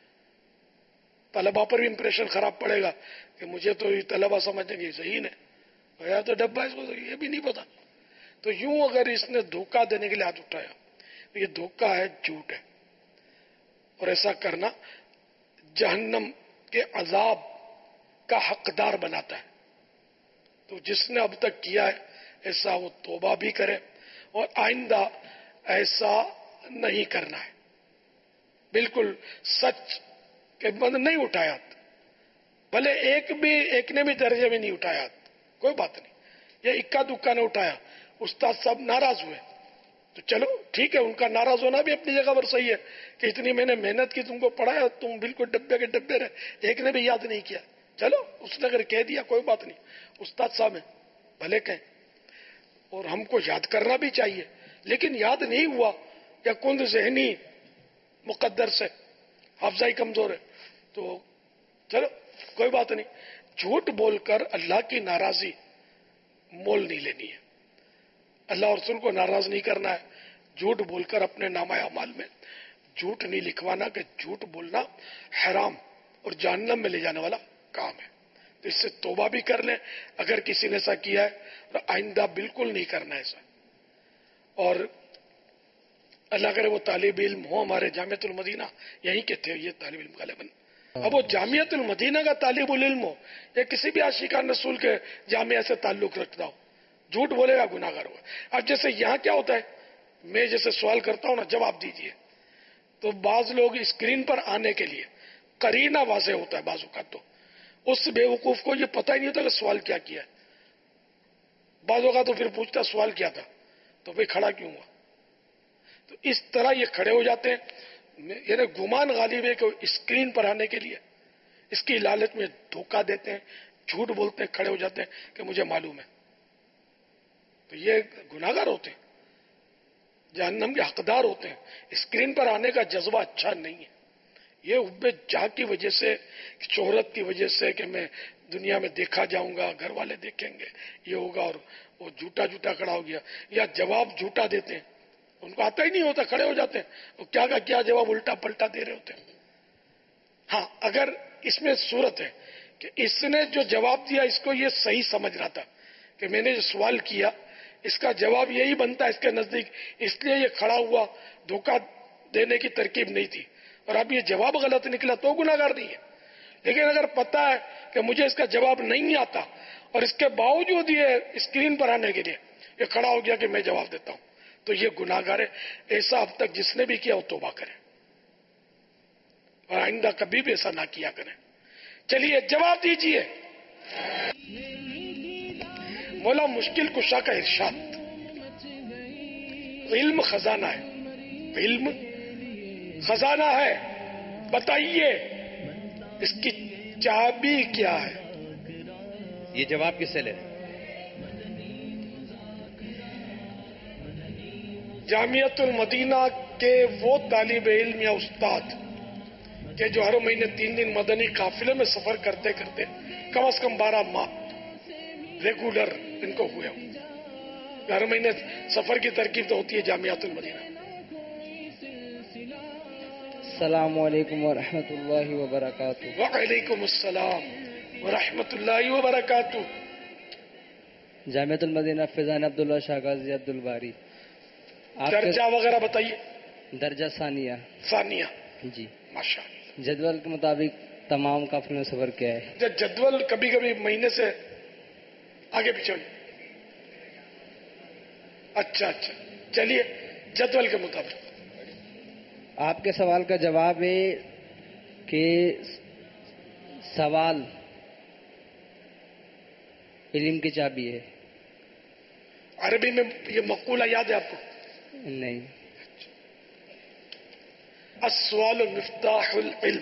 طلبا پر بھی امپریشن خراب پڑے گا کہ مجھے تو یہ طلبا سمجھیں گے صحیح نے یا تو ڈبا اس کو یہ بھی نہیں پتا. تو یوں اگر اس نے دھوکہ دینے کے لیے ہاتھ اٹھایا تو یہ دھوکہ ہے، جھوٹ ہے. اور ایسا کرنا جہنم کے عذاب کا حقدار بناتا ہے. تو جس نے اب تک کیا ہے ایسا وہ توبہ بھی کرے اور آئندہ ایسا نہیں کرنا ہے. بالکل سچ کے بند نہیں اٹھایا، بھلے ایک بھی ایک نے بھی درجے میں نہیں اٹھایا، کوئی بات نہیں. یہ اکا دکا نے اٹھایا، استاد صاحب ناراض ہوئے تو چلو ٹھیک ہے، ان کا ناراض ہونا بھی اپنی جگہ پر صحیح ہے کہ اتنی میں نے محنت کی، تم کو پڑھایا، تم بالکل ڈبے کے ڈبے رہے، ایک نے بھی یاد نہیں کیا. چلو اس نے اگر کہہ دیا کوئی بات نہیں، استاد صاحب ہیں بھلے کہیں. اور ہم کو یاد کرنا بھی چاہیے، لیکن یاد نہیں ہوا یا کند ذہنی مقدر سے حافظہ کمزور ہے تو چلو کوئی بات نہیں. جھوٹ بول کر اللہ کی ناراضی مول نہیں لینی ہے، اللہ اور رسول کو ناراض نہیں کرنا ہے. جھوٹ بول کر اپنے نامہ اعمال میں جھوٹ نہیں لکھوانا کہ جھوٹ بولنا حرام اور جہنم میں لے جانے والا کام ہے. تو اس سے توبہ بھی کر لیں اگر کسی نے ایسا کیا ہے، اور آئندہ بالکل نہیں کرنا ایسا. اور اللہ کرے وہ طالب علم ہو ہمارے جامعۃ المدینہ یہیں کے تھے یہ طالب علم غالباً، اب وہ جامعۃ المدینہ کا طالب علم ہو یا کسی بھی عاشقان رسول کے جامعہ سے تعلق رکھتا ہو، جھوٹ بولے گا گناہ گار ہوگا. اب جیسے یہاں کیا ہوتا ہے، میں جیسے سوال کرتا ہوں نا جواب دیجیے، تو بعض لوگ اسکرین پر آنے کے لیے قرینہ واضح ہوتا ہے، بعض اوقات تو اس بے وقوف کو یہ پتہ ہی نہیں ہوتا کہ سوال کیا کیا ہے. بعض اوقات تو پھر پوچھتا سوال کیا تھا تو بھائی کھڑا کیوں ہوا. تو اس طرح یہ کھڑے ہو جاتے ہیں، یعنی گمان غالب ہے کہ اسکرین پر آنے کے لیے اس کی لالچ میں دھوکہ دیتے ہیں، جھوٹ بولتے ہیں، کھڑے ہو جاتے ہیں کہ مجھے معلوم ہے. تو یہ گناہ گار ہوتے ہیں، جہنم کے حقدار ہوتے ہیں. اسکرین پر آنے کا جذبہ اچھا نہیں ہے. یہ حب جاہ کی وجہ سے، شہرت کی وجہ سے کہ میں دنیا میں دیکھا جاؤں گا، گھر والے دیکھیں گے، یہ ہوگا، اور وہ جھوٹا جھوٹا کھڑا ہو گیا، یا جواب جھوٹا دیتے ہیں، ان کو آتا ہی نہیں ہوتا، کھڑے ہو جاتے ہیں، وہ کیا کا کیا جواب الٹا پلٹا دے رہے ہوتے ہیں۔ ہاں، اگر اس میں صورت ہے کہ اس نے جو جواب دیا اس کو یہ صحیح سمجھ رہا تھا کہ میں نے جو سوال کیا اس کا جواب یہی بنتا ہے اس کے نزدیک، اس لیے یہ کھڑا ہوا، دھوکہ دینے کی ترکیب نہیں تھی، اور اب یہ جواب غلط نکلا تو گناہگار نہیں ہے۔ لیکن اگر پتا ہے کہ مجھے اس کا جواب نہیں آتا اور اس کے باوجود یہ اسکرین پر آنے کے لیے یہ کھڑا ہو گیا کہ میں جواب دیتا ہوں، تو یہ گناہگار ہے۔ ایسا اب تک جس نے بھی کیا وہ توبہ کرے اور آئندہ کبھی بھی ایسا نہ کیا کریں۔ چلیے جواب دیجئے۔ مولا مشکل کشا کا ارشاد، علم خزانہ ہے، علم خزانہ ہے، بتائیے اس کی چابی کیا ہے؟ یہ جواب کس سے لے؟ جامعۃ المدینہ کے وہ طالب علم یا استاد کہ جو ہر مہینے تین دن مدنی قافلے میں سفر کرتے کرتے کم از کم بارہ ماہ ریگولر ان کو ہوئے ہوں، ہر مہینے سفر کی ترکیب تو ہوتی ہے جامعۃ المدینہ۔ السلام علیکم ورحمۃ اللہ وبرکاتہ۔ وعلیکم السلام ورحمۃ اللہ وبرکاتہ۔ جامعۃ المدینہ فیضان عبداللہ شاہ غازی عبد الباری۔ درجہ وغیرہ بتائیے۔ درجہ ثانیہ۔ ثانیہ، جی ماشاء اللہ۔ جدول کے مطابق تمام قافلوں میں سفر کیا ہے۔ جب جدول کبھی کبھی مہینے سے آگے پیچھے، اچھا اچھا، چلیے جدول کے مطابق۔ آپ کے سوال کا جواب ہے کہ سوال علم کی چابی ہے۔ عربی میں یہ مقولہ یاد ہے آپ کو؟ نہیں۔ السوال مفتاح العلم۔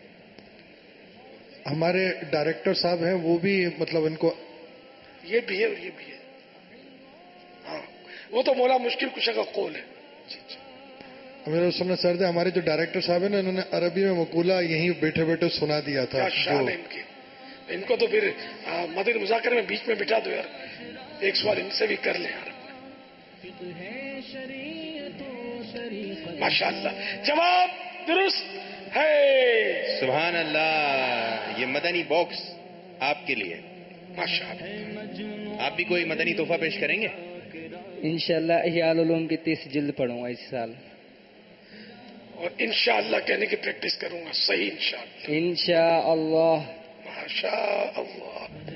ہمارے ڈائریکٹر صاحب ہیں وہ بھی مطلب ان کو یہ بھی ہے اور یہ بھی ہے، ہاں وہ تو مولا مشکل کشا کا قول ہے۔ میرے سننا سر دے ہمارے جو ڈائریکٹر صاحب ہیں نا انہوں نے عربی میں مقولہ یہیں بیٹھے بیٹھے سنا دیا تھا۔ کیا شان ہے ان کی، ان کو تو پھر مدنی مذاکرے میں بیچ میں بٹھا دو یار، ایک سوال ان سے بھی کر لیں یار۔ ماشاء اللہ، جواب درست ہے۔ سبحان اللہ۔ یہ مدنی باکس آپ کے لیے۔ ماشاء اللہ۔ آپ بھی کوئی مدنی تحفہ پیش کریں گے؟ انشاءاللہ احیاء العلوم کی تیس جلد پڑھوں گا اس سال، اور انشاءاللہ کہنے کی پریکٹس کروں گا، صحیح انشاءاللہ۔ انشاءاللہ۔ ماشاء اللہ۔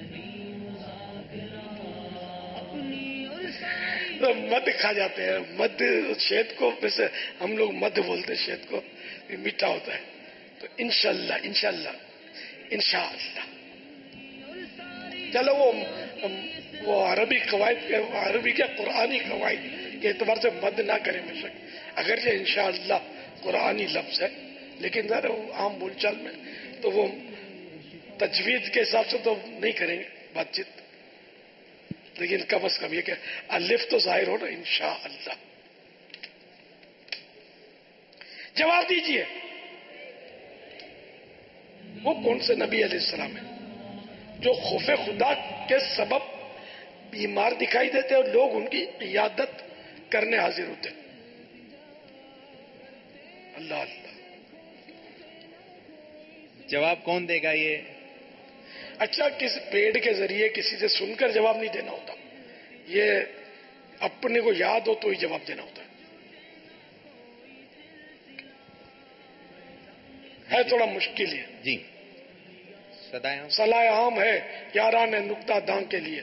تو مد کھا جاتے ہیں، مد شہد کو، ویسے ہم لوگ مد بولتے ہیں شہد کو، میٹھا ہوتا ہے، تو انشاءاللہ انشاءاللہ انشاءاللہ۔ چلو وہ وہ عربی قواعد، عربی کیا قرآنی قواعد کے اعتبار سے مد نہ کریں بے شک، اگرچہ انشاءاللہ قرآنی لفظ ہے، لیکن ذرا عام بول چال میں تو وہ تجوید کے حساب سے تو نہیں کریں گے بات چیت، لیکن کم از کم یہ کہ الف تو ظاہر ہو نا، انشاءاللہ۔ جواب دیجئے، وہ کون سے نبی علیہ السلام ہیں جو خوف خدا کے سبب بیمار دکھائی دیتے اور لوگ ان کی عیادت کرنے حاضر ہوتے؟ اللہ اللہ۔ جواب کون دے گا یہ؟ اچھا، کس پیڑ کے ذریعے کسی سے سن کر جواب نہیں دینا ہوتا، یہ اپنے کو یاد ہو تو ہی جواب دینا ہوتا ہے، تھوڑا مشکل ہے جی۔ صلاح عام ہے یاران نقطہ داں کے لیے۔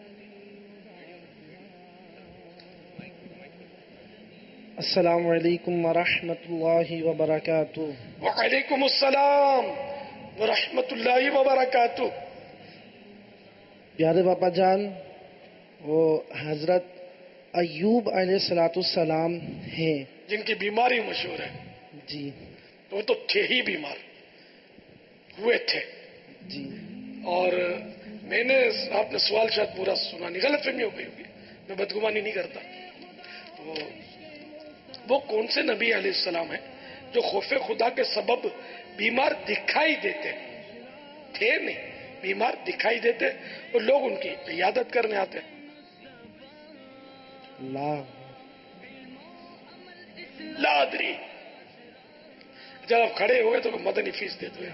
السلام علیکم ورحمۃ اللہ وبرکاتہ۔ وعلیکم السلام ورحمۃ اللہ وبرکاتہ۔ پیارے باپا جان، وہ حضرت ایوب علیہ الصلوۃ والسلام ہیں جن کی بیماری مشہور ہے، جی، وہ تو تھے ہی بیمار ہوئے تھے جی، اور میں نے آپ نے سوال شاید پورا سنا نہیں، غلط فہمی ہو گئی ہوگی، میں بدگمانی نہیں کرتا۔ تو وہ کون سے نبی علیہ السلام ہیں جو خوف خدا کے سبب بیمار دکھائی دیتے تھے؟ نہیں، बीमार दिखाई देते और लोग उनकी इयादत करने आते। ला लादरी जब आप खड़े हो गए तो मदनी फीस दे दो।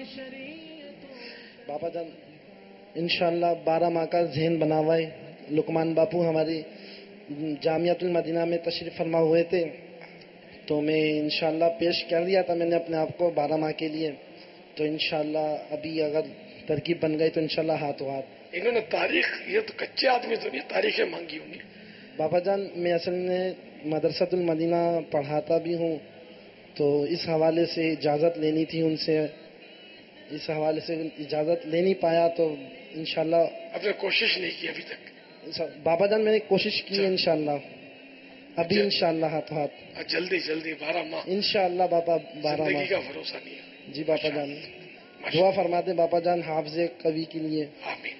बाबा जान इंशाल्लाह बारह माह का जहन बना हुआ है। लुकमान बापू हमारी जामियातुल मदीना में तशरीफ फरमा हुए थे, तो मैं इंशाल्लाह पेश कर दिया था मैंने अपने आप को बारह माह के लिए। तो इंशाल्लाह अभी अगर तरकीब बन गई तो इंशाल्लाह हाथों हाथ। इन्होंने तारीख, ये तो कच्चे आदमी तो नहीं, तारीखें मांगी होंगी। बाबा जान मैं असल में मदरसातुल मदीना पढ़ाता भी हूँ, तो इस हवाले से इजाज़त लेनी थी उनसे, इस हवाले से इजाज़त ले नहीं पाया, तो इंशाल्लाह। आपने कोशिश नहीं की अभी तक? बाबा जान मैंने कोशिश की है इंशाल्लाह, अभी इंशाल्लाह हाथों हाथ। जल्दी जल्दी बारह माह इंशाल्लाह बाबा, बारह माह माह का भरोसा नहीं है। जी बाबा जान दुआ फरमाते बाबा जान हाफिज़े कवि के लिए। आमीन।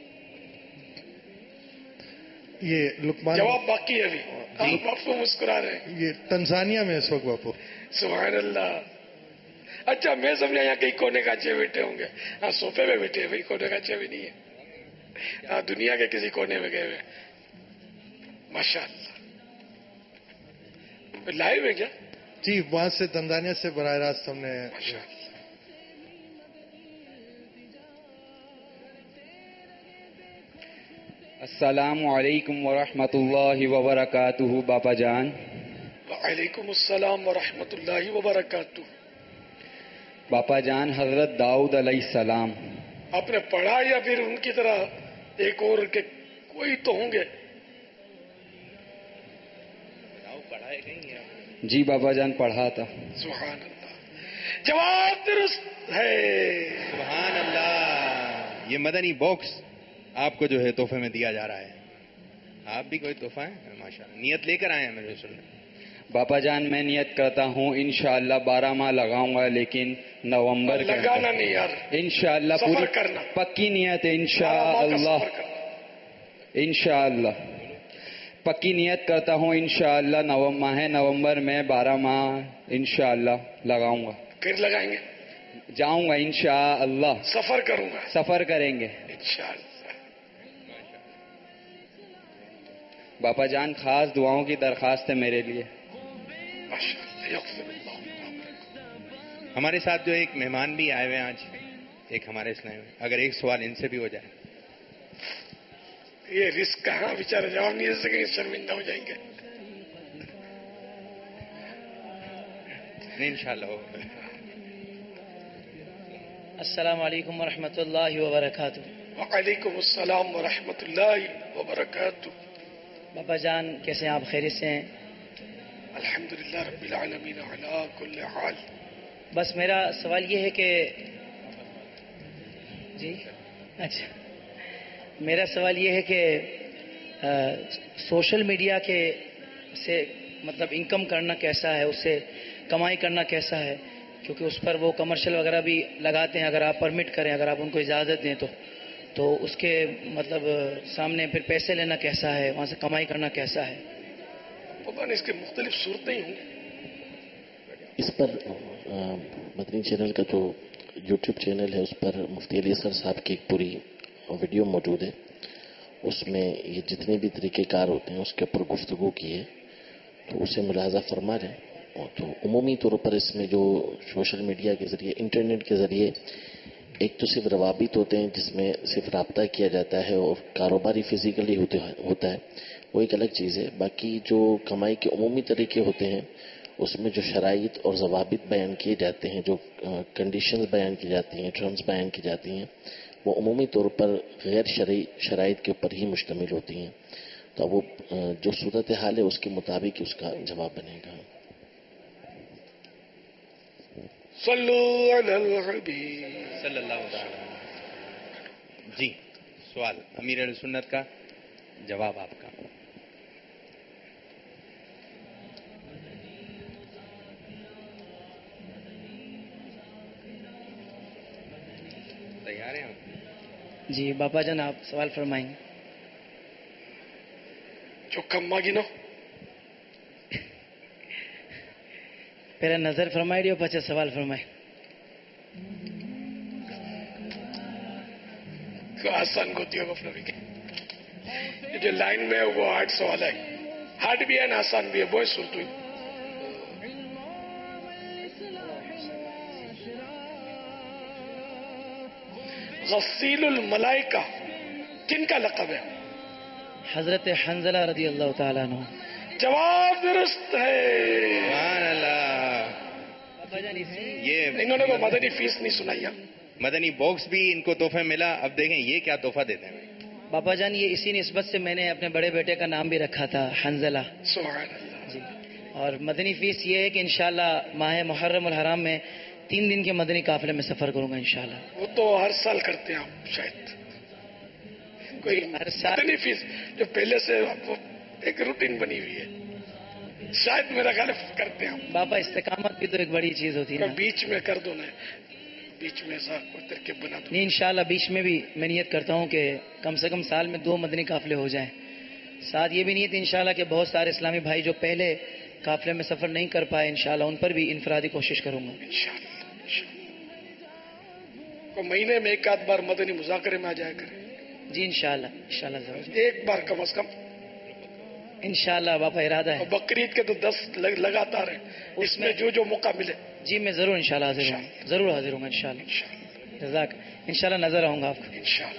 ये लुकमान जवाब बाकी है अभी, आप बापू मुस्कुरा रहे हैं। ये तंजानिया में इस वक्त बापू। सुभान अल्लाह। अच्छा मैं समझा यहाँ कहीं कोने काचे बैठे होंगे। हाँ सोफे में बैठे हैं भाई, कोने काचे भी नहीं है। हाँ दुनिया के किसी कोने में गए हुए। माशाअल्लाह। लाइव है क्या? जी वहां से तंजानिया से बराह रास्त हमने। अस्सलामु अलैकुम व रहमतुल्लाहि व बरकातुहू बाबा जान। वालेकुम अस्सलाम व रहमतुल्लाहि व बरकातुहू। बाबा जान हजरत दाऊद अलैहिस्सलाम। आपने पढ़ा या फिर उनकी तरह एक और के कोई तो होंगे? पढ़ाए कहीं? जी बाबा जान पढ़ा था। सुभान अल्लाह। जवाब दुरुस्त है। सुभान अल्लाह। ये मदनी बॉक्स आपको जो है तोहफे में दिया जा रहा है। आप भी कोई तोहफा है? माशाअल्लाह। नियत लेकर आए हैं मेरे सुनने। बाबा जान मैं नियत करता हूँ इंशाअल्लाह बारह माह लगाऊंगा, लेकिन नवंबर के लगाना नहीं यार, इंशाअल्लाह पूरी करना। पक्की नियत है इंशाअल्लाह, इंशाअल्लाह पक्की नियत करता हूँ इंशाअल्लाह। नवंबर है, नवंबर में बारह माह इंशाअल्लाह लगाऊंगा। फिर लगाएंगे? जाऊंगा इंशाअल्लाह। सफर करूंगा? सफर करेंगे इंशाअल्लाह। बाबा जान खास दुआओं की दरखास्त है मेरे लिए। हमारे साथ जो एक मेहमान भी आए हुए हैं आज, एक हमारे इस्लाम में, अगर एक सवाल इनसे भी हो जाए। ये रिस्क कहाँ, बेचारे जवाब नहीं दे सकेंगे, शर्मिंदा हो जाएंगे। नहीं इंशाअल्लाह हो। अस्सलाम वालेकुम व रहमतुल्लाहि व बरकातुहू। वालेकुम अस्सलाम व रहमतुल्लाहि व बरकातुहू। बाबा जान कैसे हैं आप? खैरियत से हैं? अल्हम्दुलिल्लाह रब्बिल आलमीन अला कुल्li हाल। बस मेरा सवाल ये है कि जी अच्छा मेरा सवाल ये है कि आ, सोशल मीडिया के से मतलब इनकम करना कैसा है, उससे कमाई करना कैसा है, क्योंकि उस पर वो कमर्शियल वगैरह भी लगाते हैं। अगर आप परमिट करें, अगर आप उनको इजाज़त दें तो तो उसके मतलब सामने फिर पैसे लेना कैसा है, वहाँ से कमाई करना कैसा है? पता नहीं, इसके मुख्तलिफ सूरतें ही होंगी। इस पर मदनी चैनल का जो यूट्यूब चैनल है उस पर मुफ्ती अली असगर साहब की एक पूरी वीडियो मौजूद है। उसमें ये जितने भी तरीक़ेकार होते हैं उसके ऊपर गुफ्तगू की है, तो उसे मुलाज़ा फरमा रहे हैं। तो उमूमी तौर पर इसमें जो सोशल मीडिया के ज़रिए, इंटरनेट के ज़रिए एक तो सिर्फ रवाबित होते हैं जिसमें सिर्फ रब्ता किया जाता है और कारोबारी फिजिकली होते होता है, वो एक अलग चीज़ है। बाकी जो कमाई के उमूमी तरीके होते हैं उसमें जो शराइत और ज़वाबित बयान किए जाते हैं, जो कंडीशंस बयान की जाती हैं, टर्म्स बयान की जाती हैं, वो उमूमी तौर पर गैर शरई शराइत के ऊपर ही मुश्तमिल होती हैं। तो वो जो सूरत हाल है उसके मुताबिक उसका जवाब बनेगा। जी सवाल अमीर अहले सुन्नत का, जवाब आपका। तैयार हैं आप? जी बाबा जान आप सवाल फरमाएंगे। चुक्कम मागिनो पहले नजर फरमाई दियो, पचे सवाल फरमाए। کو آسان گوتیوں کو فلوری کے یہ جو لائن میں ہے وہ ہارڈ سوال ہے, ہارڈ بھی ہے نا آسان بھی ہے. بوائے سنتو غسیل الملائکہ کن کا لقب ہے؟ حضرت حنزلہ رضی اللہ تعالیٰ عنہ. جواب درست ہے. سبحان اللہ. یہ انہوں نے کوئی مدنی فیس نہیں سنائی. مدنی باکس بھی ان کو تحفے ملا. اب دیکھیں یہ کیا تحفہ دیتے ہیں. باپا جان یہ اسی نسبت سے میں نے اپنے بڑے بیٹے کا نام بھی رکھا تھا حنزلہ. سبحان اللہ. جی. اور مدنی فیس یہ ہے کہ انشاءاللہ ماہ محرم الحرام میں تین دن کے مدنی قافلے میں سفر کروں گا انشاءاللہ. وہ تو ہر سال کرتے ہیں آپ شاید. کوئی ہر سال مدنی فیس جو پہلے سے ایک روٹین بنی ہوئی ہے شاید میرا خیال کرتے ہیں. باپا استقامت بھی تو ایک بڑی چیز ہوتی ہے. بیچ میں کر دو نا, بیچ میں ایسا کوئی ترکیب بنا دو. نہیں انشاءاللہ بیچ میں بھی میں نیت کرتا ہوں کہ کم سے کم سال میں دو مدنی قافلے ہو جائیں. ساتھ یہ بھی نیت انشاءاللہ کہ بہت سارے اسلامی بھائی جو پہلے قافلے میں سفر نہیں کر پائے انشاءاللہ ان پر بھی انفرادی کوشش کروں گا انشاءاللہ. کو مہینے میں ایک آدھ بار مدنی مذاکرے میں آ جایا کریں. جی انشاءاللہ انشاءاللہ ضرور ایک بار کم از کم انشاءاللہ باپا ارادہ ہے. بقرعید کے تو دس لگاتار ہیں, اس میں جو جو موقع ملے. جی میں ضرور انشاءاللہ حاضر ہوں, ضرور حاضر ہوں گا انشاءاللہ. جزاک. انشاءاللہ نظر آؤں گا آپ کو انشاءاللہ.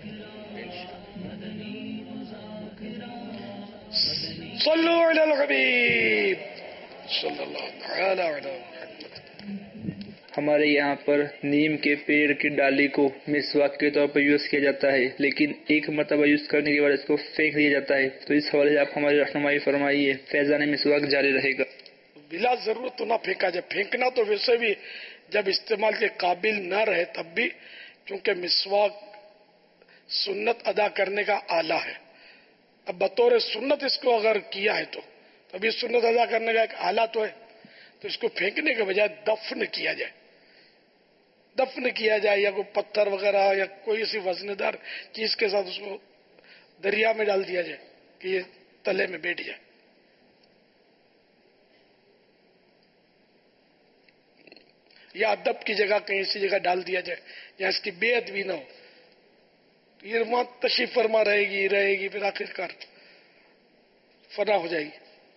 صلو علی الحبیب صلی اللہ تعالی علی محمد. ہمارے یہاں پر نیم کے پیڑ کی ڈالی کو مسواک کے طور پر یوز کیا جاتا ہے, لیکن ایک مرتبہ یوز کرنے کے بعد اس کو پھینک دیا جاتا ہے. تو اس حوالے سے آپ ہماری رہنمائی فرمائیے. فیضان مسواک جاری رہے گا. بلا ضرورت تو نہ پھینکا جائے. پھینکنا تو ویسے بھی جب استعمال کے قابل نہ رہے تب بھی, چونکہ مسواک سنت ادا کرنے کا آلہ ہے. اب بطور سنت اس کو اگر کیا ہے تو ابھی سنت ادا کرنے کا ایک آلہ تو ہے, تو اس کو پھینکنے کے بجائے دفن کیا جائے. دفن کیا جائے یا کوئی پتھر وغیرہ یا کوئی ایسی وزن دار چیز کے ساتھ اس کو دریا میں ڈال دیا جائے کہ یہ تلے میں بیٹھ جائے. یا ادب کی جگہ کہیں ایسی جگہ ڈال دیا جائے یا اس کی بے ادبی نہ ہو. یہ وہاں تشریف فرما رہے گی رہے گی پھر آخر کار فنا ہو جائے گی.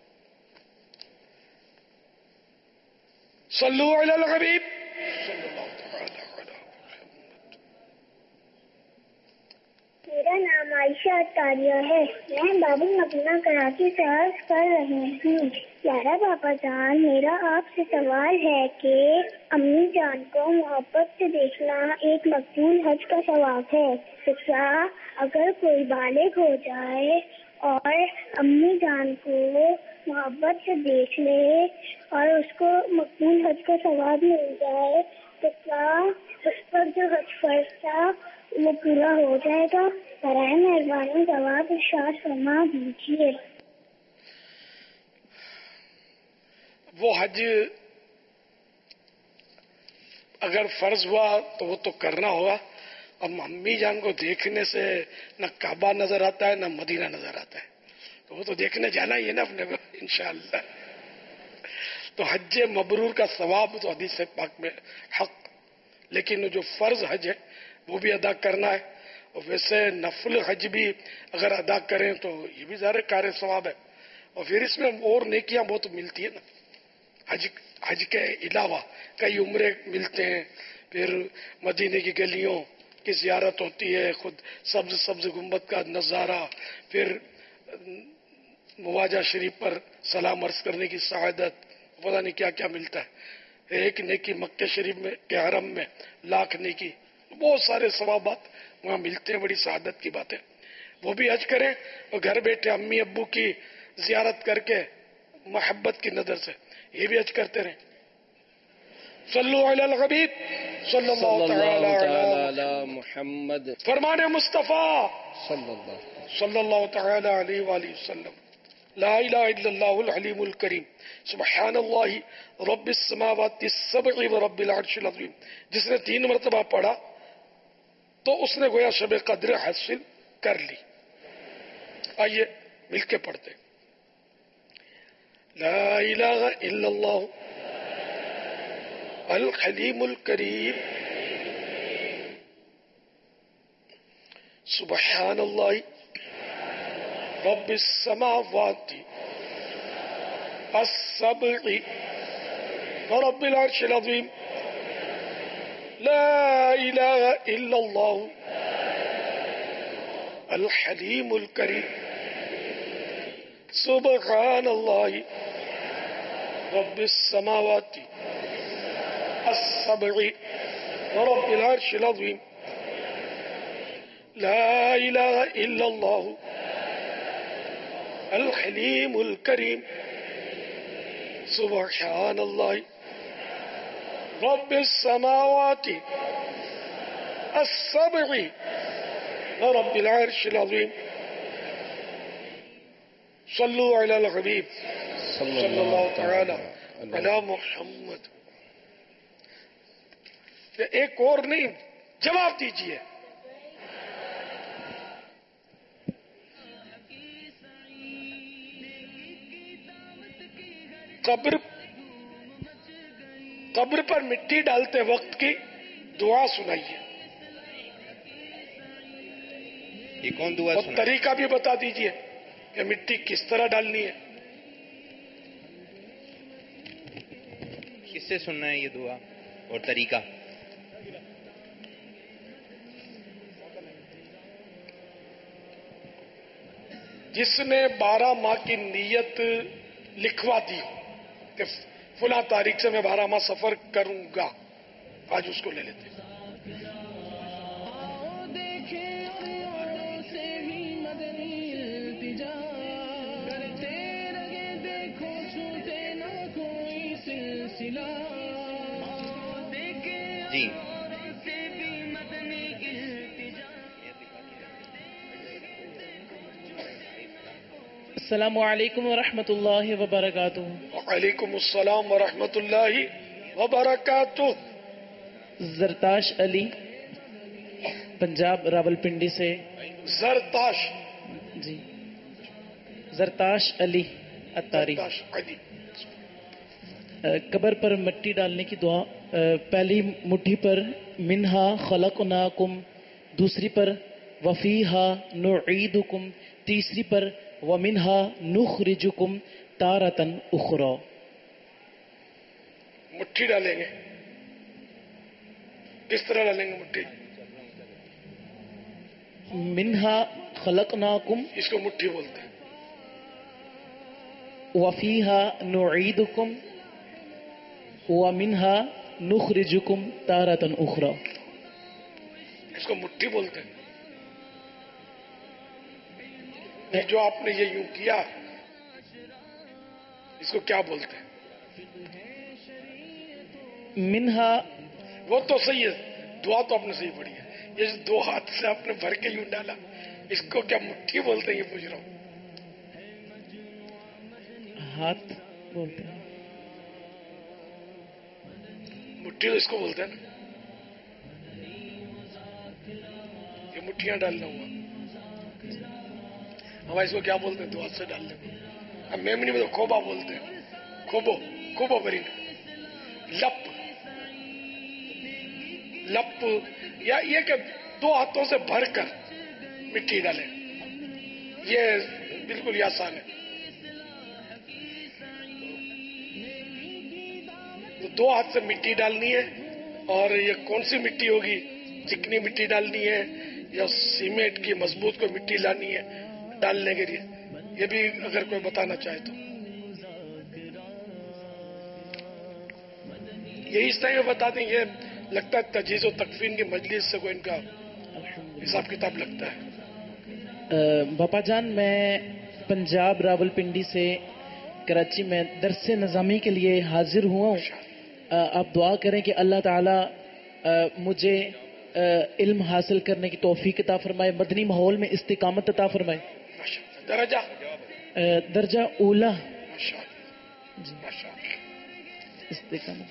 صلو علی الحبیب صلی اللہ تعالی علی محمد. میرا نام عائشہ اطاریہ ہے. میں بابی مدینہ کراچی سے عرض کر رہی ہوں. پیارا باپا جان, میرا آپ سے سوال ہے کہ امی جان کو محبت سے دیکھنا ایک مقبول حج کا ثواب ہے. کیا اگر کوئی بالغ ہو جائے اور امی جان کو محبت سے دیکھ لے اور اس کو مقبول حج کا ثواب مل جائے تو کیا اس پر جو حج فرض تھا وہ پورا ہو جائے گا؟ برائے مہربانی جواب ارشاد فرما دیجیے. وہ حج اگر فرض ہوا تو وہ تو کرنا ہوگا. اب امی جان کو دیکھنے سے نہ کعبہ نظر آتا ہے نہ مدینہ نظر آتا ہے, تو وہ تو دیکھنے جانا ہی ہے نا اپنے کو انشاءاللہ. تو حج مبرور کا ثواب تو حدیث پاک میں حق, لیکن جو فرض حج ہے وہ بھی ادا کرنا ہے. اور ویسے نفل حج بھی اگر ادا کریں تو یہ بھی ظاہر کار ثواب ہے. اور پھر اس میں اور نیکیاں بہت ملتی ہے نا. حج حج کے علاوہ کئی عمرے ملتے ہیں, پھر مدینے کی گلیوں کی زیارت ہوتی ہے, خود سبز سبز گنبد کا نظارہ, پھر مواجہ شریف پر سلام عرض کرنے کی سعادت, پتہ نہیں کیا کیا ملتا ہے. ایک نیکی مکہ شریف میں کے حرم میں لاکھ نیکی, بہت سارے ثوابات وہاں ملتے ہیں. بڑی سعادت کی بات ہے. وہ بھی حج کریں اور گھر بیٹھے امی ابو کی زیارت کر کے محبت کی نظر سے یہ بھی حج کرتے رہیں. صلو علی الحبیب صلی اللہ تعالی علی محمد. فرمان مصطفیٰ صلی اللہ تعالی علیہ وآلہ وسلم. لا الہ الا اللہ العلیم الکریم سبحان اللہ رب السماوات السبع و رب العرش العظیم. جس نے تین مرتبہ پڑھا تو اس نے گویا شب قدر حاصل کر لی. آئیے مل کے پڑھتے. لا الہ الا اللہ الحلیم الکریم سبحان اللہ رب السماوات السبع ورب العرش العظیم لا الہ الا اللہ الحلیم الکریم سبحان اللہ رب السماوات السبع ورب العرش العظیم لا الہ الا اللہ الحلیم الکریم سبحان اللہ رب السماوات السبع ورب العرش العظیم صلو علی الحبیب صلی اللہ تعالی علی محمد. ایک اور نہیں، جواب دیجیے. قبر قبر پر مٹی ڈالتے وقت کی دعا سنائیے. یہ کون دعا اور سنا؟ طریقہ بھی بتا دیجیے کہ مٹی کس طرح ڈالنی ہے. کس سے سننا ہے یہ دعا اور طریقہ؟ جس نے بارہ ماہ کی نیت لکھوا دی ہو کہ فلاں تاریخ سے میں بارہ ماہ سفر کروں گا، آج اس کو لے لیتے. جی السلام علیکم ورحمۃ اللہ وبرکاتہ. وعلیکم السلام ورحمۃ اللہ وبرکاتہ. زرتاش علی، پنجاب راولپنڈی سے. زرتاش جی زرتاش علی اتاری. قبر پر مٹی ڈالنے کی دعا. پہلی مٹھی پر منہا خلقناکم، دوسری پر وفیہا نعیدکم، تیسری پر ومنہا نخرجکم تارتن اخرى. مٹھی ڈالیں گے، کس طرح ڈالیں گے مٹھی؟ منہا خلقناکم، اس کو مٹھی بولتے ہیں. وفیہا نعیدکم ومنہا نخرجکم تارتن اخرى. اس کو مٹھی بولتے ہیں. یہ جو آپ نے یہ یوں کیا، اس کو کیا بولتے ہیں؟ منہا، وہ تو صحیح ہے، دعا تو آپ نے صحیح پڑھی ہے. یہ دو ہاتھ سے آپ نے بھر کے یوں ڈالا، اس کو کیا مٹھی بولتے ہیں یہ پوچھ رہا ہوں. ہاتھ بولتے ہیں. مٹھی تو اس کو بولتے ہیں نا، یہ مٹھیاں ڈالنا ہوا. ہمارے اس کو کیا بولتے ہیں؟ دو ہاتھ سے ڈالنے کو. اب میمنی میں تو کھوبا بولتے ہیں. کھوبو کھوبو بری لپ لپ، یا یہ کہ دو ہاتھوں سے بھر کر مٹی ڈالیں، یہ بالکل آسان ہے. تو دو ہاتھ سے مٹی ڈالنی ہے. اور یہ کون سی مٹی ہوگی؟ چکنی مٹی ڈالنی ہے یا سیمنٹ کی مضبوط کو مٹی لانی ہے ڈالنے کے لیے؟ یہ بھی اگر کوئی بتانا چاہے تو یہی اس طرح بتا دیں. یہ لگتا ہے تجہیز و تکفین کی مجلس سے کوئی ان کا حساب کتاب لگتا ہے. باپا جان، میں پنجاب راولپنڈی سے کراچی میں درس نظامی کے لیے حاضر ہوا ہوں. آپ دعا کریں کہ اللہ تعالی مجھے علم حاصل کرنے کی توفیق عطا فرمائے، مدنی ماحول میں استقامت عطا فرمائے. درجہ درجہ اولا استقامت.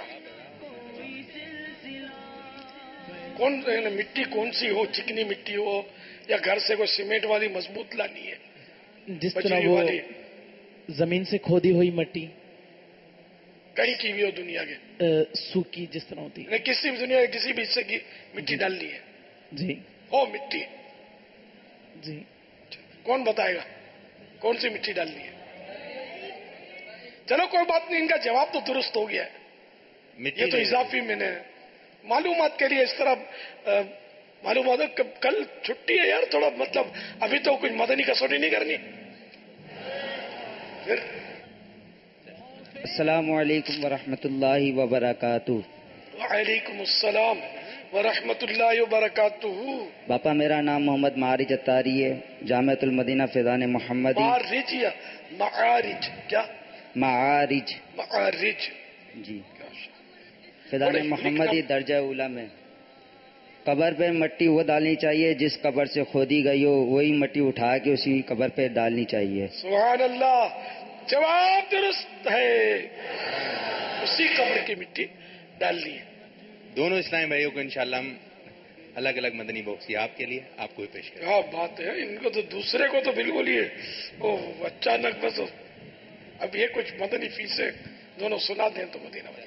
کون مٹی کون سی ہو؟ چکنی مٹی ہو یا گھر سے کوئی سیمنٹ والی مضبوط لانی ہے؟ جس طرح وہ زمین سے کھودی ہوئی مٹی، کہیں کی بھی ہو دنیا کے، سوکی جس طرح ہوتی ہے، کسی بھی دنیا کے کسی بھی حصے کی مٹی ڈالنی ہے. جی ہو مٹی جی کون بتائے گا کون سی مٹی ڈالنی ہے؟ چلو کوئی بات نہیں، ان کا جواب تو درست ہو گیا ہے، یہ تو اضافی میں نے معلومات کے لیے اس طرح معلومات ہے کہ کل چھٹی ہے یار، تھوڑا مطلب ابھی تو کچھ مدنی کسوٹی نہیں کرنی. پھر السلام علیکم ورحمۃ اللہ وبرکاتہ. وعلیکم السلام ورحمۃ اللہ وبرکاتہ. باپا میرا نام محمد معارج اتاری ہے، جامعۃ المدینہ فیضان محمدی. معارج یا معارج؟ کیا معارج؟ معارج جی، فیضان محمدی درجہ اولا میں. قبر پہ مٹی وہ ڈالنی چاہیے جس قبر سے کھودی گئی ہو، وہی مٹی اٹھا کے اسی قبر پہ ڈالنی چاہیے. سبحان اللہ، جواب درست ہے، اسی قبر کی مٹی ڈالنی ہے. دونوں اسلامی بھائیوں کو انشاءاللہ ہم الگ الگ مدنی باکس یہ آپ کے لیے آپ کو بھی پیش کریں. کیا بات ہے، ان کو تو دوسرے کو تو بالکل ہی او اچانک بس اب یہ کچھ مدنی فیسیں دونوں سنا دیں تو مدینہ مدینہ.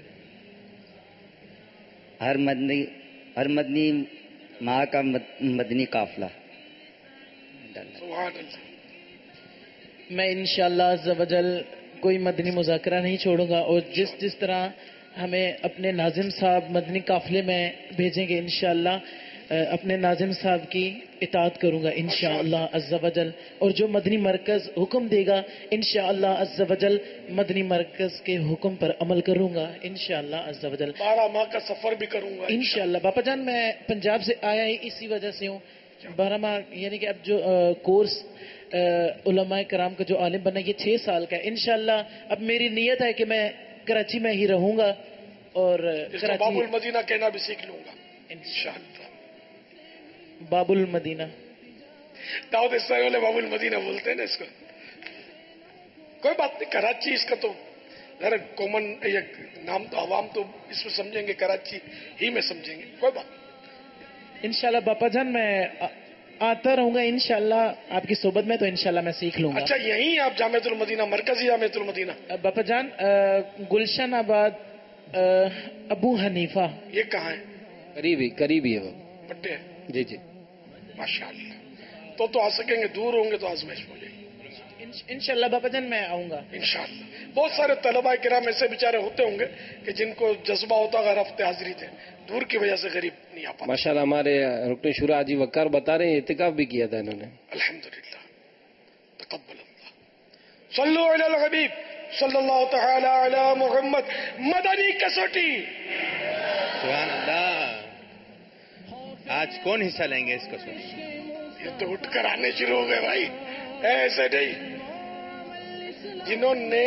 ہر مدنی ہر مدنی ماہ کا مدنی قافلہ. سبحان اللہ. میں انشاءاللہ عز و جل کوئی مدنی مذاکرہ نہیں چھوڑوں گا، اور جس جس طرح ہمیں اپنے ناظم صاحب مدنی قافلے میں بھیجیں گے انشاءاللہ اپنے ناظم صاحب کی اطاعت کروں گا انشاءاللہ عز و جل، اور جو مدنی مرکز حکم دے گا انشاءاللہ عز و جل مدنی مرکز کے حکم پر عمل کروں گا انشاءاللہ عز و جل. بارہ ماہ کا سفر بھی کروں گا انشاءاللہ. باپا جان میں پنجاب سے آیا ہی اسی وجہ سے ہوں. بارہ ماہ یعنی کہ اب جو کورس علماء کرام کا جو عالم بنا یہ چھ سال کا ہے. انشاءاللہ اب میری نیت ہے کہ میں کراچی میں ہی رہوں گا، اور باب المدینہ کہنا بھی سیکھ لوں گا انشاءاللہ. باب المدینہ دعوت اسلامی والے باب المدینہ بولتے ہیں نا اس کو. کوئی بات نہیں، کراچی اس کا تو ذرا کامن نام تو عوام تو اس میں سمجھیں گے، کراچی ہی میں سمجھیں گے، کوئی بات نہیں. انشاءاللہ باپا جان میں آتا رہوں گا انشاءاللہ آپ کی صحبت میں، تو انشاءاللہ میں سیکھ لوں گا. اچھا یہیں آپ جامعۃ المدینہ مرکزی جامعۃ المدینہ؟ باپا جان گلشن آباد ابو حنیفہ. یہ کہاں ہے؟ قریبی قریبی ہے وہ پٹے. جی جی ماشاء اللہ. تو تو آ سکیں گے، دور ہوں گے تو آزمائش ہو جائے گی انشاءاللہ. باپا جان میں آؤں گا انشاءاللہ. بہت سارے طلباء کرام ایسے بیچارے ہوتے ہوں گے کہ جن کو جذبہ ہوتا اگر ہفتے حاضری تھے، دور کی وجہ سے غریب نہیں آ پاتے. ماشاءاللہ ہمارے رکن شورا حاجی وقار بتا رہے ہیں اعتکاف بھی کیا تھا انہوں نے. الحمدللہ تقبل اللہ. صلو علی الحبیب صلی اللہ تعالی علی محمد. مدنی کسوٹی. سبحان اللہ. آج کون حصہ لیں گے اس کسوٹی؟ یہ تو اٹھ کر آنے شروع ہو گئے بھائی، ایسے نہیں. جنہوں نے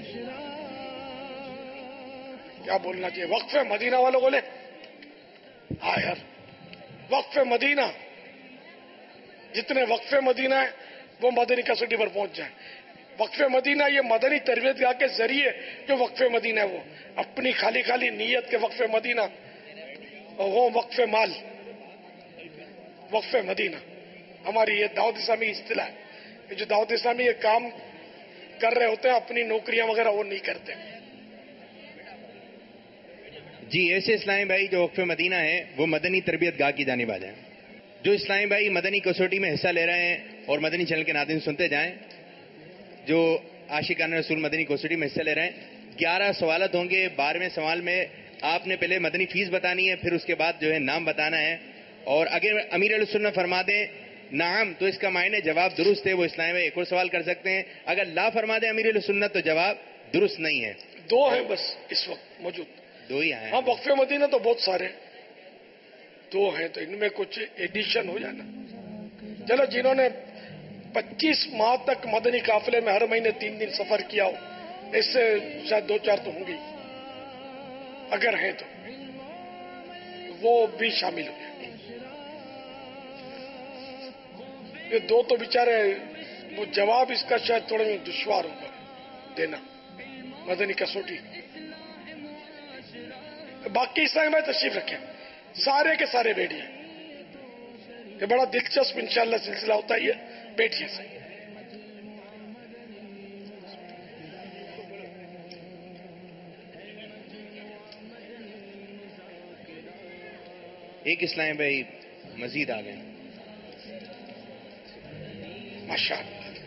کیا بولنا چاہیے وقف مدینہ والوں بولے ہاں یار، وقف مدینہ جتنے وقف مدینہ ہیں وہ مدنی کسوٹی پر پہنچ جائیں. وقف مدینہ یہ مدنی تربیت گاہ کے ذریعے جو وقف مدینہ ہے وہ اپنی خالی خالی نیت کے وقف مدینہ، اور وہ وقف مال وقف مدینہ. ہماری یہ دعوت اسلامی کی اصطلاح ہے. جو دعوت اسلامی یہ کام کر رہے ہوتے ہیں اپنی نوکریاں وغیرہ وہ نہیں کرتے. جی ایسے اسلامی بھائی جو وقف مدینہ ہیں وہ مدنی تربیت گاہ کی جانب آ جائیں. جو اسلامی بھائی مدنی کسوٹی میں حصہ لے رہے ہیں اور مدنی چینل کے ناظرین سنتے جائیں، جو عاشقان رسول مدنی کسوٹی میں حصہ لے رہے ہیں، گیارہ سوالات ہوں گے. بارہویں سوال میں آپ نے پہلے مدنی فیس بتانی ہے، پھر اس کے بعد جو ہے نام بتانا ہے. اور اگر امیر علیہ السنت فرما دیں نعم تو اس کا معنی جواب درست ہے، وہ اسلام میں ایک اور سوال کر سکتے ہیں. اگر لا فرما دیں امیر علیہ السنت تو جواب درست نہیں ہے. دو ہیں بس اس وقت موجود، دو ہی ہیں. ہاں وقف مدینہ تو بہت سارے، دو ہیں تو ان میں کچھ ایڈیشن ہو جانا. چلو جنہوں نے پچیس ماہ تک مدنی قافلے میں ہر مہینے تین دن سفر کیا ہو، اس سے شاید دو چار تو ہوں گے، اگر ہیں تو وہ بھی شامل ہو جائیں. یہ دو تو بیچارے وہ جواب اس کا شاید تھوڑا دشوار ہوگا دینا مدنی کسوٹی. باقی اسلام میں تشریف رکھیں، سارے کے سارے بیٹھیے. یہ بڑا دلچسپ انشاءاللہ سلسلہ ہوتا ہے، یہ بیٹھیے صحیح. ایک اسلام بھائی مزید آ گئے. ماشاء اللہ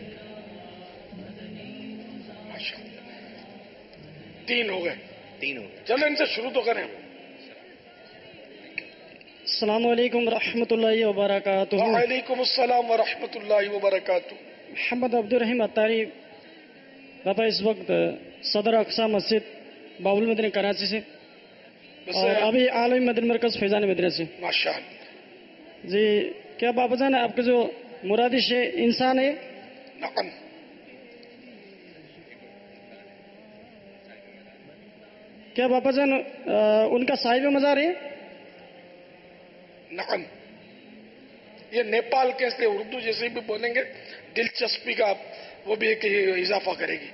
ماشاء اللہ تین ہو گئے تین ہو گئے چلو ان سے شروع تو کریں. السلام علیکم ورحمۃ اللہ وبرکاتہ. وعلیکم السلام ورحمۃ اللہ وبرکاتہ. محمد عبد الرحیم اتاری باپا اس وقت صدر اقصی مسجد باب المدینہ کراچی سے اور ابھی عالمی مدنی مرکز فیضان مدینہ سے. ماشاء اللہ. جی کیا باپا جان آپ کے جو مرادش انسان ہے نعم کیا باپا جان ان کا صاحب مزار ہے؟ نعم یہ نیپال کے سے اردو جیسے بھی بولیں گے دلچسپی کا وہ بھی ایک اضافہ کرے گی.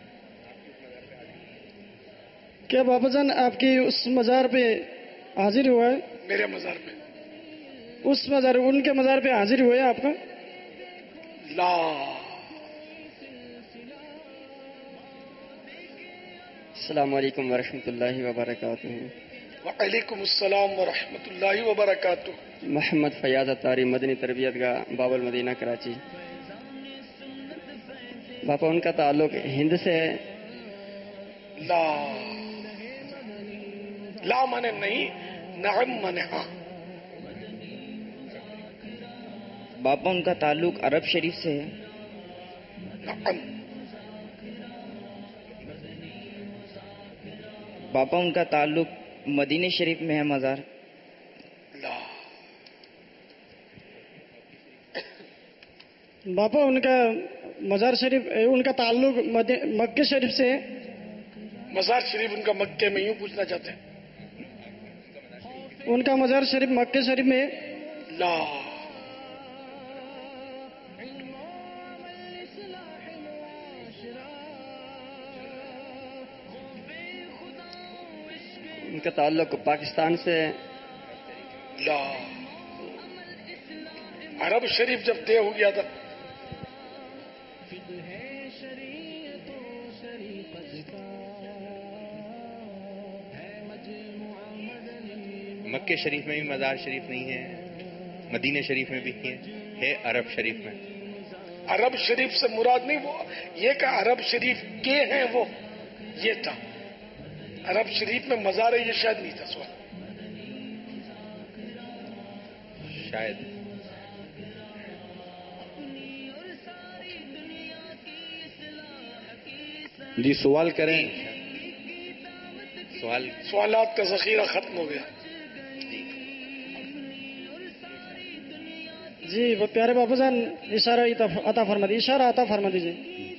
کیا بابا جان آپ کی اس مزار پہ حاضر ہوا ہے؟ میرے مزار پہ اس مزار ان کے مزار پہ حاضر ہوئے آپ کا؟ لا السلام علیکم ورحمۃ اللہ وبرکاتہ. وعلیکم السلام ورحمۃ اللہ وبرکاتہ. محمد فیاض اتاری مدنی تربیت گاہ باب المدینہ کراچی. باپا ان کا تعلق ہند سے ہے؟ لا لا مانے نہیں نعم مانے ہاں. باپا ان کا تعلق عرب شریف سے ہے؟ نعم. باپا ان کا تعلق مدینہ شریف میں ہے مزار؟ لا. باپا ان کا مزار شریف ان کا تعلق مکہ شریف سے ہے؟ مزار شریف ان کا مکے میں یوں پوچھنا چاہتے ہیں. ان کا مزار شریف مکہ شریف میں ہے؟ لا. ان کا تعلق پاکستان سے ہے؟ لا. عرب شریف جب طے ہو گیا تھا مکہ شریف میں بھی مزار شریف نہیں ہے، مدینہ شریف میں بھی ہے، ہے عرب شریف میں. عرب شریف سے مراد نہیں وہ یہ کہ عرب شریف کے ہیں وہ یہ تھا. عرب شریف میں مزار ہے یہ شاید نہیں تھا سوال. شاید جی سوال کریں. سوال سوالات کا ذخیرہ ختم ہو گیا. جی وہ پیارے باپا جان اشارہ عطا فرما دیجیے اشارہ عطا فرما دیجیے.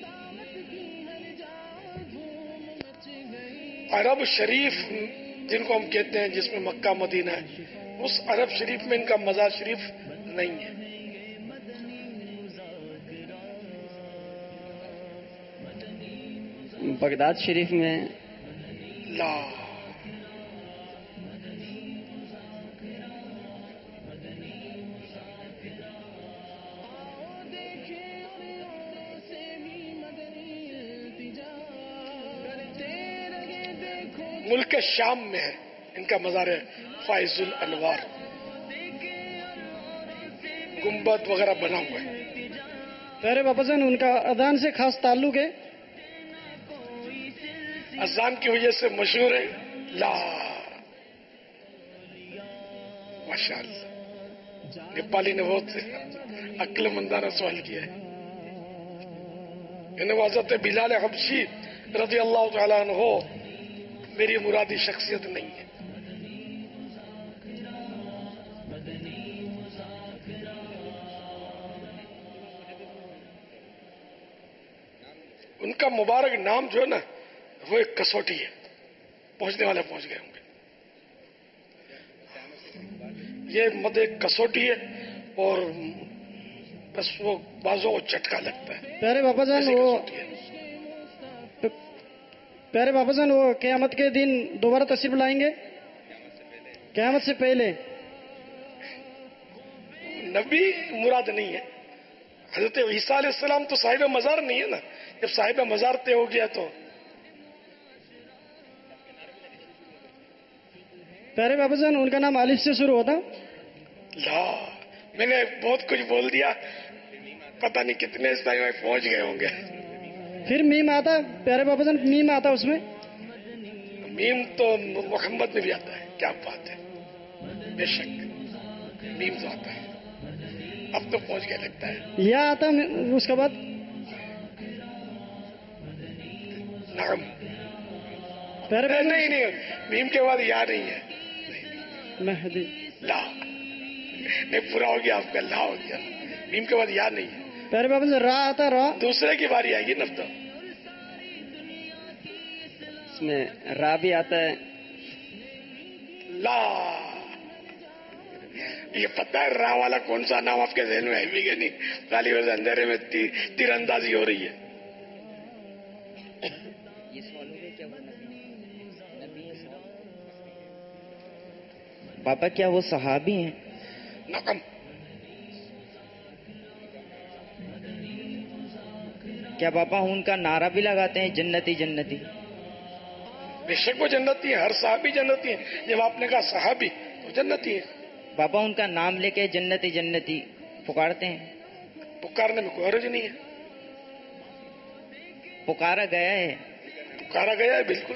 عرب شریف جن کو ہم کہتے ہیں جس میں مکہ مدینہ ہے اس عرب شریف میں ان کا مزار شریف نہیں ہے. بغداد شریف میں؟ لا. ملک شام میں ہے ان کا مزار ہے فائز الانوار. گنبد وغیرہ بنا ہوا ہے. پیارے باپا جان ان کا اذان سے خاص تعلق ہے؟ اذان کی وجہ سے مشہور ہے. لا. ماشاء اللہ نیپالی نے بہت عقل مندانہ سوال کیا ہے. انہیں حضرت بلال حبشی رضی اللہ تعالیٰ عنہ میری مرادی شخصیت نہیں ہے. ان کا مبارک نام جو ہے نا وہ ایک کسوٹی ہے. پہنچنے والے پہنچ گئے ہوں گے. یہ مد ایک کسوٹی ہے اور بس وہ بازو کو جھٹکا لگتا ہے. پیارے بابا جان وہ پیارے بابا جان وہ قیامت کے دن دوبارہ تشریف لائیں گے؟ قیامت سے پہلے؟ نبی مراد نہیں ہے. حضرت عیسیٰ علیہ السلام تو صاحب مزار نہیں ہے نا. جب صاحب مزار طے ہو گیا تو پیارے بابا جان ان کا نام الف سے شروع ہوتا؟ لا میں نے بہت کچھ بول دیا. پتہ نہیں کتنے اسلامی بھائی پہنچ گئے ہوں گے. پھر میم آتا پیارے بابا جان, میم آتا اس میں؟ میم تو محمد میں بھی آتا ہے. کیا بات ہے, بے شک میم تو آتا ہے. اب تو پہنچ گیا لگتا ہے. یا آتا اس کے بعد نعم. پیارے بابا نہیں نہیں, میم کے بعد یا نہیں ہے. مہدی لا نہیں, پورا ہو گیا آپ کا, لا ہو گیا. میم کے بعد یا نہیں ہے. پیارے بابا جان را آتا, را دوسرے کی باری آئے گی نا. تو اس میں را بھی آتا ہے. لا, یہ پتہ ہے را والا کون سا نام آپ کے ذہن میں ہے بھی کہ نہیں؟ خالی ویسے اندھیرے میں تیر اندازی ہو رہی ہے. پاپا کیا وہ صحابی ہیں؟ نقم. کیا پاپا ان کا نعرہ بھی لگاتے ہیں جنتی جنتی؟ بے شک وہ جنتی ہے, ہر صحابی جنتی ہے. جب آپ نے کہا صحابی تو جنتی ہے. پاپا ان کا نام لے کے جنتی جنتی پکارتے ہیں. پکارنے میں کوئی حرج نہیں ہے. پکارا گیا ہے. پکارا گیا ہے بالکل.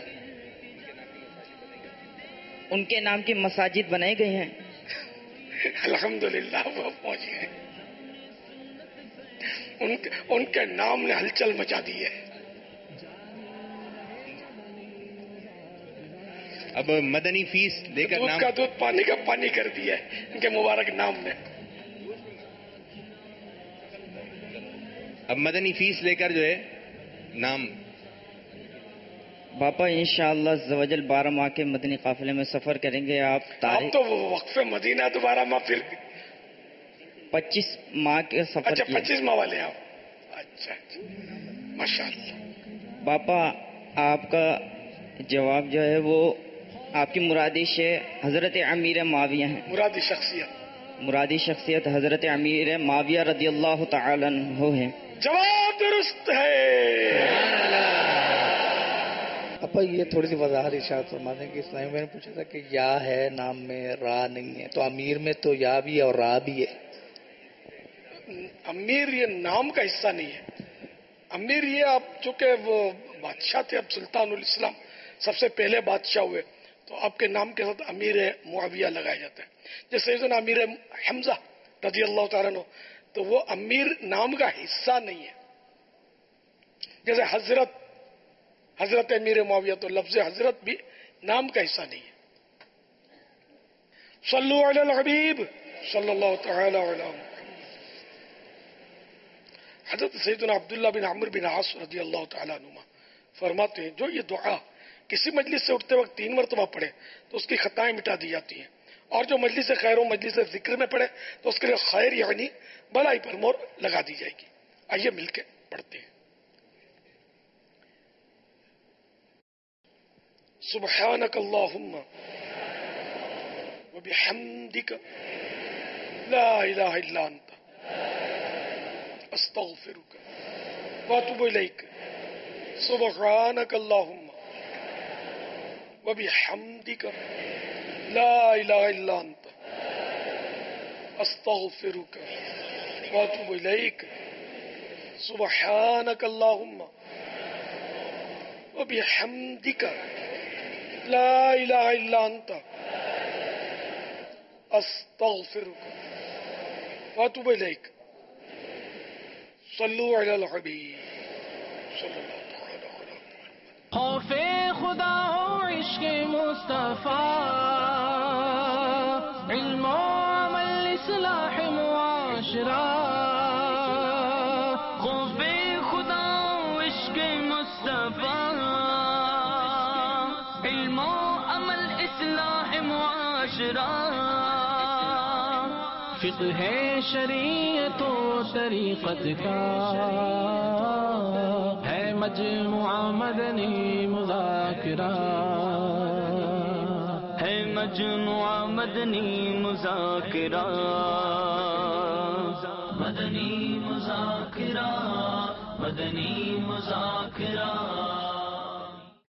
ان کے نام کی مساجد بنائی گئی ہیں. الحمدللہ وہ پہنچ گئے. ان کے, ان کے نام نے ہلچل مچا دی ہے. اب مدنی فیس لے کر دودھ کا دودھ پانی کا پانی کر دیا ہے ان کے مبارک نام نے. اب مدنی فیس لے کر جو ہے نام. باپا انشاءاللہ زوجل بارہ ماہ کے مدنی قافلے میں سفر کریں گے. آپ آپ تو وقف مدینہ دوبارہ ماہ پھر پچیس ماہ کے سفر. اچھا پچیس ماہ والے آپ. اچھا ماشاء اللہ. باپا آپ کا جواب جو ہے وہ آپ کی مرادی شے حضرت امیر معاویہ ہیں. مرادی شخصیت مرادی شخصیت حضرت امیر معاویہ رضی اللہ تعالی عنہ ہیں. جواب درست ہے. اپا یہ تھوڑی سی وضاحت ارشاد فرما دیں کہ اسلامی میں نے پوچھا تھا کہ یا ہے نام میں, را نہیں ہے, تو امیر میں تو یا بھی ہے اور را بھی ہے. امیر یہ نام کا حصہ نہیں ہے. امیر یہ آپ چونکہ وہ بادشاہ تھے, اب سلطان الاسلام سب سے پہلے بادشاہ ہوئے, تو آپ کے نام کے ساتھ امیر معاویہ لگایا جاتا ہے. جیسے سیدنا امیر حمزہ رضی اللہ تعالیٰ عنہ, تو وہ امیر نام کا حصہ نہیں ہے. جیسے حضرت حضرت امیر معاویہ, تو لفظ حضرت بھی نام کا حصہ نہیں ہے. صلو علی الحبیب صلی اللہ تعالی علی محمد. حضرت سیدنا عبداللہ بن عمرو بن عاص رضی اللہ تعالیٰ عنہ فرماتے ہیں جو یہ دعا کسی مجلس سے اٹھتے وقت تین مرتبہ پڑھے تو اس کی خطائیں مٹا دی جاتی ہیں, اور جو مجلس خیر و مجلس ذکر میں پڑھے تو اس کے لیے خیر یعنی بلائی پر مور لگا دی جائے گی. آئیے مل کے پڑھتے ہیں. سبحانک اللہم وبحمدک لا الہ الا انت استغفرک واتوب الیک. سبحانک اللہم وبحمدک لا الہ الا انت استغفرک واتوب الیک. سبحانک اللہم وبحمدک لا الہ الا انت استغفرک واتوب الیک. صلو علی الحبیب صلی اللہ تعالی علی محمد. خوف خدا ہو عشق مصطفیٰ, علم و عمل اصلاح معاشرہ. خوف خدا ہو عشق مصطفیٰ, علم و عمل اصلاح معاشرہ. فقہ ہے شریعت و طریقت کا, ہے مجموعہ مدنی مذاکرہ, ہے مجموعہ مدنی مذاکرہ. مدنی مذاکرہ مدنی مذاکرہ